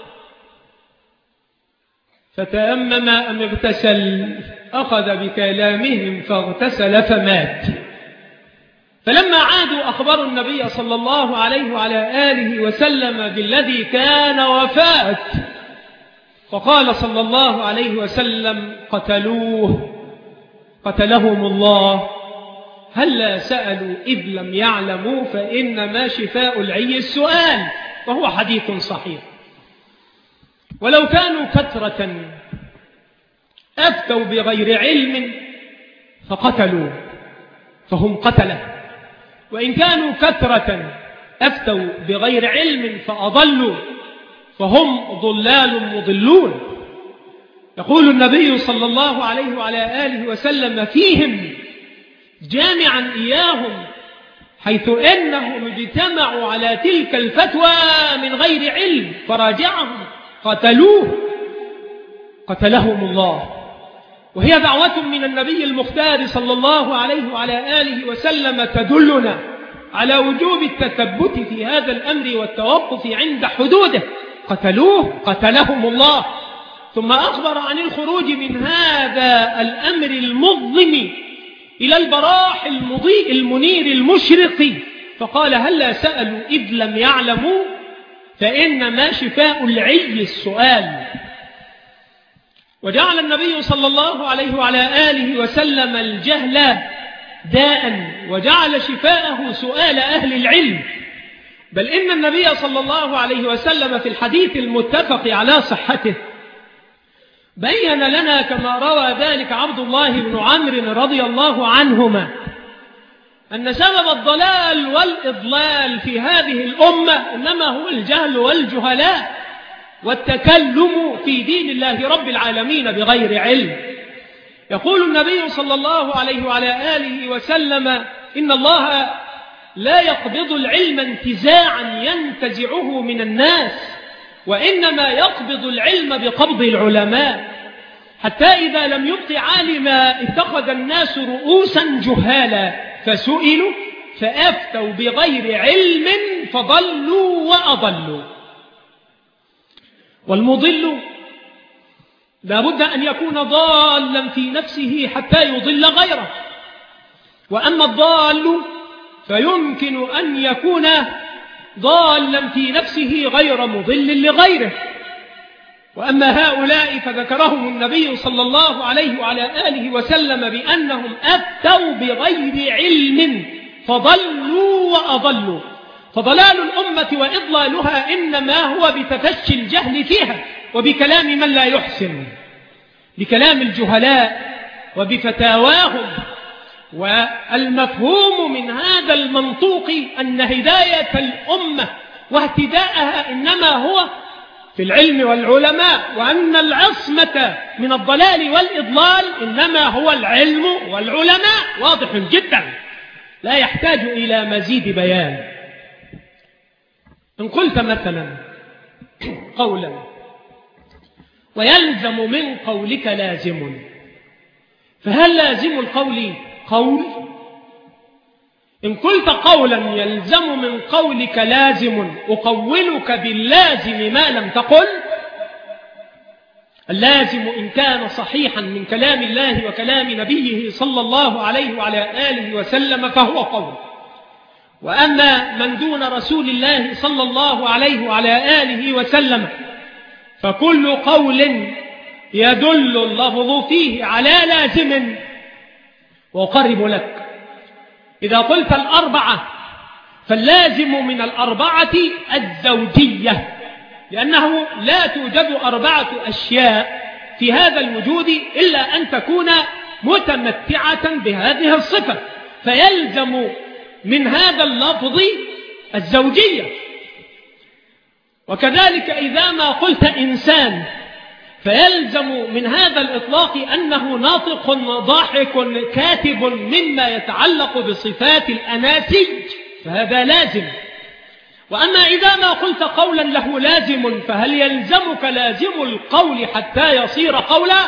فتيمم أم اغتسل؟ أخذ بكلامهم فاغتسل فمات. فلما عادوا أخبروا النبي صلى الله عليه وعلى آله وسلم بالذي كان وفات، فقال صلى الله عليه وسلم: قتلوه قتلهم الله، هلا سألوا إذ لم يعلموا فإنما شفاء العي السؤال، وهو حديث صحيح. ولو كانوا كثرة أفتوا بغير علم فقتلوا فهم قتلة، وإن كانوا كثرة أفتوا بغير علم فأضلوا فهم ضلال مضلون. يقول النبي صلى الله عليه وعلى آله وسلم فيهم جامعا إياهم حيث إنهم اجتمعوا على تلك الفتوى من غير علم فراجعهم قتلوه قتلهم الله. وهي دعوة من النبي المختار صلى الله عليه وعلى آله وسلم تدلنا على وجوب التثبت في هذا الأمر والتوقف عند حدوده. قتلوه قتلهم الله. ثم أخبر عن الخروج من هذا الأمر المظلم إلى البراح المضيء المنير المشرق، فقال هلا سألوا إذ لم يعلموا فإنما شفاء العي السؤال. وجعل النبي صلى الله عليه وعلى آله وسلم الجهل داء، وجعل شفاءه سؤال أهل العلم. بل إن النبي صلى الله عليه وسلم في الحديث المتفق على صحته بين لنا كما روى ذلك عبد الله بن عمرو رضي الله عنهما أن سبب الضلال والإضلال في هذه الأمة إنما هو الجهل والجهلاء والتكلم في دين الله رب العالمين بغير علم. يقول النبي صلى الله عليه وعلى آله وسلم إن الله لا يقبض العلم انتزاعا ينتزعه من الناس، وإنما يقبض العلم بقبض العلماء، حتى إذا لم يبق عالما اتخذ الناس رؤوسا جهالا فسئلوا فأفتوا بغير علم فضلوا وأضلوا. والمضل لا بد أن يكون ضالا في نفسه حتى يضل غيره، وأما الضال فيمكن أن يكون ضالا في نفسه غير مضل لغيره. وأما هؤلاء فذكرهم النبي صلى الله عليه وعلى آله وسلم بأنهم أفتوا بغير علم فضلوا وأضلوا. فضلال الأمة وإضلالها إنما هو بتفشي الجهل فيها وبكلام من لا يحسن، بكلام الجهلاء وبفتاواهم. والمفهوم من هذا المنطوق أن هداية الأمة واهتداءها إنما هو في العلم والعلماء، وأن العصمة من الضلال والإضلال إنما هو العلم والعلماء. واضح جدا لا يحتاج إلى مزيد بيان. إن قلت مثلا قولا ويلزم من قولك لازم، فهل لازم القول قول؟ إن قلت قولا يلزم من قولك لازم أقولك باللازم ما لم تقل. اللازم إن كان صحيحا من كلام الله وكلام نبيه صلى الله عليه وعلى آله وسلم فهو قول، وأما من دون رسول الله صلى الله عليه وعلى آله وسلم فكل قول يدل اللفظ فيه على لازم. وأقرب لك إذا قلت الأربعة فاللازم من الأربعة الزوجية، لأنه لا توجد أربعة أشياء في هذا الوجود إلا أن تكون متمتعة بهذه الصفة، فيلزم من هذا اللفظ الزوجية. وكذلك إذا ما قلت إنسان فيلزم من هذا الإطلاق أنه ناطق ضاحك كاتب مما يتعلق بصفات الأناسج، فهذا لازم. وأما إذا ما قلت قولا له لازم فهل يلزمك لازم القول حتى يصير قولا؟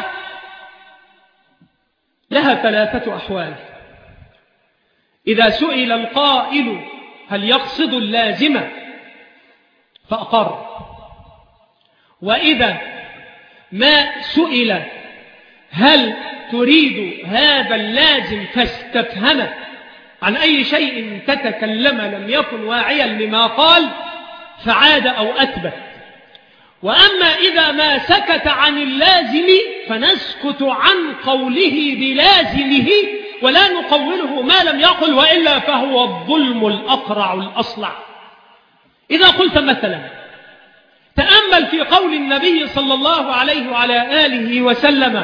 لها ثلاثة أحوال. إذا سئل القائل هل يقصد اللازم فأقر، وإذا ما سئل هل تريد هذا اللازم فاستفهم عن أي شيء تتكلم لم يكن واعيا لما قال فعاد أو أثبت. وأما إذا ما سكت عن اللازم فنسكت عن قوله بلازمه ولا نقوله ما لم يقل، وإلا فهو الظلم الأقرع الأصلع. إذا قلت مثلا تأمل في قول النبي صلى الله عليه وعلى آله وسلم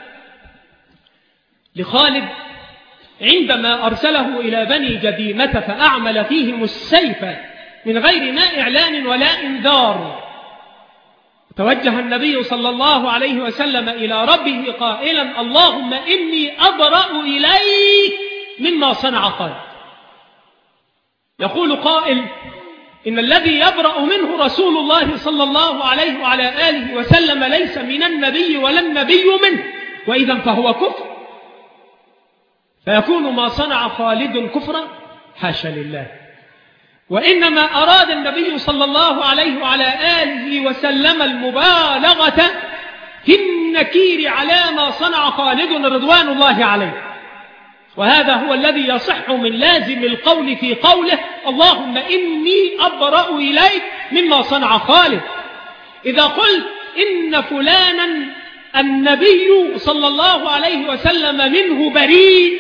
لخالد عندما أرسله إلى بني جديمة فأعمل فيهم السيف من غير ما إعلان ولا إنذار. توجه النبي صلى الله عليه وسلم إلى ربه قائلا: اللهم إني أبرأ إليك مما صنع خالد. يقول قائل: إن الذي يبرأ منه رسول الله صلى الله عليه وعلى آله وسلم ليس من النبي ولا النبي منه، وإذا فهو كفر، فيكون ما صنع خالد كفرا؟ حاشا لله. وإنما أراد النبي صلى الله عليه وعلى آله وسلم المبالغة في النكير على ما صنع خالد رضوان الله عليه، وهذا هو الذي يصح من لازم القول في قوله: اللهم إني أبرأ إليك مما صنع خالد. إذا قلت إن فلانا النبي صلى الله عليه وسلم منه بريء،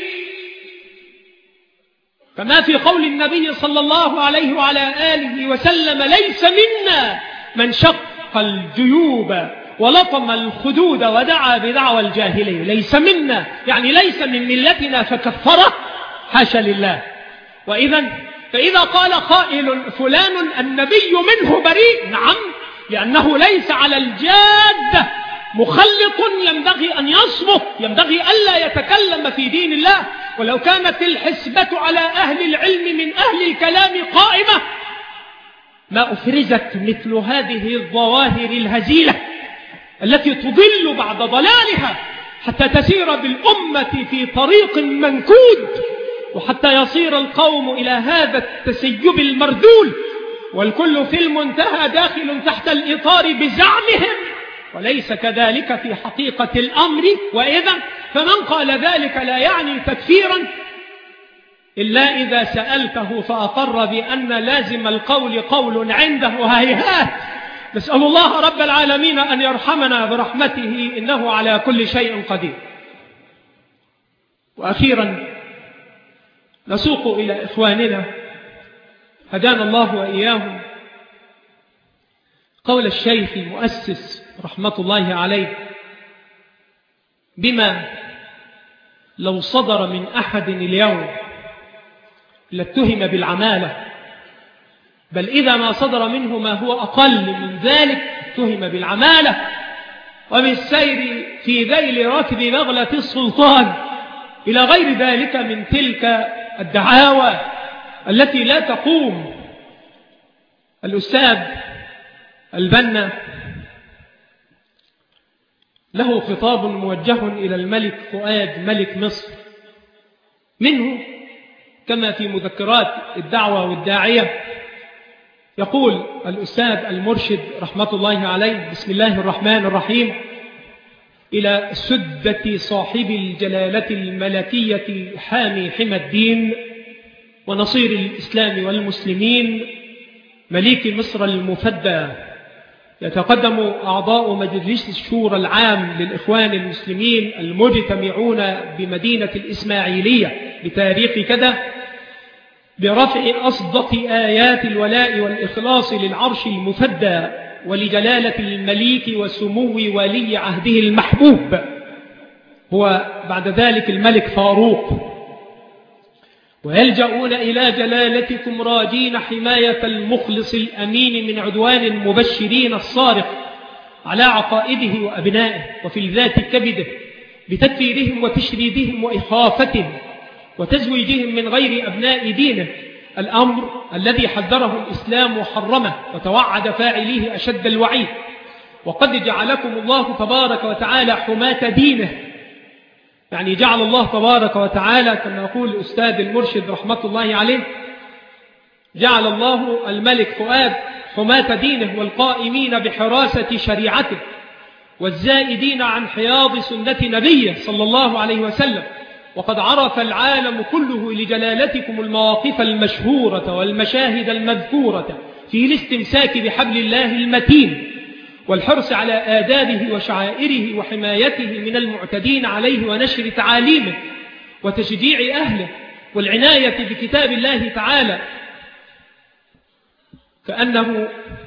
فما في قول النبي صلى الله عليه وعلى آله وسلم: ليس منا من شق الجيوب ولطم الخدود ودعا بدعوى الجاهلية. ليس منا يعني ليس من ملتنا فكفره؟ حاشا لله. وإذا فإذا قال قائل فلان النبي منه بريء، نعم، لأنه ليس على الجادة، مخلط ينبغي أن يصمت، ينبغي ألا يتكلم في دين الله. ولو كانت الحسبة على أهل العلم من أهل الكلام قائمة ما أفرزت مثل هذه الظواهر الهزيلة التي تضل بعد ضلالها حتى تسير بالأمة في طريق منكود، وحتى يصير القوم إلى هذا التسيب المرذول، والكل في المنتهى داخل تحت الإطار بزعمهم، وليس كذلك في حقيقة الأمر. وإذا فمن قال ذلك لا يعني تكفيرا إلا إذا سألته فأقر بأن لازم القول قول عنده. هيهات، نسأل الله رب العالمين أن يرحمنا برحمته، إنه على كل شيء قدير. وأخيرا نسوق إلى إخواننا هدانا الله وإياهم قول الشيخ المؤسس رحمة الله عليه: بما لو صدر من أحد اليوم لاتهم بالعمالة، بل إذا ما صدر منه ما هو أقل من ذلك اتهم بالعمالة وبالسير في ذيل ركب بغلة السلطان إلى غير ذلك من تلك الدعاوى التي لا تقوم. الأستاذ البنا له خطاب موجه إلى الملك فؤاد ملك مصر، منه كما في مذكرات الدعوة والداعية يقول الأستاذ المرشد رحمة الله عليه: بسم الله الرحمن الرحيم، إلى سدة صاحب الجلالة الملكية حامي حمى الدين ونصير الإسلام والمسلمين مليك مصر المفدى، يتقدم أعضاء مجلس الشورى العام للإخوان المسلمين المجتمعون بمدينة الإسماعيلية بتاريخ كذا برفع أصدق آيات الولاء والإخلاص للعرش المفدى ولجلالة المليك وسمو ولي عهده المحبوب، هو بعد ذلك الملك فاروق، ويلجؤون إلى جلالتكم راجين حماية المخلص الأمين من عدوان المبشرين الصارخ على عقائده وأبنائه وفي الذات كبده بتكفيرهم وتشريدهم وإخافتهم وتزويجهم من غير أبناء دينه، الأمر الذي حذره الإسلام وحرمه وتوعد فاعليه أشد الوعيد. وقد جعلكم الله تبارك وتعالى حماة دينه، يعني جعل الله تبارك وتعالى كما يقول الأستاذ المرشد رحمة الله عليه: جعل الله الملك فؤاد حماة دينه والقائمين بحراسة شريعته والزائدين عن حياض سنة نبيه صلى الله عليه وسلم. وقد عرف العالم كله لجلالتكم المواقف المشهورة والمشاهد المذكورة في الاستمساك بحبل الله المتين والحرص على آدابه وشعائره وحمايته من المعتدين عليه ونشر تعاليمه وتشجيع أهله والعناية بكتاب الله تعالى، كأنه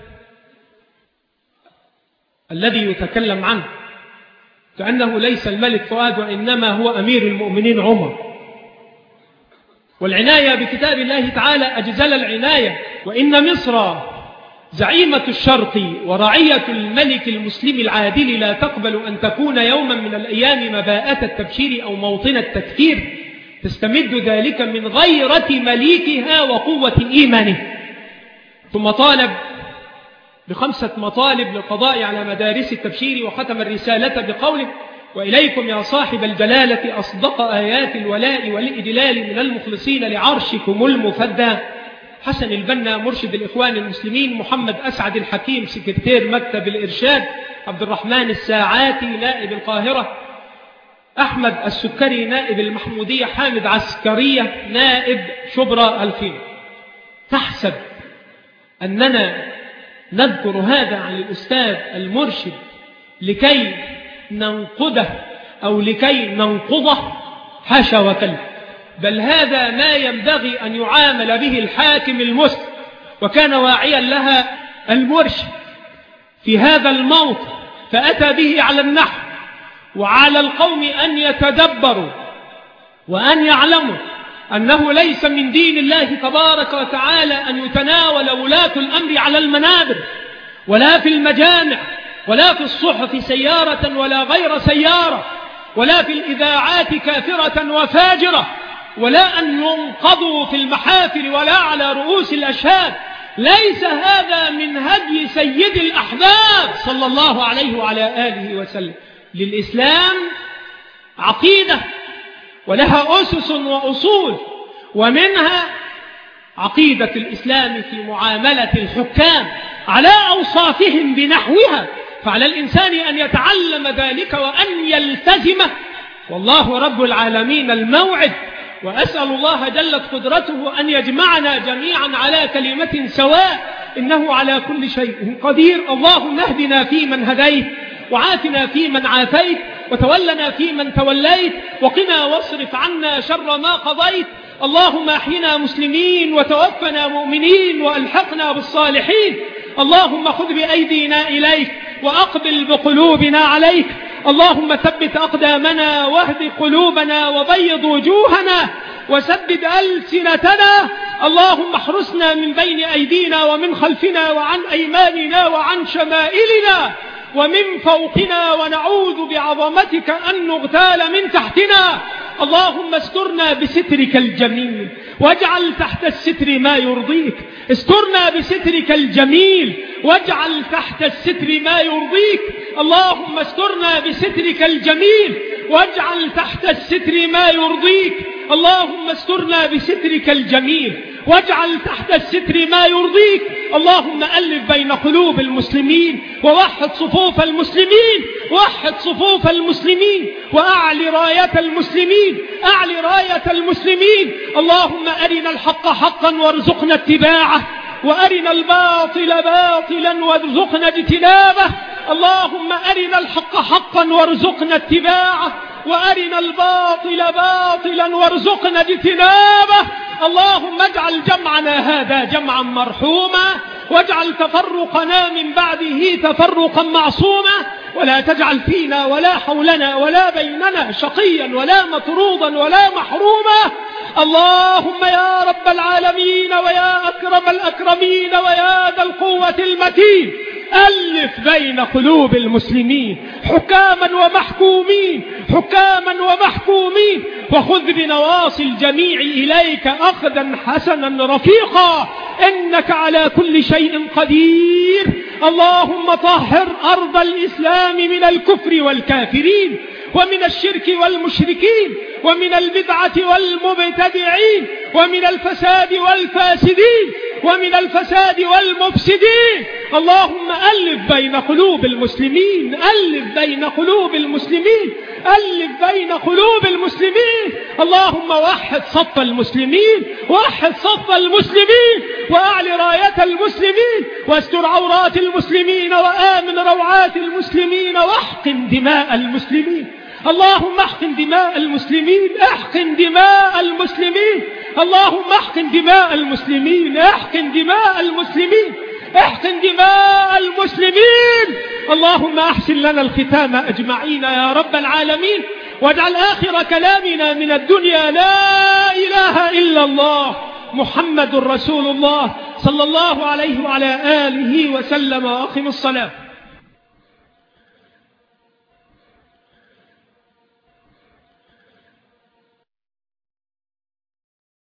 الذي يتكلم عنه كأنه ليس الملك فؤاد وإنما هو أمير المؤمنين عمر. والعناية بكتاب الله تعالى أجزل العناية. وإن مصر زعيمة الشرق ورعية الملك المسلم العادل لا تقبل أن تكون يوما من الأيام مباءة التبشير أو موطن التكفير، تستمد ذلك من غيرة مليكها وقوة إيمانه. ثم طالب بخمسة مطالب للقضاء على مدارس التبشير، وختم الرسالة بقوله: وإليكم يا صاحب الجلالة أصدق آيات الولاء والإدلال من المخلصين لعرشكم المفدى حسن البنا مرشد الإخوان المسلمين، محمد أسعد الحكيم سكرتير مكتب الإرشاد، عبد الرحمن الساعاتي نائب القاهرة، أحمد السكري نائب المحمودية، حامد عسكرية نائب شبرا الخير. تحسب أننا نذكر هذا عن الأستاذ المرشد لكي ننقده أو لكي ننقضه؟ حاشا وكلا، بل هذا ما ينبغي أن يعامل به الحاكم المسلم. وكان واعيا لها المرشد في هذا الموطن، فأتى به على النحو، وعلى القوم أن يتدبروا وأن يعلموا أنه ليس من دين الله تبارك وتعالى أن يتناول ولاة الأمر على المنابر ولا في المجامع ولا في الصحف سيارة ولا غير سيارة ولا في الإذاعات كافرة وفاجرة، ولا أن ينقضوا في المحافل ولا على رؤوس الأشهاد. ليس هذا من هدي سيد الأحباب صلى الله عليه وعلى آله وسلم. للإسلام عقيدة ولها أسس وأصول، ومنها عقيدة الإسلام في معاملة الحكام على أوصافهم بنحوها، فعلى الإنسان أن يتعلم ذلك وأن يلتزمه. والله رب العالمين الموعد، وأسأل الله جلت قدرته أن يجمعنا جميعا على كلمة سواء، إنه على كل شيء قدير. اللهم اهدنا فيمن هديت، وعافنا فيمن عافيت، وتولنا فيمن توليت، وقنا واصرف عنا شر ما قضيت. اللهم احينا مسلمين وتوفنا مؤمنين وألحقنا بالصالحين. اللهم خذ بأيدينا إليك وأقبل بقلوبنا عليك. اللهم ثبت أقدامنا واهد قلوبنا وبيض وجوهنا وسدد ألسنتنا. اللهم احرسنا من بين أيدينا ومن خلفنا وعن أيماننا وعن شمائلنا ومن فوقنا، ونعوذ بعظمتك أن نغتال من تحتنا. اللهم استرنا بسترك الجميل واجعل تحت الستر ما يرضيك. استرنا بسترك الجميل واجعل تحت الستر ما يرضيك. اللهم استرنا بسترك الجميل واجعل تحت الستر ما يرضيك. اللهم استرنا بسترك الجميل واجعل تحت الستر ما يرضيك. اللهم ألف بين قلوب المسلمين ووحد صفوف المسلمين، وحد صفوف المسلمين وأعلي راية المسلمين، أعلي راية المسلمين. اللهم أرنا الحق حقا وارزقنا اتباعه، وأرنا الباطل باطلا وارزقنا اجتنابه. اللهم أرنا الحق حقا وارزقنا اتباعه، وأرنا الباطل باطلا وارزقنا اجتنابه. اللهم اجعل جمعنا هذا جمعا مرحوما، واجعل تفرقنا من بعده تفرقا معصوما، ولا تجعل فينا ولا حولنا ولا بيننا شقيا ولا مطرودا ولا محروما. اللهم يا رب العالمين ويا أكرم الأكرمين ويا ذا القوة المتين، ألف بين قلوب المسلمين حكاما ومحكومين، حكاما ومحكومين، وخذ بنواصي الجميع إليك أخذا حسنا رفيقا، إنك على كل شيء قدير. اللهم طهر أرض الإسلام من الكفر والكافرين، ومن الشرك والمشركين، ومن البدعة والمبتدعين، ومن الفساد والفاسدين، ومن الفساد والمفسدين. اللهم ألف بين قلوب المسلمين، ألف بين قلوب المسلمين، ألف بين قلوب المسلمين. اللهم وحد صف المسلمين، وحد صف المسلمين، وأعلي راية المسلمين، واستر عورات المسلمين، وآمن روعات المسلمين، واحقن دماء المسلمين. اللهم احقن دماء المسلمين، احقن دماء المسلمين، اللهم احقن دماء المسلمين، احقن دماء المسلمين، احقن دماء المسلمين. اللهم احسن لنا الختام أجمعين يا رب العالمين، واجعل آخر كلامنا من الدنيا لا إله إلا الله محمد رسول الله صلى الله عليه وعلى آله وسلم. وأقم الصلاة.